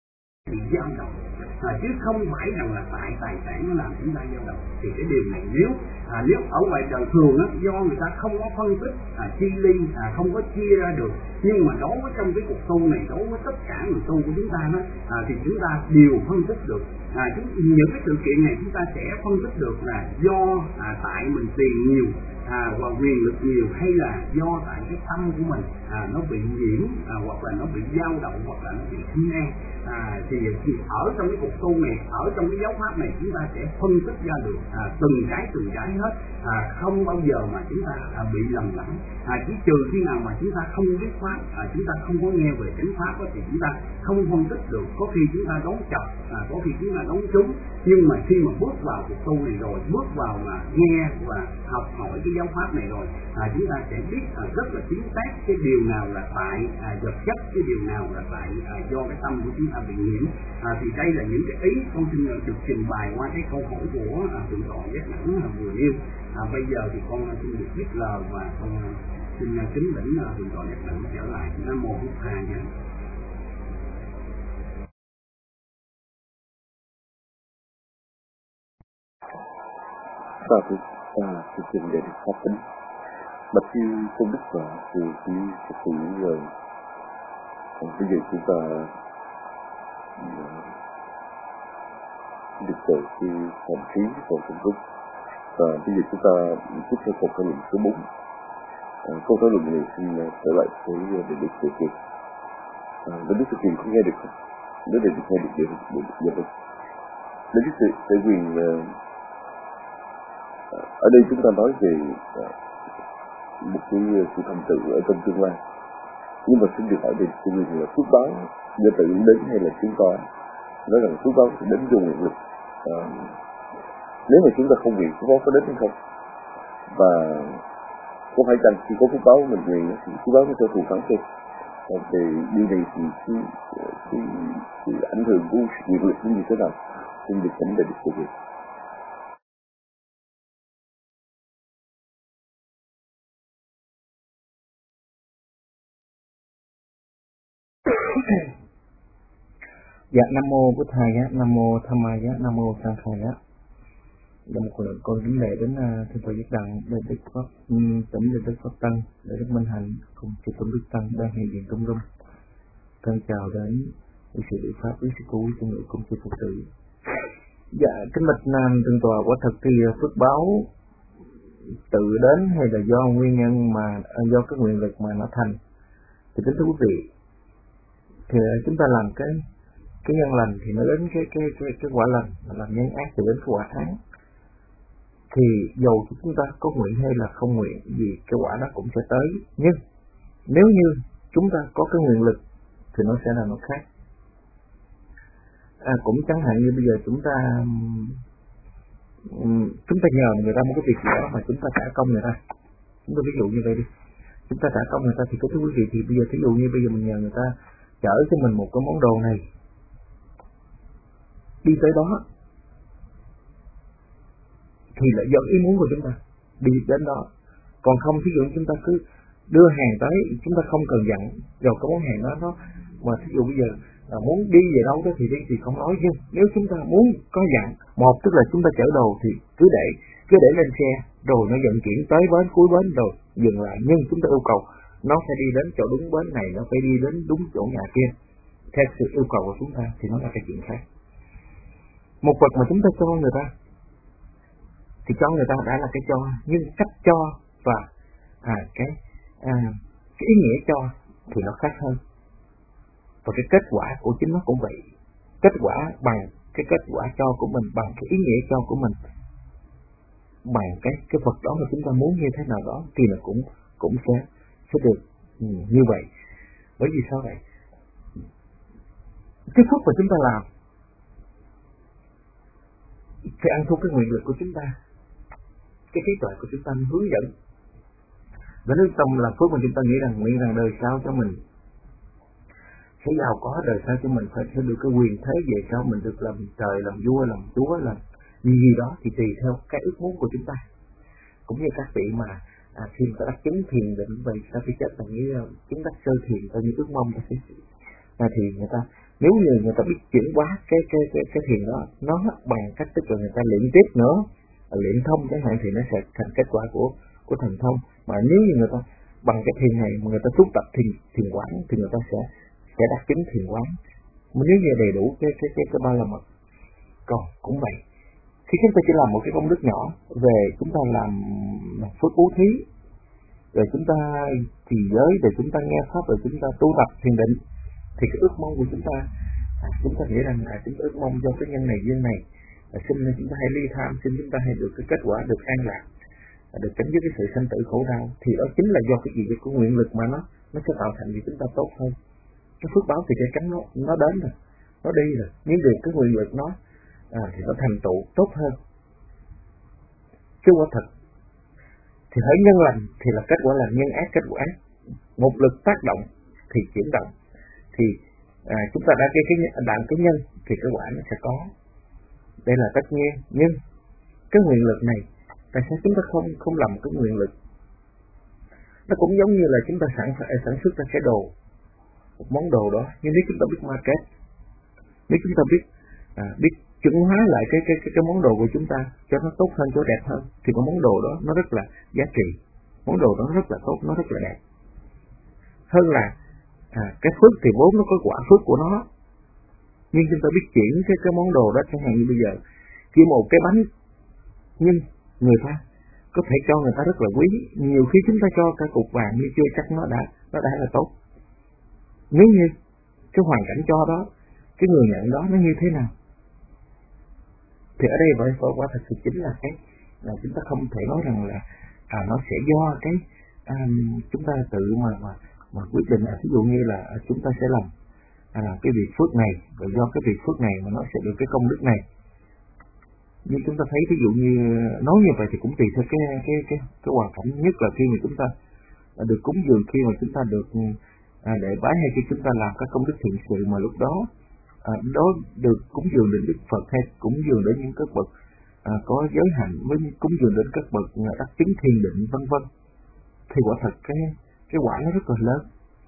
bị dao động, à, chứ không phải rằng là tại tài sản nó làm chúng ta dao động. Thì cái điều này nếu à, nếu ở ngoài đời thường á, do người ta không có phân tích à, chi ly, à, không có chia ra được. Nhưng mà đối với trong cái cuộc tu này, đối với tất cả người tu của chúng ta đó, à, thì chúng ta đều phân tích được. À, chúng, những cái sự kiện này chúng ta sẽ phân tích được là do à, tại mình tiền nhiều, à, và quyền lực nhiều, hay là do tại cái tâm của mình à, nó bị nhiễm, à, hoặc là nó bị dao động, hoặc là nó bị khinh nan. À, thì, thì ở trong cái cuộc tu này, ở trong cái giáo pháp này, chúng ta sẽ phân tích ra được à, từng cái từng cái hết, à, không bao giờ mà chúng ta à, bị lầm lẫn. À, chỉ trừ khi nào mà chúng ta không biết pháp, à, chúng ta không có nghe về chánh pháp đó, thì chúng ta không phân tích được. Có khi chúng ta đón chập, à, có khi chúng ta đón trúng. Nhưng mà khi mà bước vào cuộc tu này rồi, bước vào mà nghe và học hỏi cái giáo pháp này rồi, à, chúng ta sẽ biết à, rất là chính xác cái điều nào là tại à, vật chất, cái điều nào là tại à, do cái tâm của chúng ta à, bị nhiễm. À, thì đây là những cái ý con xin được trình bày qua cái câu hỏi của à, thượng tọa Giác Đẳng à, vừa nêu. À, bây giờ thì con xin được dứt lời và con à, xin à, kính lĩnh à, thượng tọa Giác Đẳng trở lại. Nam mô Bổn Thầy nhé. Và thì ta chương trình để được phát tính bạch sư công đức và từ khi thực hiện rồi. Còn bây giờ chúng ta được từ khi phòng trí phòng công đức, và bây giờ chúng ta tiếp theo câu thảo luận số bốn. À, câu thảo luận này xin trở lại với để được thực hiện. Để được thực hiện không nghe được không? Nếu để được nghe được được được được được. Để được sẽ quyền ở đây chúng ta nói về một cái sự thành tựu ở trong tương lai, nhưng mà xin được hỏi về sự quyền là phước báo do tự đến hay là chúng ta nói rằng phước báo sẽ đến do nguyện lực. À, nếu mà chúng ta không nguyện, phước báo có đến hay không, và có phải rằng khi có phước báo mình nguyện thì phước báo nó sẽ thù thắng thêm. Về điều này thì cái, cái, cái ảnh hưởng của nguyện lực như thế nào xin được chỉnh để được thực hiện. Dạ, Nam mô Bổn Thầy á, Nam mô Tham Mai á, Nam mô Sang Khai á. Là một lần con kính lễ đến thượng tọa Giác Đẳng để Đức Pháp tỉnh để Đức Pháp Tăng để Đức Minh Hạnh cùng chư tôn đức tăng đang hiện diện trong room. Thân chào đến quý sĩ địa pháp, quý sĩ cô, quý sư nữ cùng chư Phật tử. Dạ, kính bạch Nam thượng tọa, quả thật thì phước báo tự đến hay là do nguyên nhân mà do cái nguyện lực mà nó thành. Thì kính thưa quý vị, thì chúng ta làm cái cái nhân lành thì nó đến cái cái cái, cái quả lành, làm nhân ác thì đến cái quả ác. Thì dầu chúng ta có nguyện hay là không nguyện gì, cái quả đó cũng sẽ tới. Nhưng nếu như chúng ta có cái nguyện lực thì nó sẽ là nó khác. À, cũng chẳng hạn như bây giờ chúng ta chúng ta nhờ người ta một cái việc gì đó mà chúng ta trả công người ta. Chúng ta ví dụ như vậy đi, chúng ta trả công người ta thì có thưa quý vị, thì bây giờ ví dụ như bây giờ mình nhờ người ta chở cho mình một cái món đồ này đi tới đó, thì là do ý muốn của chúng ta đi đến đó. Còn không, ví dụ chúng ta cứ đưa hàng tới, chúng ta không cần dặn rồi cái món hàng đó nó mà ví dụ bây giờ là muốn đi về đâu đó thì đi thì không nói. Nhưng nếu chúng ta muốn có dặn, một tức là chúng ta chở đồ thì cứ để cứ để lên xe rồi nó vận chuyển tới bến cuối bến rồi dừng lại, nhưng chúng ta yêu cầu nó phải đi đến chỗ đúng bến này, nó phải đi đến đúng chỗ nhà kia theo sự yêu cầu của chúng ta, thì nó là cái chuyện khác. Một vật mà chúng ta cho người ta thì cho người ta đã là cái cho, nhưng cách cho và à, cái à, cái ý nghĩa cho thì nó khác hơn. Và cái kết quả của chính nó cũng vậy. Kết quả bằng cái kết quả cho của mình, bằng cái ý nghĩa cho của mình, bằng cái cái vật đó mà chúng ta muốn như thế nào đó thì nó cũng cũng sẽ sẽ được ừ, như vậy. Bởi vì sao vậy? Cái phước mà chúng ta làm phải ăn thua cái nguyện lực của chúng ta, cái trí tuệ của chúng ta hướng dẫn. Và nếu tâm là phước mà chúng ta nghĩ rằng nguyện rằng đời sau cho mình sẽ giàu có, đời sau cho mình phải sẽ được cái quyền thế về sau mình được làm trời, làm vua, làm chúa, làm gì gì đó, thì tùy theo cái ước muốn của chúng ta. Cũng như các vị mà à, khi người ta đắc chứng thiền định vậy, sau khi chết là như chứng đắc sơ thiền, ta như ước mong ta sẽ à, thì người ta nếu như người ta biết chuyển hóa cái cái cái cái thiền đó, nó bằng cách tức là người ta luyện tiếp nữa, luyện thông chẳng hạn, thì nó sẽ thành kết quả của của thành thông. Mà nếu như người ta bằng cái thiền này mà người ta tu tập thiền thiền quán thì người ta sẽ sẽ đạt chứng thiền quán. Mà nếu như đầy đủ cái cái cái cái ba la mật. Còn cũng vậy, khi chúng ta chỉ làm một cái công đức nhỏ về chúng ta làm phước bố thí, rồi chúng ta trì giới, rồi chúng ta nghe pháp, rồi chúng ta tu tập thiền định, thì cái ước mong của chúng ta à, chúng ta nghĩ rằng là chúng ta ước mong cho cái nhân này duyên này à, xin chúng ta hay ly tham, xin chúng ta hay được cái kết quả được an lạc, à, được tránh với cái sự sanh tử khổ đau, thì đó chính là do cái gì, cái nguyện lực mà nó nó sẽ tạo thành vì chúng ta tốt hơn. Cái phước báo thì cái cánh nó nó đến rồi, nó đi rồi, nhưng được cái nguyện lực nó à, thì nó thành tựu tốt hơn. Chứ quả thật thì hỡi nhân lành thì là kết quả là nhân ác kết quả ác. Một lực tác động thì chuyển động, thì à, chúng ta đã cái cái đạm cái nhân thì cái quả nó sẽ có, đây là tất nhiên. Nhưng cái nguyện lực này tại sao chúng ta không không làm cái nguyện lực? Nó cũng giống như là chúng ta sản sản xuất ra cái đồ, một món đồ đó, nhưng nếu chúng ta biết market, nếu chúng ta biết à, biết chuẩn hóa lại cái cái cái cái món đồ của chúng ta cho nó tốt hơn, cho đẹp hơn, thì cái món đồ đó nó rất là giá trị, món đồ đó nó rất là tốt, nó rất là đẹp. Hơn là à, cái phước thì vốn nó có quả phước của nó, nhưng chúng ta biết chuyển cái cái món đồ đó, chẳng hạn như bây giờ chỉ một cái bánh, nhưng người ta có thể cho người ta rất là quý, nhiều khi chúng ta cho cả cục vàng nhưng chưa chắc nó đã nó đã là tốt. Nếu như cái hoàn cảnh cho đó, cái người nhận đó nó như thế nào, thì ở đây vậy quả thật sự chính là cái là chúng ta không thể nói rằng là à, nó sẽ do cái à, chúng ta tự mà mà mà quyết định là ví dụ như là chúng ta sẽ làm à, cái việc phước này, và do cái việc phước này mà nó sẽ được cái công đức này. Nhưng chúng ta thấy ví dụ như nói như vậy thì cũng tùy theo cái cái cái cái hoàn cảnh, nhất là khi mà chúng ta được cúng dường, khi mà chúng ta được à, để bái, hay khi chúng ta làm các công đức thiện sự mà lúc đó à, đó được cúng dường đến Đức Phật, hay cúng dường đến những các bậc à, có giới hạnh, với cúng dường đến các bậc đắc chứng thiền định vân vân, thì quả thật cái cái quả nó rất là lớn.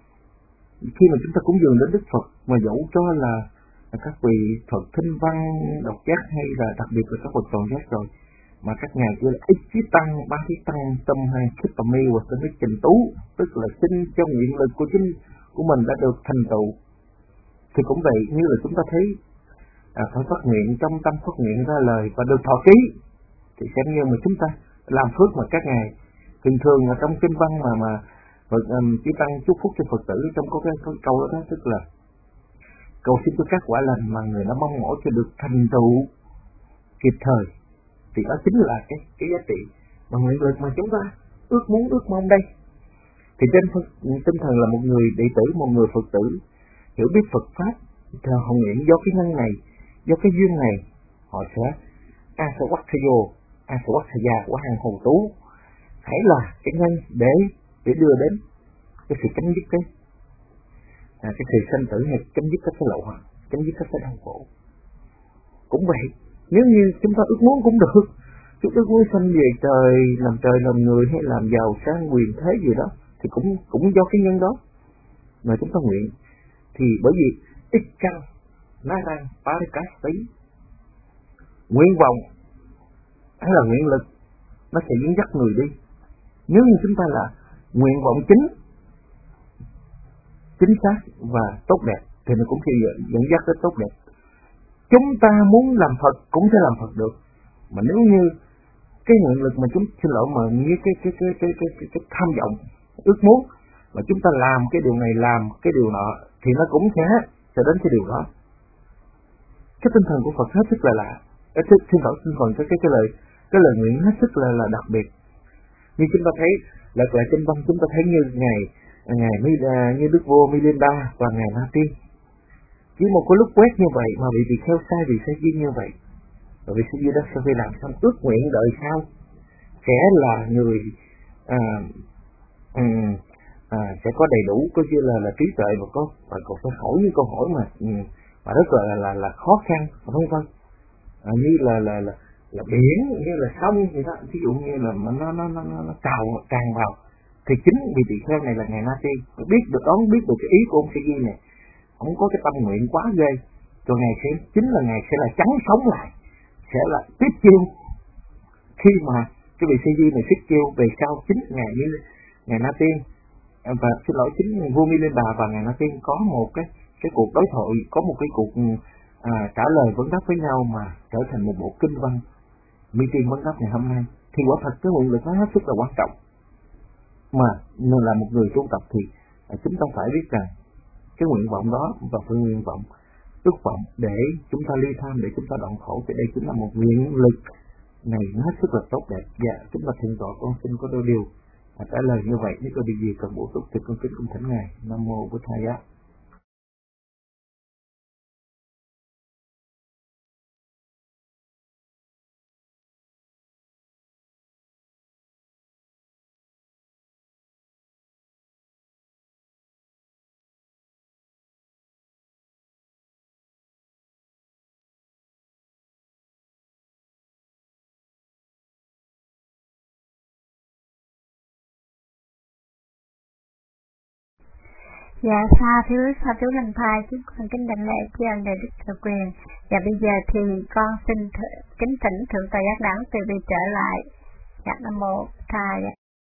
Khi mà chúng ta cúng dường đến Đức Phật, mà dẫu cho là các vị Phật thinh văn, độc giác, hay là đặc biệt là các bậc toàn giác rồi, mà các ngài kêu là ít chí tăng, ba chí tăng, tâm hai khích tầm mi hoặc tâm trình tú, tức là xin cho nguyện lực của chính của mình đã được thành tựu, thì cũng vậy, như là chúng ta thấy à, phải phát nguyện, trong tâm phát nguyện ra lời và được thọ ký, thì xem như mà chúng ta làm phước mà các ngài thường thường là trong kinh văn mà mà Phật um, chỉ tăng chúc phúc cho Phật tử, trong có cái, cái câu đó, đó tức là cầu xin cho các quả lành mà người nó mong mỏi cho được thành tựu kịp thời, thì đó chính là cái cái giá trị mà nguyện lực mà chúng ta ước muốn ước mong đây. Thì trên Phật, tinh thần là một người đệ tử, một người Phật tử hiểu biết Phật pháp, thờ hồng nguyện do cái nhân này, do cái duyên này, họ sẽ asawakhayo, asawakhaya của hàng hồn tú, hãy là cái nhân để để đưa đến cái sự chấm dứt cái à, cái sự sanh tử, hay chấm dứt các cái lậu hoặc chấm dứt các cái đau khổ. Cũng vậy, nếu như chúng ta ước muốn cũng được, chúng ta muốn sanh về trời, làm trời làm người, hay làm giàu sang quyền thế gì đó, thì cũng cũng do cái nhân đó mà chúng ta nguyện. Thì bởi vì ít chăng nó đang parikasti, nguyện vọng hay là nguyện lực nó sẽ dẫn dắt người đi. Nếu như chúng ta là nguyện vọng chính chính xác và tốt đẹp thì nó cũng sẽ dẫn dắt tới tốt đẹp. Chúng ta muốn làm Phật cũng sẽ làm Phật được, mà nếu như cái nguyện lực mà chúng xin lỗi mà như cái cái cái cái cái, cái, cái tham vọng ước muốn mà chúng ta làm cái điều này, làm cái điều nọ, thì nó cũng sẽ sẽ đến cái điều đó. Cái tinh thần của Phật hết sức là lạ. Cái xin lỗi xin phần cái cái cái lời cái lời nguyện hết sức là là đặc biệt. Như chúng ta thấy lật lại kinh văn, chúng ta thấy như ngày ngày như Đức Vua Milinda và ngày Na Tiên, chỉ một cái lúc quét như vậy mà bị bị theo sai, vì sai duyên như vậy, và vì sai duyên đó sau khi làm xong ước nguyện đợi sau sẽ là người à, um, à, sẽ có đầy đủ coi như là là trí tuệ, và có và còn phải hỏi những câu hỏi mà mà rất là là là khó khăn, vân vân, à, như là là là là biển, như là sông vậy đó, ví dụ như là nó nó nó nó, nó trào tràn vào, thì chính vị tỳ kheo này là ngài Na Tiên biết được đón biết được cái ý của ông Sa Di này, ông có cái tâm nguyện quá ghê, rồi ngài sẽ chính là ngài sẽ là trắng sống lại, sẽ là tiếp chiêu khi mà cái vị Sa Di này tiếp chiêu về sau, chính ngài như ngài Na Tiên và xin lỗi chính vua Milinda và ngài Na Tiên có một cái cái cuộc đối thoại, có một cái cuộc à, trả lời vấn đáp với nhau mà trở thành một bộ kinh văn Mi Tiên vấn đáp ngày hôm nay. Thì quả thật cái nguyện lực nó hết sức là quan trọng, mà nên là một người tu tập thì à, chúng ta phải biết rằng cái nguyện vọng đó và cái nguyện vọng ước vọng để chúng ta ly tham, để chúng ta đoạn khổ, thì đây chính là một nguyện lực này nó hết sức là tốt đẹp. Và chúng ta thỉnh tọa con xin có đôi điều à, trả lời như vậy. Nếu có điều gì cần bổ túc thì con kính cung thỉnh ngài. Nam mô Bổn Thầy. Dạ, tha thiếu sa thiếu linh thai, chúng con kính đảnh lễ tri ân đại đức Thừa Quyền. Và bây giờ thì con xin th- kính thỉnh thượng tọa giác đẳng từ bi trở lại. Dạ, Nam mô Tha. Dạ.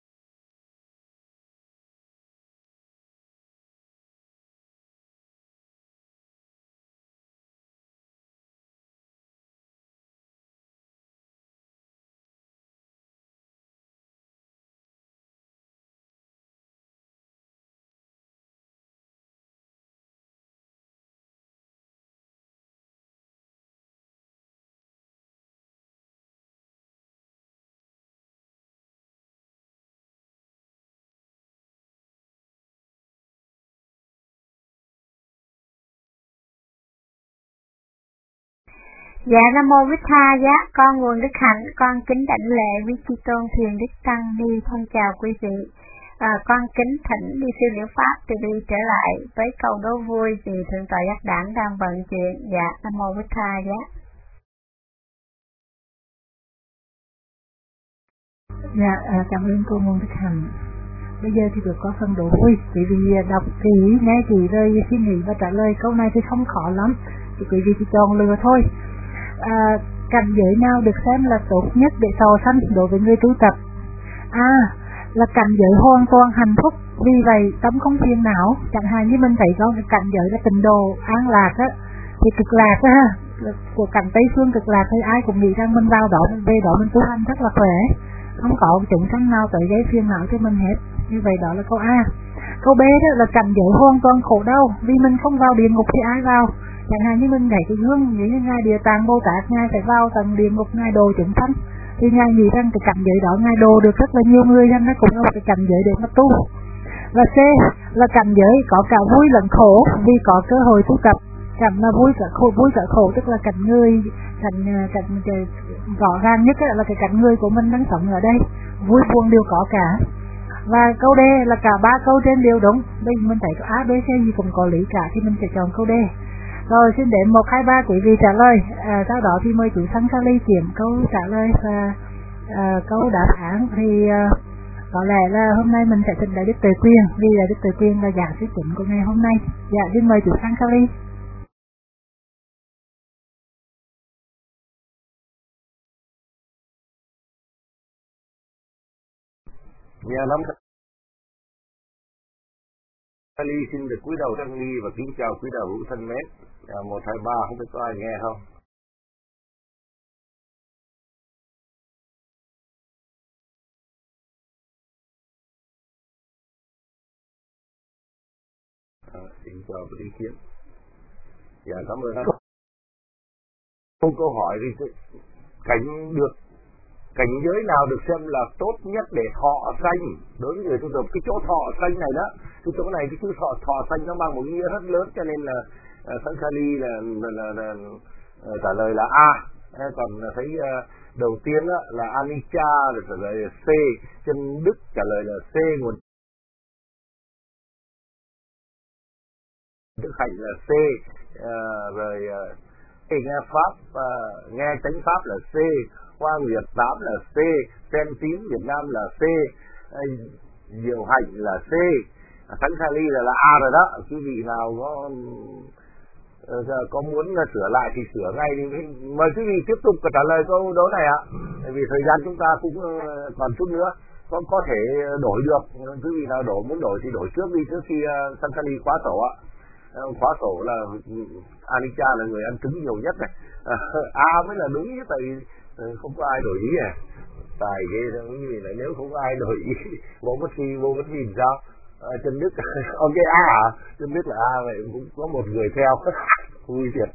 Dạ, Nam mô Bích Tha. Giá con nguồn đức hạnh, con kính đảnh lễ quý chi tôn thiền đức tăng ni. Thân chào quý vị. À, con kính thỉnh đi sư Liễu Pháp từ bi trở lại với câu đố vui vì thượng tọa giác đẳng đang bận chuyện. Dạ, Nam mô Bích Tha. Giá. Dạ, à, cảm ơn cô nguồn đức hạnh. Bây giờ thì được có phần đố vui, quý vị đọc kỹ nghe chị rồi suy nghĩ và trả lời câu này thì không khó lắm, thì quý vị chỉ chọn lựa thôi. À, cảnh giới nào được xem là tốt nhất để thọ sanh đối với người tu tập? A. Là cảnh giới hoàn toàn hạnh phúc, vì vậy tâm không phiền não. Chẳng hạn như mình thấy có cái cảnh giới là tịnh độ an lạc á, thì cực lạc á, của cảnh Tây Phương cực lạc thì ai cũng nghĩ rằng mình vào đó, mình về đó mình tu hành rất là khỏe, không có chúng sanh nào tới gây phiền não cho mình hết. Như vậy đó là câu A. Câu B đó là cảnh giới hoàn toàn khổ đau, vì mình không vào địa ngục thì ai vào. Chẳng hạn như mình thấy cái gương như ngài Địa Tạng Bồ Tát, ngài phải vào tầng địa ngục, ngài đồ chúng sanh, thì ngài nghĩ rằng cái cảnh giới đó ngài đồ được rất là nhiều người, nên nó cũng là một cái cảnh giới để mà tu. Và C là cảnh giới có cả vui lẫn khổ, vì có cơ hội tu tập. Cảnh là vui cả khổ, vui cả khổ tức là cảnh người, cảnh cảnh rõ ràng nhất là cái cảnh người của mình đang sống ở đây, vui buồn đều có cả. Và câu D là cả ba câu trên đều đúng. Đây mình thấy có A, B, C gì cũng có lý cả, thì mình sẽ chọn câu D. Rồi xin đếm một, hai, ba quý vị trả lời. À, sau đó thì mời chủ Sang Sa Ly kiểm câu trả lời và à, câu đáp án thì à, có lẽ là hôm nay mình sẽ trình đại đức Từ Quyền, vì đại đức Từ Quyền là giảng sư chính của ngày hôm nay. Dạ, xin mời chủ Sang Sa Ly. Nhà năm Ali xin được cúi đầu trang nghi và kính chào quý đạo hữu thân mến. À, một hai ba không biết có ai nghe không? À, xin chào và ý kiến. Dạ cảm ơn. Câu câu hỏi thì cảnh được cảnh giới nào được xem là tốt nhất để thọ sanh đối với người tu tập? Cái chỗ thọ sanh này đó, cái chỗ này cái chữ thọ thọ sanh nó mang một nghĩa rất lớn, cho nên là uh, Sang Sa Ly là, là, là, là uh, trả lời là A. Còn thấy uh, đầu tiên đó, là Anicca là trả lời là C, Chân Đức trả lời là C, nguồn Đức Hạnh là C, uh, rồi uh, nghe pháp uh, nghe chánh pháp là C, Hoa Nguyệt Tám là C, Sen Tím Việt Nam là C, Diệu Hạnh là C, Thánh Sa Ly là, là A rồi đó. Quý vị nào có có muốn sửa lại thì sửa ngay đi. Mời quý vị tiếp tục trả lời câu đố này ạ. Vì thời gian chúng ta cũng còn chút nữa, có có thể đổi được. Quý vị nào đổi muốn đổi thì đổi trước đi, trước khi Thánh Sa Ly khóa sổ ạ. Khóa sổ là Anicca là người ăn trứng nhiều nhất này. A mới là đúng, tại vì không có ai đổi ý à. Tài ghê đó, như vậy là nếu không có ai đổi ý vô mất khi vô mất nhìn sao? À, Chân Đức ok A à? Chân Đức là A, vậy cũng có một người theo. Vui thiệt.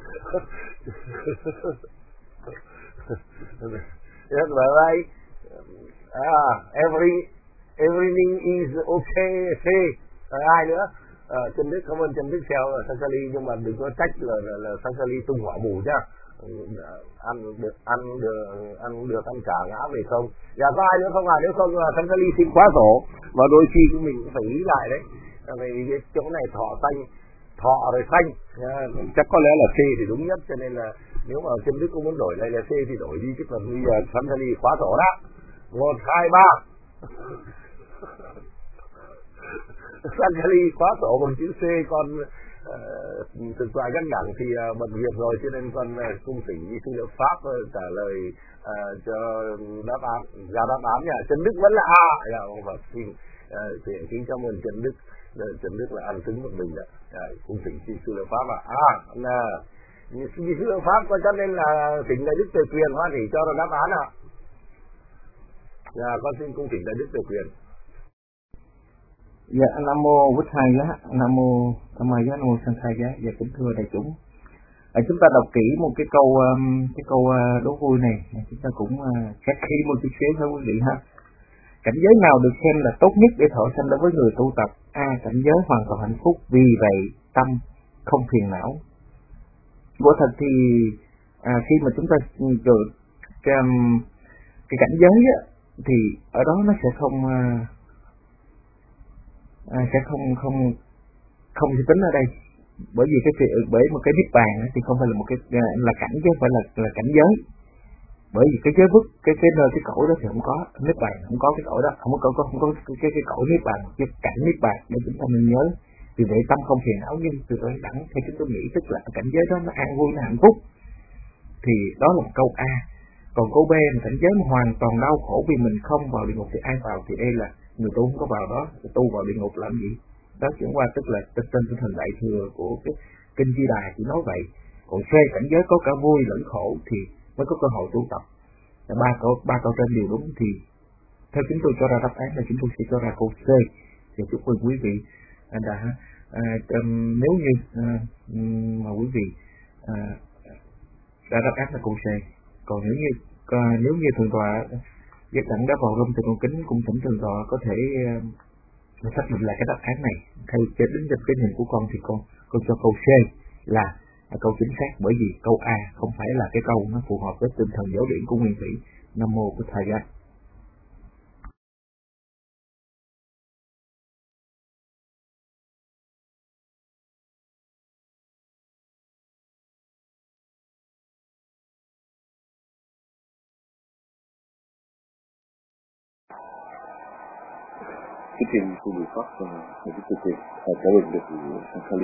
Rất là hay. À, every everything is okay. C. À, ai nữa? À, Chân Đức, cảm ơn Chân Đức theo Sang Sa Ly, nhưng mà đừng có trách là là, là Sang Sa Ly tung hỏa mù nhá. ăn được ăn được ăn được ăn cả ngã về không. Dạ có ai nữa không à? Nếu không là Sang Sa Ly xin khóa sổ, và đôi khi mình cũng phải nghĩ lại đấy. Vì cái chỗ này thọ xanh, thọ rồi xanh, chắc có lẽ là C thì đúng nhất, cho nên là nếu mà Chân Đức cũng muốn đổi lại là C thì đổi đi, chứ còn bây giờ Sang Sa Ly khóa sổ đó. Một hai ba. Sankhali khóa tổ bằng chữ C, con uh, thực loại gắn nặng thì uh, bận việc rồi, cho nên con uh, cung thỉnh như sư liệu pháp uh, trả lời uh, cho đáp án, ra đáp án nha. Trần Đức vẫn là A, dạ, và xin uh, kính cảm ơn Trần Đức. Trần Đức là ăn cứng một mình ạ. À, cung thỉnh sư liệu pháp à, à là như sư liệu pháp, cho nên là thỉnh đại đức Tề Quyền hoa thì cho ra đáp án ạ. Dạ, con xin cung thỉnh đại đức Tề Quyền. Dạ, Nam mô Bích Hai Giá, Nam mô Tham Mai Giá, Nam mô Sanh Khai Giá. Dạ, kính thưa đại chúng, à, chúng ta đọc kỹ một cái câu um, cái câu uh, đố vui này, chúng ta cũng xét uh, khí một chút xíu thôi quý vị ha. Cảnh giới nào được xem là tốt nhất để thọ sanh đối với người tu tập? A. Cảnh giới hoàn toàn hạnh phúc, vì vậy tâm không phiền não. Quả thật thì à, khi mà chúng ta rồi cái, cái cảnh giới á, thì ở đó nó sẽ không à, sẽ không không không suy tính ở đây, bởi vì cái bởi một cái niết bàn thì không phải là một cái là cảnh chứ không phải là là cảnh giới. Bởi vì cái giới vứt cái cái nơi cái cõi đó thì không có niết bàn, không có cái cõi đó, không có không có không có cái cái, cái cõi niết bàn, cái cảnh niết bàn để chúng ta nên nhớ. Vì vậy tâm không phiền não, nhưng từ tối đẳng theo chúng tôi nghĩ tức là cảnh giới đó nó an vui, nó hạnh phúc. Thì đó là một câu A. Còn câu B là cảnh giới mà hoàn toàn đau khổ vì mình không vào địa ngục thì ai vào, thì đây là người tu không có vào đó, tu vào địa ngục làm gì? Đó chuyển qua tức là trên tinh thần đại thừa của cái kinh Di Đà chỉ nói vậy. Còn C, cảnh giới có cả vui lẫn khổ thì mới có cơ hội tu tập. Ba câu ba câu trên đều đúng, thì theo chúng tôi cho ra đáp án là chúng tôi sẽ cho ra câu C. Thì chúc mừng quý vị đã à, um, nếu như à, mà quý vị à, đã đáp án là câu C. Còn nếu như à, nếu như thượng tọa giác đẳng đã vào room thì con kính cũng thỉnh thượng tọa có thể uh, xác định lại cái đáp án này. Theo cái đứng trên cái nhìn của con thì con con cho câu C là là câu chính xác, bởi vì câu A không phải là cái câu nó phù hợp với tinh thần giáo điển của nguyên thủy. Nam mô Bích Thầy Giá. Cái tiền của người Pháp là cái cái tiền trả lời được của Sankhali.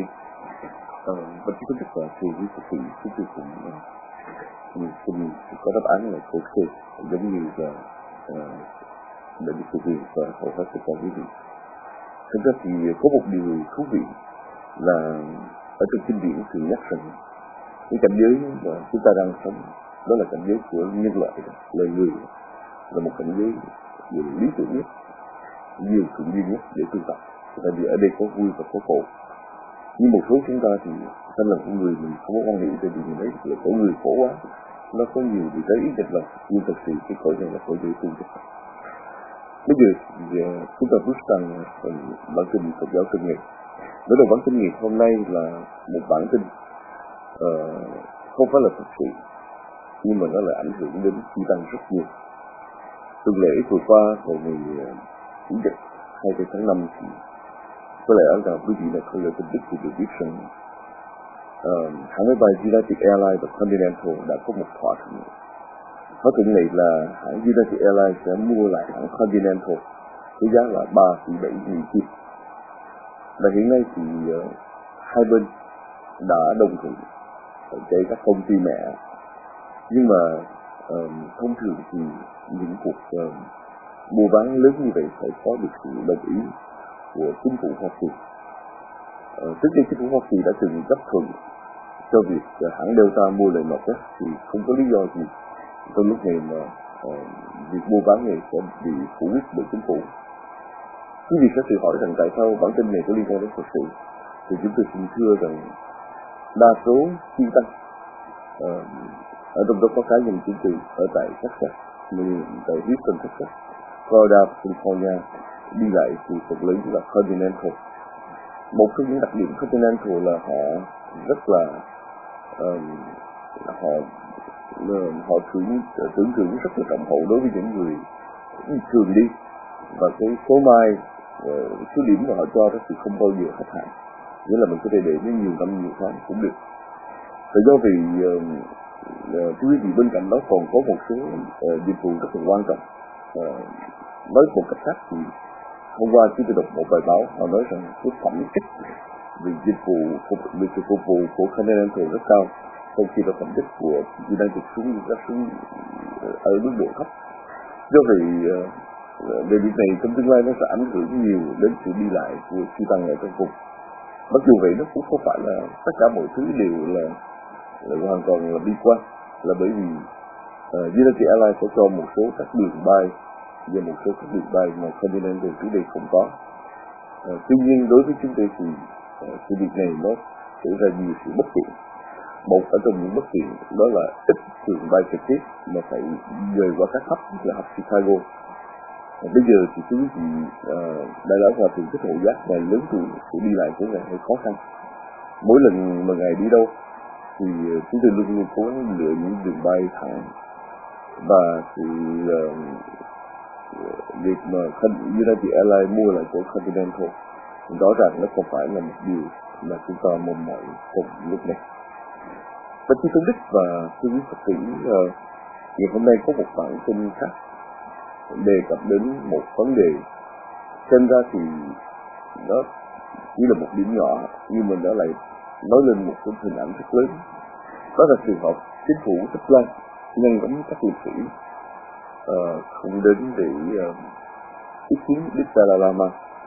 Và chúng tôi rất là thì với thực sự chúng tôi cũng mình cũng có đáp án là câu C, giống như là để được thực hiện và hầu hết tất cả quý vị. Thực ra thì có một điều thú vị là ở trong kinh điển thường nhắc rằng cái cảnh giới mà chúng ta đang sống đó là cảnh giới của nhân loại, loài người, là một cảnh giới lý tưởng nhất, nhiều thuận duyên nhất để tu tập. Tại vì ở đây có vui và có khổ. Nhưng một số chúng ta thì thân là con người mình không có quan hệ, tại vì mình thấy là có người khổ quá, nó có nhiều vì thấy ít đẹp lòng, nhưng thật sự cái cõi này là cõi dễ tu tập. Bây giờ thì chúng ta bước sang bản tin Phật giáo kinh nghiệm. Đối đầu bản tin nghiệp hôm nay là một bản tin uh, không phải là thật sự, nhưng mà nó là ảnh hưởng đến chư tăng rất nhiều. Tuần lễ vừa qua vào ngày Chủ nhật hai mươi tháng năm thì có lẽ là quý vị đã theo dõi tin tức thì được biết rằng uh, hãng máy bay United Airlines và Continental đã có một thỏa thuận. Thỏa thuận này là hãng United Airlines sẽ mua lại hãng Continental với giá là ba tỷ bảy nghìn kim. Và hiện nay thì uh, hai bên đã đồng thuận chạy các công ty mẹ, nhưng mà uh, thông thường thì những cuộc uh, mua bán lớn như vậy phải có được sự đồng ý của chính phủ Hoa Kỳ. Ờ, trước đây chính phủ Hoa Kỳ đã từng chấp thuận cho việc uh, hãng Delta mua lại Northwest, thì không có lý do gì trong lúc này mà uh, việc mua bán này sẽ bị phủ quyết bởi chính phủ. Quý vị sẽ tự hỏi rằng tại sao bản tin này có liên quan đến Phật sự, thì chúng tôi xin thưa rằng đa số chư tăng uh, ở trong đó có cá nhân chính trị ở tại Texas, tại Houston, Texas, Florida, California đi lại thì phần lớn là Continental. Một trong những đặc điểm Continental là họ rất là uh, họ uh, họ tưởng tưởng tượng rất là trọng hậu đối với những người đi thường đi, và cái số mai uh, số điểm mà họ cho đó thì không bao giờ hết hạn, nghĩa là mình có thể để đến nhiều năm nhiều tháng cũng được. Tại do vì uh, uh, quý vị bên cạnh đó còn có một số uh, dịch vụ rất là quan trọng. Uh, nói một cách khác thì hôm qua chúng tôi đọc một bài báo, họ nói rằng cái phẩm chất vì dịch vụ vì sự phục vụ của Continental rất cao, trong khi là phẩm chất của United xuống rất xuống ở mức độ thấp. Do vậy về việc này trong tương lai nó sẽ ảnh hưởng nhiều đến sự đi lại của chư tăng ở trong vùng. Mặc dù vậy nó cũng không phải là tất cả mọi thứ đều là, là hoàn toàn là bi quan, là bởi vì uh, United Airlines sẽ cho một số các đường bay và một số các đường bay mà Continental trước đây không có. Uh, tuy nhiên đối với chúng tôi thì uh, sự việc này nó xảy ra nhiều sự bất tiện. Một ở trong những bất tiện đó là ít đường bay trực tiếp mà phải rời qua các hub như là hub Chicago. Uh, bây giờ thì quý vị uh, đại lão hòa thượng Thích Hộ Giác và lớn tuổi sự đi lại của ngài hơi khó khăn. Mỗi lần mà ngài đi đâu thì uh, chúng tôi luôn luôn cố gắng lựa những đường bay thẳng, và thì uh, việc mà United Airlines mua lại của Continental rõ ràng nó không phải là một điều mà chúng ta mong mỏi trong lúc này. Và khi phân tích và suy nghĩ thật kỹ, uh, ngày hôm nay có một bản tin khác đề cập đến một vấn đề xem ra thì nó chỉ là một điểm nhỏ, nhưng mà nó lại nói lên một cái hình ảnh rất lớn. Đó là trường hợp chính phủ Tích Lan ngăn cấm các liệt sĩ uh, không đến để uh, ý kiến Đức Dalai Lama.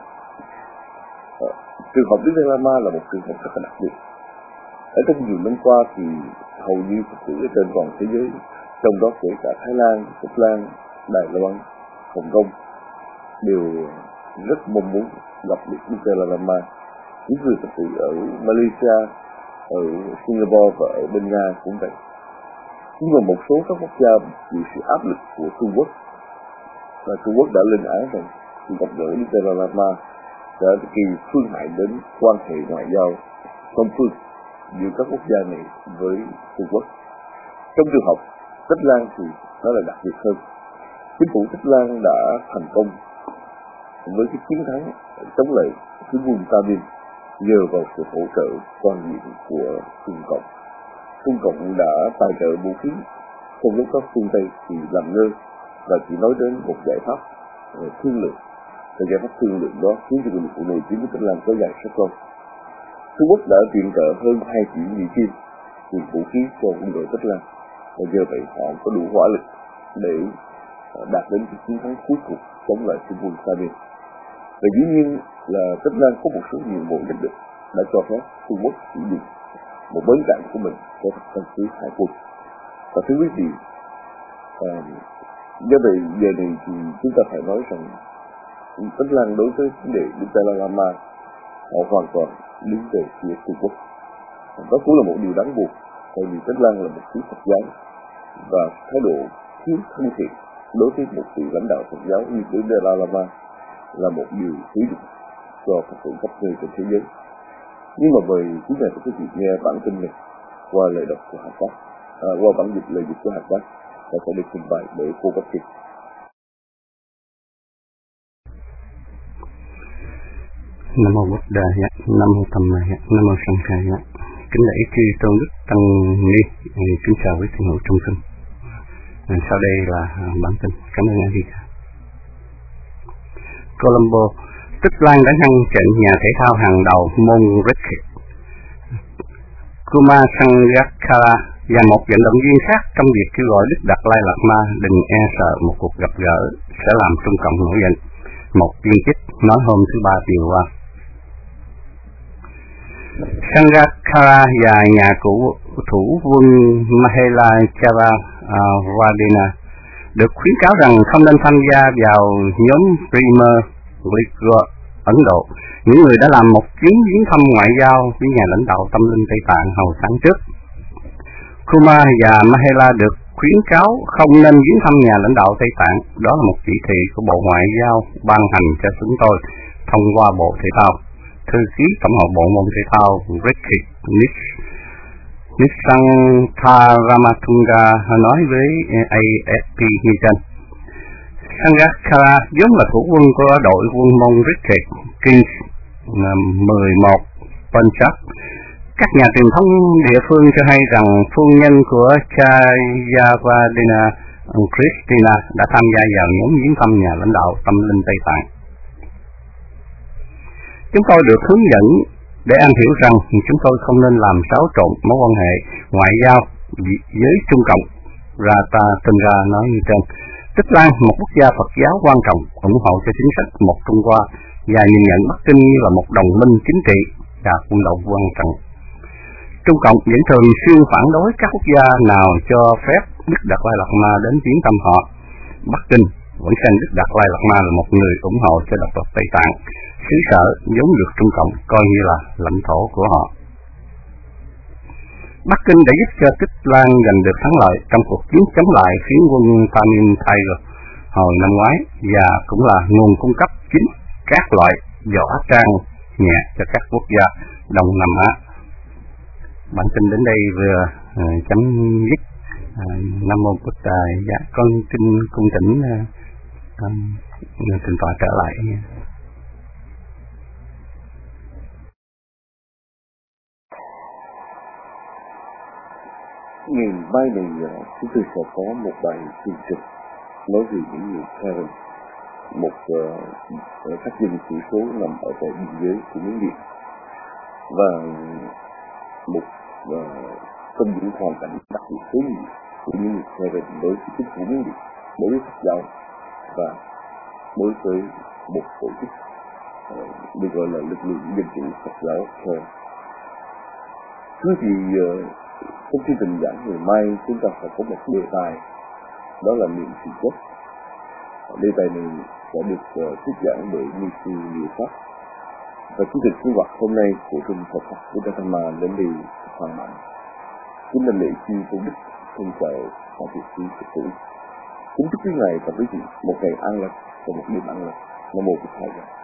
Uh, trường hợp Đức Dalai Lama là một trường hợp rất là đặc biệt. Ở trong nhiều năm qua thì hầu như Phật tử ở trên toàn thế giới, trong đó kể cả Thái Lan, Tích Lan, Đài Loan, Hồng Kông đều rất mong muốn gặp được Đức Dalai Lama. Những người Phật tử ở Malaysia, ở Singapore và ở bên Nga cũng vậy. Nhưng mà một số các quốc gia chịu sự áp lực của Trung Quốc, và Trung Quốc đã lên án rằng khi gặp gỡ Đức Dalai Lama sẽ kỳ phương hại đến quan hệ ngoại giao song phương giữa các quốc gia này với Trung Quốc. Trong trường hợp Tích Lan thì nó là đặc biệt hơn. Chính phủ Tích Lan đã thành công với cái chiến thắng chống lại tướng quân Ta Binh nhờ vào sự hỗ trợ toàn diện của Trung Cộng. Trung Cộng đã tài trợ vũ khí, trong lúc các phương Tây thì làm ngơ và chỉ nói đến một giải pháp uh, thương lượng. Và giải pháp thương lượng đó khiến cho cuộc nội chiến của Tích Lan kéo dài rất lâu. Trung Quốc đã viện trợ hơn hai tỷ Mỹ Kim tiền vũ khí cho quân đội Tích Lan, và giờ vậy họ có đủ hỏa lực để uh, đạt đến cái chiến thắng cuối cùng chống lại tướng quân Ta Binh. Và dĩ nhiên là Tích Lan có một số nhiệm vụ nhất định đã cho phép Trung Quốc sử dụng một bến cảng của mình cho các căn cứ hải quân. Và thưa quý vị, à, do vậy giờ này thì chúng ta phải nói rằng Tích Lan đối với vấn đề Đức Dalai Lama họ hoàn toàn đứng về phía Trung Quốc. Đó cũng là một điều đáng buồn, bởi vì Tích Lan là một thứ Phật giáo và thái độ thiếu thân thiện đối với một vị lãnh đạo Phật giáo như Đức Dalai Lama là một điều quý định cho Phật tử khắp nơi trên thế giới. Nhưng mà mời quý vị và quý vị nghe bản tin này qua lời đọc của Hạt Cát, à, qua bản dịch lời dịch của Hạt Cát, và sẽ được trình bày bởi cô Bác Sĩ. Nam mô Bụt Đà, Nam mô Tham Ma, Nam mô Sanh Khai. Kính lễ chư tôn đức tăng ni, kính chào quý thiền hữu trong sân. Sau đây là bản tin. Cảm ơn anh. Colombo, Tích Lan đã ngăn chặn nhà thể thao hàng đầu môn cricket Kumar Sangakkara và một vận động viên khác trong việc kêu gọi Đức Đạt Lai Lạt Ma đừng e sợ một cuộc gặp gỡ sẽ làm Trung Cộng nổi giận, một viên chức nói hôm thứ Ba chiều qua. Sangakkara và nhà cựu thủ quân Mahela Charavardena được khuyến cáo rằng không nên tham gia vào nhóm Premier League Ấn Độ, những người đã làm một chuyến viếng thăm ngoại giao với nhà lãnh đạo tâm linh Tây Tạng hồi tháng trước. Kumar và Mahela được khuyến cáo không nên viếng thăm nhà lãnh đạo Tây Tạng. Đó là một chỉ thị của Bộ Ngoại giao ban hành cho chúng tôi thông qua Bộ Thể thao. Thư ký Tổng hợp Bộ môn Thể thao Ricky Nisantharamatunga nói với a ép pê như trên. Sangakkara vốn là thủ quân của đội quân môn cricket Kings mười một Punjab. Các nhà truyền thông địa phương cho hay rằng phu nhân của Chayavardena Christina đã tham gia vào nhóm viếng thăm nhà lãnh đạo tâm linh Tây Tạng. Chúng tôi được hướng dẫn để anh hiểu rằng chúng tôi không nên làm xáo trộn mối quan hệ ngoại giao với Trung Cộng. Rata Tundra nói như trên. Tích Lan, một quốc gia Phật giáo quan trọng, ủng hộ cho chính sách một Trung Hoa và nhìn nhận Bắc Kinh như là một đồng minh chính trị và quân đội quan trọng. Trung Cộng vẫn thường xuyên phản đối các quốc gia nào cho phép Đức Đạt Lai Lạt Ma đến viếng thăm họ. Bắc Kinh vẫn xem Đức Đạt Lai Lạt Ma là một người ủng hộ cho độc lập Tây Tạng, xứ sở vốn được Trung Cộng coi như là lãnh thổ của họ. Bắc Kinh đã giúp cho Tích Lan giành được thắng lợi trong cuộc chiến chống lại phiến quân Tamil Tiger hồi năm ngoái và cũng là nguồn cung cấp chính các loại võ trang nhẹ cho các quốc gia Đông Nam Á. Bản tin đến đây vừa uh, chấm dứt. uh, Nam mô Bụt Đà. Dạ, con xin cung thỉnh uh, um, thỉnh tọa trở lại. Ngày mai này chúng tôi sẽ có một bài chương trình nói về những người Karen, một uh, các dân thiểu số nằm ở tại biên giới của Miến Điện, và một uh, trong những hoàn cảnh đặc biệt tế nhị của những người Karen đối với chính phủ Miến Điện, đối với Phật giáo và đối với một tổ chức uh, được gọi là lực lượng dân chủ Phật giáo Karen. Cứ thì uh, trong chương trình giảng ngày mai chúng ta sẽ có một đề tài, đó là niệm sự chết. Đề tài này sẽ được uh, thuyết giảng bởi ni sư Liệu Pháp. Và chương trình sinh hoạt hôm nay của Trung Phật Pháp Buddha đến đây hoàn mãn. Kính là lễ chi công đức, thân chào và việc sư Phật tử. Kính chúc quý ngài và quý vị một ngày an lành và một đêm an lành. Nam mô Bụt Thầy.